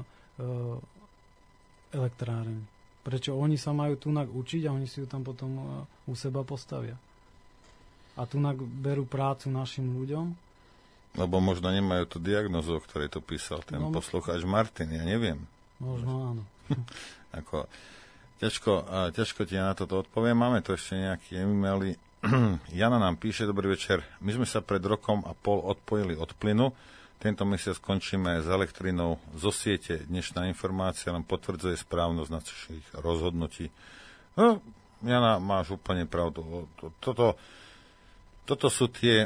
elektráreň? Prečo oni sa majú tunak učiť a oni si ju tam potom e, u seba postavia? A tunak berú prácu našim ľuďom? Lebo možno nemajú tú diagnozu, o ktorej to písal ten no, poslucháč Martin, ja neviem. Možno áno. Ako, ťažko, ťažko ti na toto odpoviem. Máme tu ešte nejaké e-maily. Jana nám píše, dobrý večer. My sme sa pred rokom a pol odpojili od plynu. Tento mesiac skončíme s elektrinou zo siete. Dnešná informácia len potvrdzuje správnosť našich rozhodnutí. No, Jana, máš úplne pravdu. Toto, toto sú tie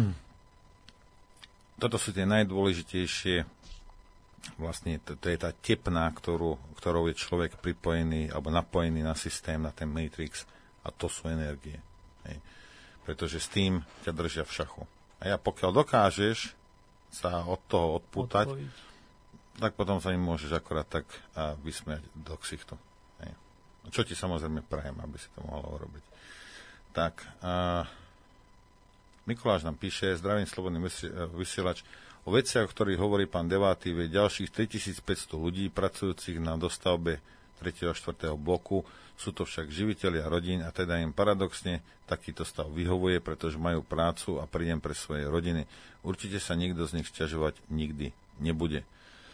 toto sú tie najdôležitejšie. Vlastne to, to je tá tepná, ktorú, ktorou je človek pripojený alebo napojený na systém, na ten matrix, a to sú energie. Hej. Pretože s tým ťa držia v šachu. A ja pokiaľ dokážeš sa od toho odpútať, Odpojiť. tak potom sa im môžeš akorát tak a vysmiať do ksichtu. Hej. Čo ti samozrejme prajem, aby si to mohlo urobiť. Tak, a Mikuláš nám píše, zdravím slobodný vysielač, o veciach, o ktorých hovorí pán Devátý, je ďalších tritisícpäťsto ľudí pracujúcich na dostavbe tretieho a štvrtého bloku. Sú to však živitelia rodín a teda im paradoxne takýto stav vyhovuje, pretože majú prácu a príjem pre svoje rodiny. Určite sa nikto z nich sťažovať nikdy nebude.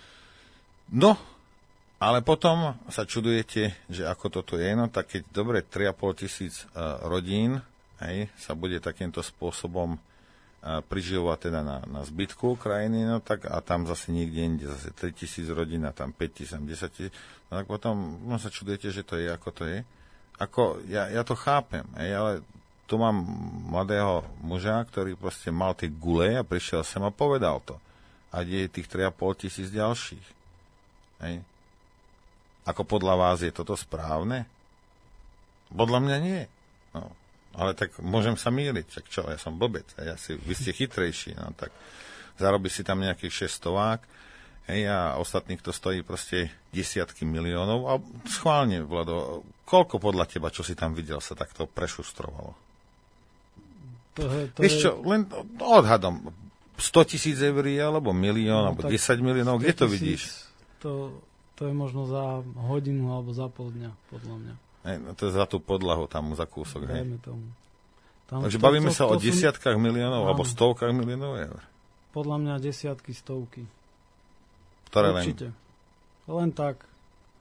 No, ale potom sa čudujete, že ako toto je, no tak keď dobre tri a pol tisíc uh, rodín hej, sa bude takýmto spôsobom priživovať teda na, na zbytku krajiny, no tak a tam zase niekde inde, zase tritisíc rodín a tam päťtisíc, desaťtisíc, no tak potom no, sa čudujete, že to je, ako to je. Ako, ja, ja to chápem, hej, ale tu mám mladého muža, ktorý proste mal tie gule a prišiel sem a povedal to. A je tých tri a pol tisíc ďalších. Hej. Ako podľa vás je toto správne? Podľa mňa nie. No. Ale tak môžem sa mýliť, tak čo, ja som blbec, ja si, vy ste chytrejší, no tak zarobí si tam nejakých šestovák, hej, a ostatných to stojí proste desiatky miliónov a schválne, Vlado, koľko podľa teba, čo si tam videl, sa takto prešustrovalo? To je, to Vieš je... čo, len odhadom, sto tisíc eur alebo milión, no, alebo desať miliónov, kde to vidíš? To, to je možno za hodinu alebo za pol dňa, podľa mňa. Hej, no to je za tú podlahu tam za kúsok. Hej. Tomu. Tam Takže to, bavíme to, sa to, o to desiatkách som... miliónov Áno. alebo stovkách miliónov eur. Podľa mňa desiatky, stovky. Ktoré Určite. len? Len tak.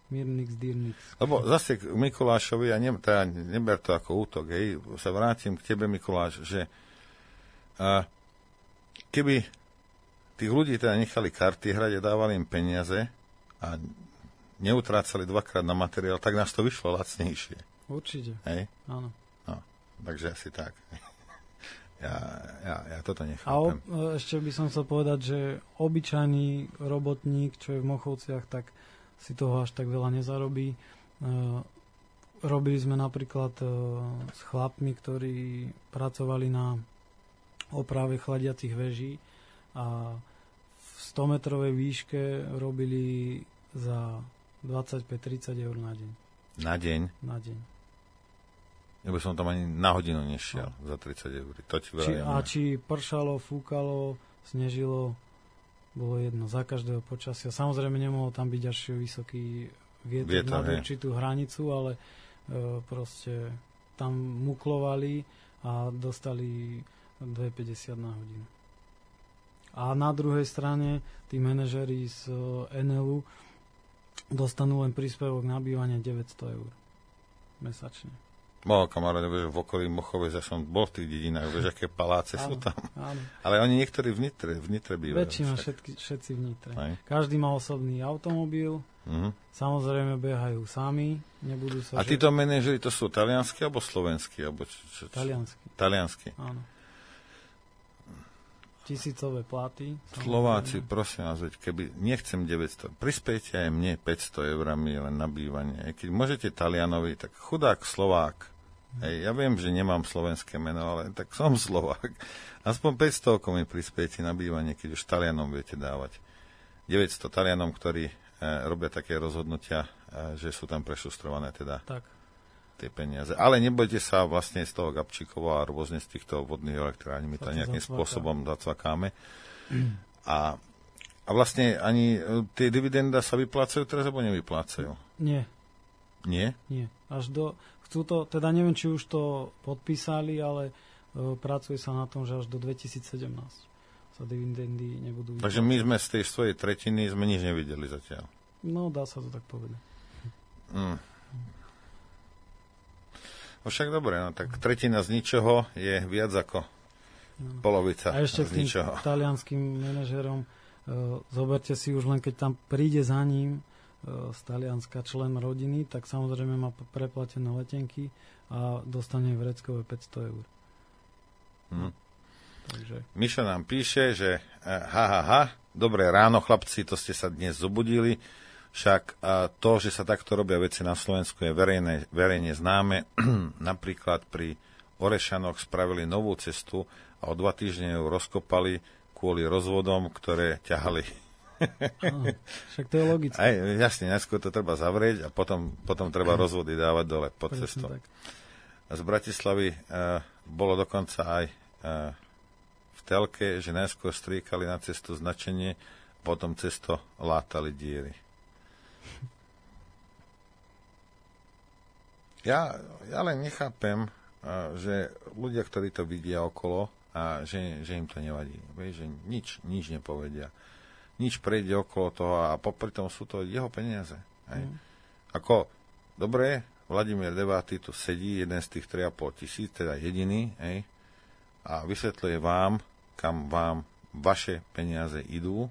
Mirnix, Dirnix. Lebo zase k Mikulášovi, ja ne, teda neber to ako útok, hej, sa vrátim k tebe, Mikuláš, že a, keby tých ľudí teda nechali karty hrať a dávali im peniaze a neutrácali dvakrát na materiál, tak nás to vyšlo lacnejšie. Určite, hej? Áno. No, takže asi tak. Ja, ja, ja toto A nechápem. o, ešte by som chcel povedať, že obyčajný robotník, čo je v Mochovciach, tak si toho až tak veľa nezarobí. E, robili sme napríklad e, s chlapmi, ktorí pracovali na oprave chladiacich veží a v stometrovej výške robili za dvadsaťpäť tridsať eur na deň. Na deň? Na deň. Ja by som tam ani na hodinu nešiel no. za tridsať eur. To ti či, a či pršalo, fúkalo, snežilo, bolo jedno, za každého počasia. Samozrejme nemohol tam byť až vysoký vietor, vietor nad určitú hranicu, ale e, proste tam muklovali a dostali dva päťdesiat na hodinu. A na druhej strane tí manažeri z en el ú dostanú len príspevok na bývanie deväťsto eur mesačne. Mohol kamarát, že v okolí Mochovec, ja som bol v tých dedinách, vieš, aké paláce áno, sú tam. Áno. Ale oni niektorí v Nitre, v Nitre bývajú. Väčšina, všetky, všetci v Nitre. Aj. Každý má osobný automobil, uh-huh. Samozrejme behajú sami, nebudú sa... A títo že... manažeri, to sú talianskí alebo slovenskí? Alebo čo, čo, čo? Talianskí. Talianskí. Áno. Tisícové platy. Slováci, prosím vás, veď keby nechcem deväťsto, prispejte aj mne päťsto eurami len na bývanie. Keď môžete Talianovi, tak chudák Slovák. Hej, ja viem, že nemám slovenské meno, ale tak som Slovák. Aspoň päťsto mi prispejte na bývanie, keď už Talianom viete dávať. deväťsto Talianom, ktorí e, robia také rozhodnutia, e, že sú tam prešustrované teda. Tak. Tie peniaze. Ale nebojte sa, vlastne z toho Gabčíkova a rôzne z týchto vodných elektrární my to nejakým zacvaká. spôsobom zacvakáme. Mm. A, a vlastne ani tie dividenda sa vyplácajú teraz, alebo nevyplácajú? Nie. Nie? Nie. Až do, chcú to, teda neviem, či už to podpísali, ale e, pracuje sa na tom, že až do dvetisícsedemnásť sa dividendy nebudú vyplácať. Takže my sme z tej svojej tretiny sme nič nevideli zatiaľ. No, dá sa to tak povedať. Mm. No však dobre, no tak tretina z ničoho je viac ako no. polovica a ešte z ničoho. A ešte k tým talianským manažerom, e, zoberte si už len, keď tam príde za ním e, z Talianska člen rodiny, tak samozrejme má preplatené letenky a dostane vreckové päťsto eur. Hm. Takže... Mišo nám píše, že ha, ha, ha, dobré ráno chlapci, to ste sa dnes zobudili. Však a to, že sa takto robia veci na Slovensku, je verejne, verejne známe. Napríklad pri Orešanoch spravili novú cestu a o dva týždne ju rozkopali kvôli rozvodom, ktoré ťahali. Áno, však to je logické. Aj, jasne, najskôr to treba zavrieť a potom, potom treba rozvody dávať dole pod cestou. Z Bratislavy uh, bolo dokonca aj uh, v telke, že najskôr striekali na cestu značenie, potom cesto látali diery. Ja, ja len nechápem, že ľudia, ktorí to vidia okolo, a že, že im to nevadí. Vieš, že nič, nič nepovedia. Nič prejde okolo toho a popri tom sú to jeho peniaze. Hej. Mm. Ako, dobre, Vladimír Deváty tu sedí, jeden z tých tri a pol tisíc, teda jediný, hej, a vysvetľuje vám, kam vám vaše peniaze idú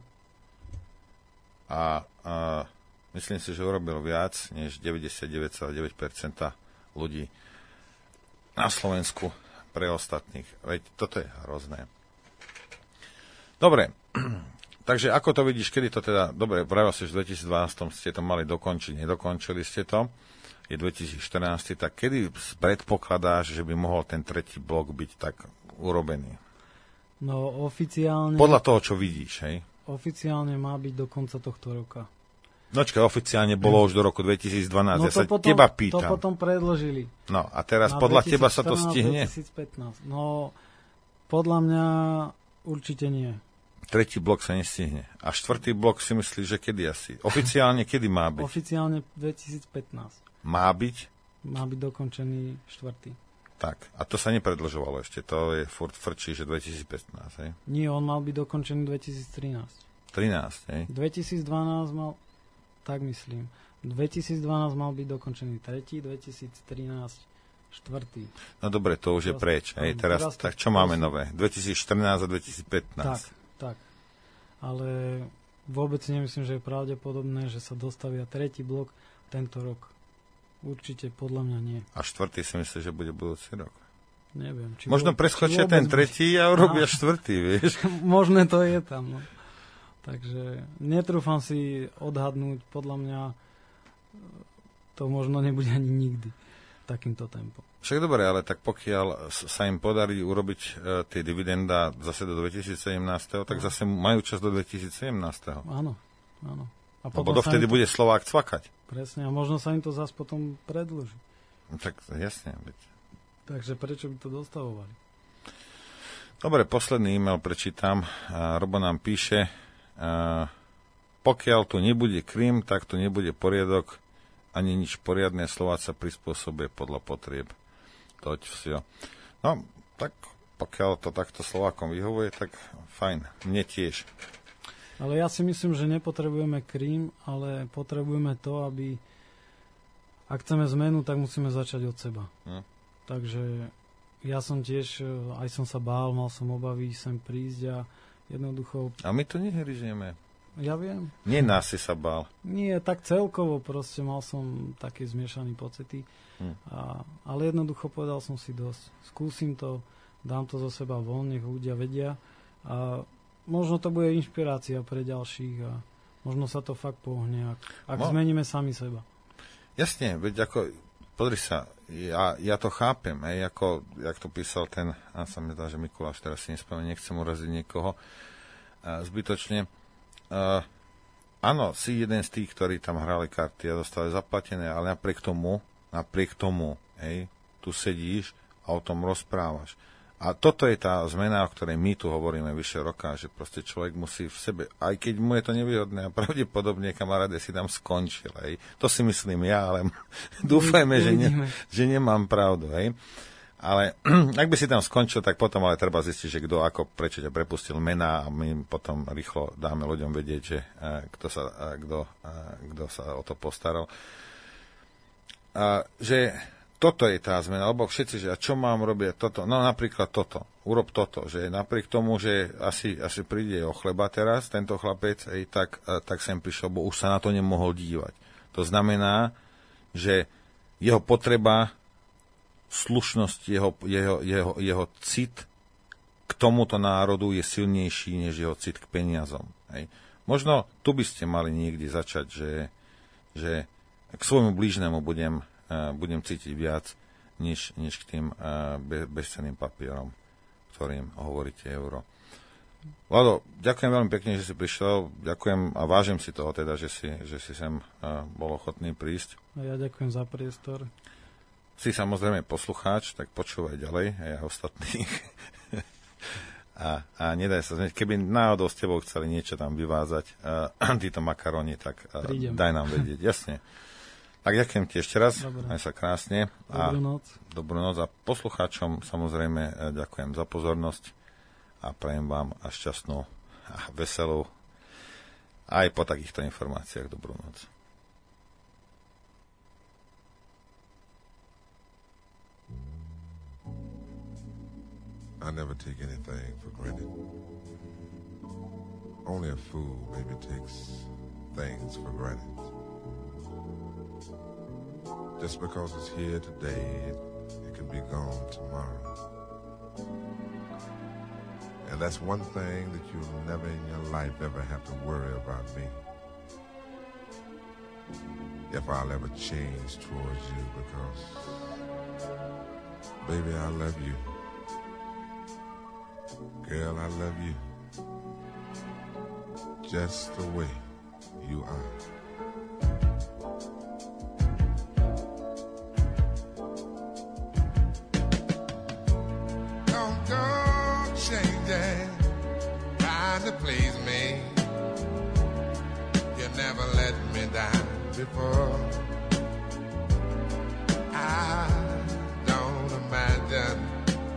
a, a myslím si, že urobil viac než deväťdesiatdeväť celá deväť percent ľudí na Slovensku pre ostatných. Veď toto je hrozné. Dobre, takže ako to vidíš, kedy to teda, dobre, pravil si, že v dvetisícdvanásť ste to mali dokončiť, nedokončili ste to, je dvetisícštrnásť, tak kedy predpokladáš, že by mohol ten tretí blok byť tak urobený? No oficiálne... Podľa toho, čo vidíš, hej? Oficiálne má byť do konca tohto roka. Nočka, oficiálne bolo už do roku dvetisícdvanásť. No ja sa potom, teba pýtam. To potom predložili. No a teraz podľa teba sa to stihne? dvetisícpätnásť. No, podľa mňa určite nie. Tretí blok sa nestihne. A štvrtý blok si myslíš, že kedy asi? Oficiálne kedy má byť? Oficiálne dvetisícpätnásť. Má byť? Má byť dokončený štvrtý. Tak, a to sa nepredĺžovalo ešte. To je furt frčí, že dvetisícpätnásť, hej? Nie, on mal byť dokončený dvetisíctrinásť. trinásť, hej? dvetisícdvanásť mal, tak myslím. dvetisícdvanásť mal byť dokončený tretí, dvetisíctrinásť štvrtý. No dobre, to už je preč. Hej, teraz, teraz tak čo máme nové? dvetisícštrnásť a dvetisícpätnásť. Tak, tak. Ale vôbec nemyslím, že je pravdepodobné, že sa dostavia tretí blok tento rok. Určite podľa mňa nie. A štvrtý si myslíš, že bude budúci rok? Neviem. Či Možno vôbec, preskočia ten tretí a urobia štvrtý, vieš? Možné to je tam, no. Takže netrúfam si odhadnúť, podľa mňa to možno nebude ani nikdy takýmto tempom. Však dobre, ale tak pokiaľ sa im podarí urobiť uh, tie dividenda zase do dvetisícsedemnásť, tak zase majú čas do dvetisícsedemnásť. Áno, áno. A Lebo dovtedy to... bude Slovák cvakať. Presne, a možno sa im to zase potom predĺží. No, tak jasne. Veď. Takže prečo by to dostavovali? Dobre, posledný e-mail prečítam. Uh, Robo nám píše, uh, pokiaľ tu nebude Krym, tak tu nebude poriadok, ani nič poriadne, Slovák sa prispôsobuje podľa potrieb. Toť vsio. No, tak pokiaľ to takto Slovákom vyhovuje, tak fajn. Mne tiež. Ale ja si myslím, že nepotrebujeme Krím, ale potrebujeme to, aby ak chceme zmenu, tak musíme začať od seba. Hm. Takže ja som tiež, aj som sa bál, mal som obavy sem prísť a jednoducho... A my to nehryžieme. Ja viem. Nie nás si sa bál. Nie, tak celkovo proste mal som také zmiešané pocity. Hm. A, ale jednoducho povedal som si dosť. Skúsim to, dám to zo seba von, nech ľudia vedia. A možno to bude inšpirácia pre ďalších a možno sa to fakt pohne, ak, ak no. zmeníme sami seba. Jasne, veď ako, podri sa, ja, ja to chápem, hej, ako, jak to písal ten, a sa mi zdá, že Mikuláš, teraz si nespomeniem, nechcem uraziť niekoho a, zbytočne. Uh, áno, si jeden z tých, ktorí tam hrali karty a dostali zaplatené, ale napriek tomu, napriek tomu, hej, tu sedíš a o tom rozprávaš. A toto je tá zmena, o ktorej my tu hovoríme vyše roka, že proste človek musí v sebe, aj keď mu je to nevýhodné a pravdepodobne kamaráde si tam skončil, hej. To si myslím ja, ale dúfajme, že, ne, že nemám pravdu, hej. Ale ak by si tam skončil, tak potom ale treba zistiť, že kto ako, prečo ťa prepustil mená a my potom rýchlo dáme ľuďom vedieť, že uh, kto sa, uh, kto, uh, kto sa o to postaral. Uh, že toto je tá zmena, lebo všetci, že a čo mám robiť toto? No napríklad toto, urob toto, že napriek tomu, že asi, asi príde o chleba teraz, tento chlapec, ej, tak, uh, tak sem prišiel, bo už sa na to nemohol dívať. To znamená, že jeho potreba slušnosť, jeho, jeho, jeho, jeho cit k tomuto národu je silnejší než jeho cit k peniazom. Hej. Možno tu by ste mali niekde začať, že, že k svojmu blížnemu budem, uh, budem cítiť viac, než, než k tým uh, be, bezcenným papierom, ktorým hovoríte euro. Vlado, ďakujem veľmi pekne, že si prišiel. Ďakujem a vážim si toho teda, že si, že si sem uh, bol ochotný prísť. A ja ďakujem za priestor. Si samozrejme poslucháč, tak počúvaj ďalej aj ostatných. a, a nedaj sa zmeniť. Keby náhodou s tebou chceli niečo tam vyvázať, uh, títo makaróni, tak uh, daj nám vedieť. Jasne. Tak ďakujem ti ešte raz. Dobre. Maj sa krásne. Dobrú noc. Dobrú noc. A poslucháčom samozrejme uh, ďakujem za pozornosť a prajem vám a šťastnú a veselú aj po takýchto informáciách dobrú noc. I never take anything for granted. Only a fool maybe takes things for granted. Just because it's here today, it, it can be gone tomorrow. And that's one thing that you'll never in your life ever have to worry about me. If I'll ever change towards you, because, baby, I love you. Girl, I love you just the way you are. Don't go changing, trying to please me. You never let me down before. I don't imagine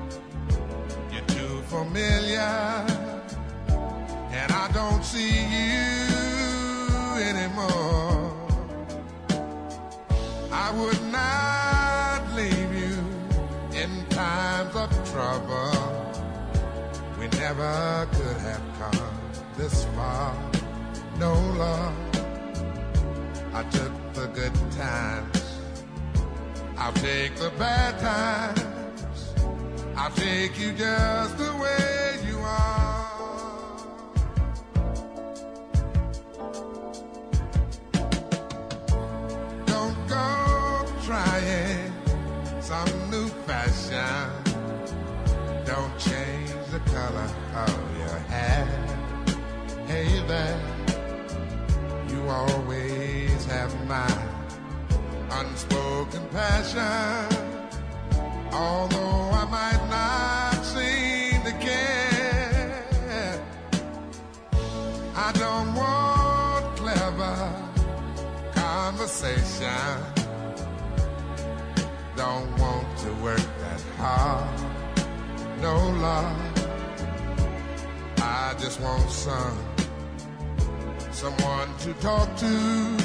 familiar, and I don't see you anymore. would not leave you in times of trouble. We never could have come this far. No, Lord, I took the good times. I'll take the bad times. I'll take you just the way you are. Don't go trying some new fashion. Don't change the color of your hair. Hey there, you always have my unspoken passion. Although I might not seem to care, I don't want clever conversation. Don't want to work that hard. No, Lord, I just want some someone to talk to.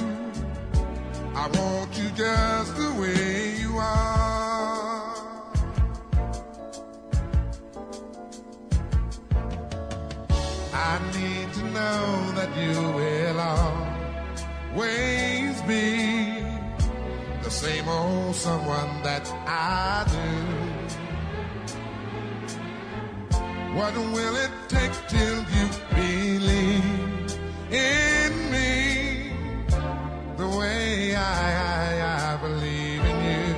I want you just the way you are. I need to know that you will always be the same old someone that I do. What will it take till you believe in me the way I, I, I believe in you?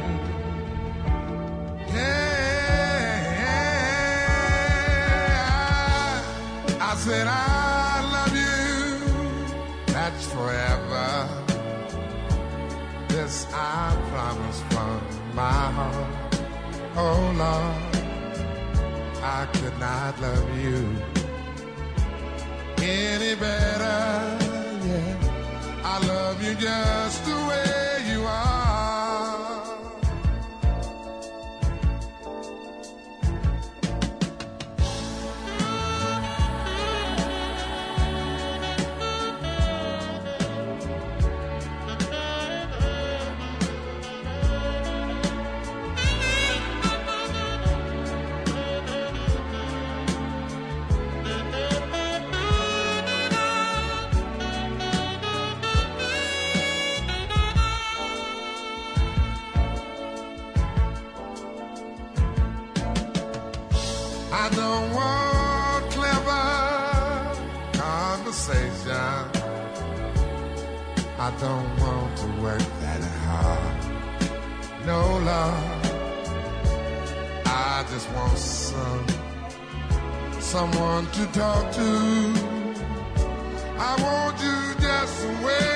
Yeah, I, I said I love you, that's forever. This I promise from my heart. Oh Lord, I could not love you any better, yeah. I love you just the way you are. I don't want clever conversation. I don't want to work that hard. No, Lord, I just want some someone to talk to. I want you just the way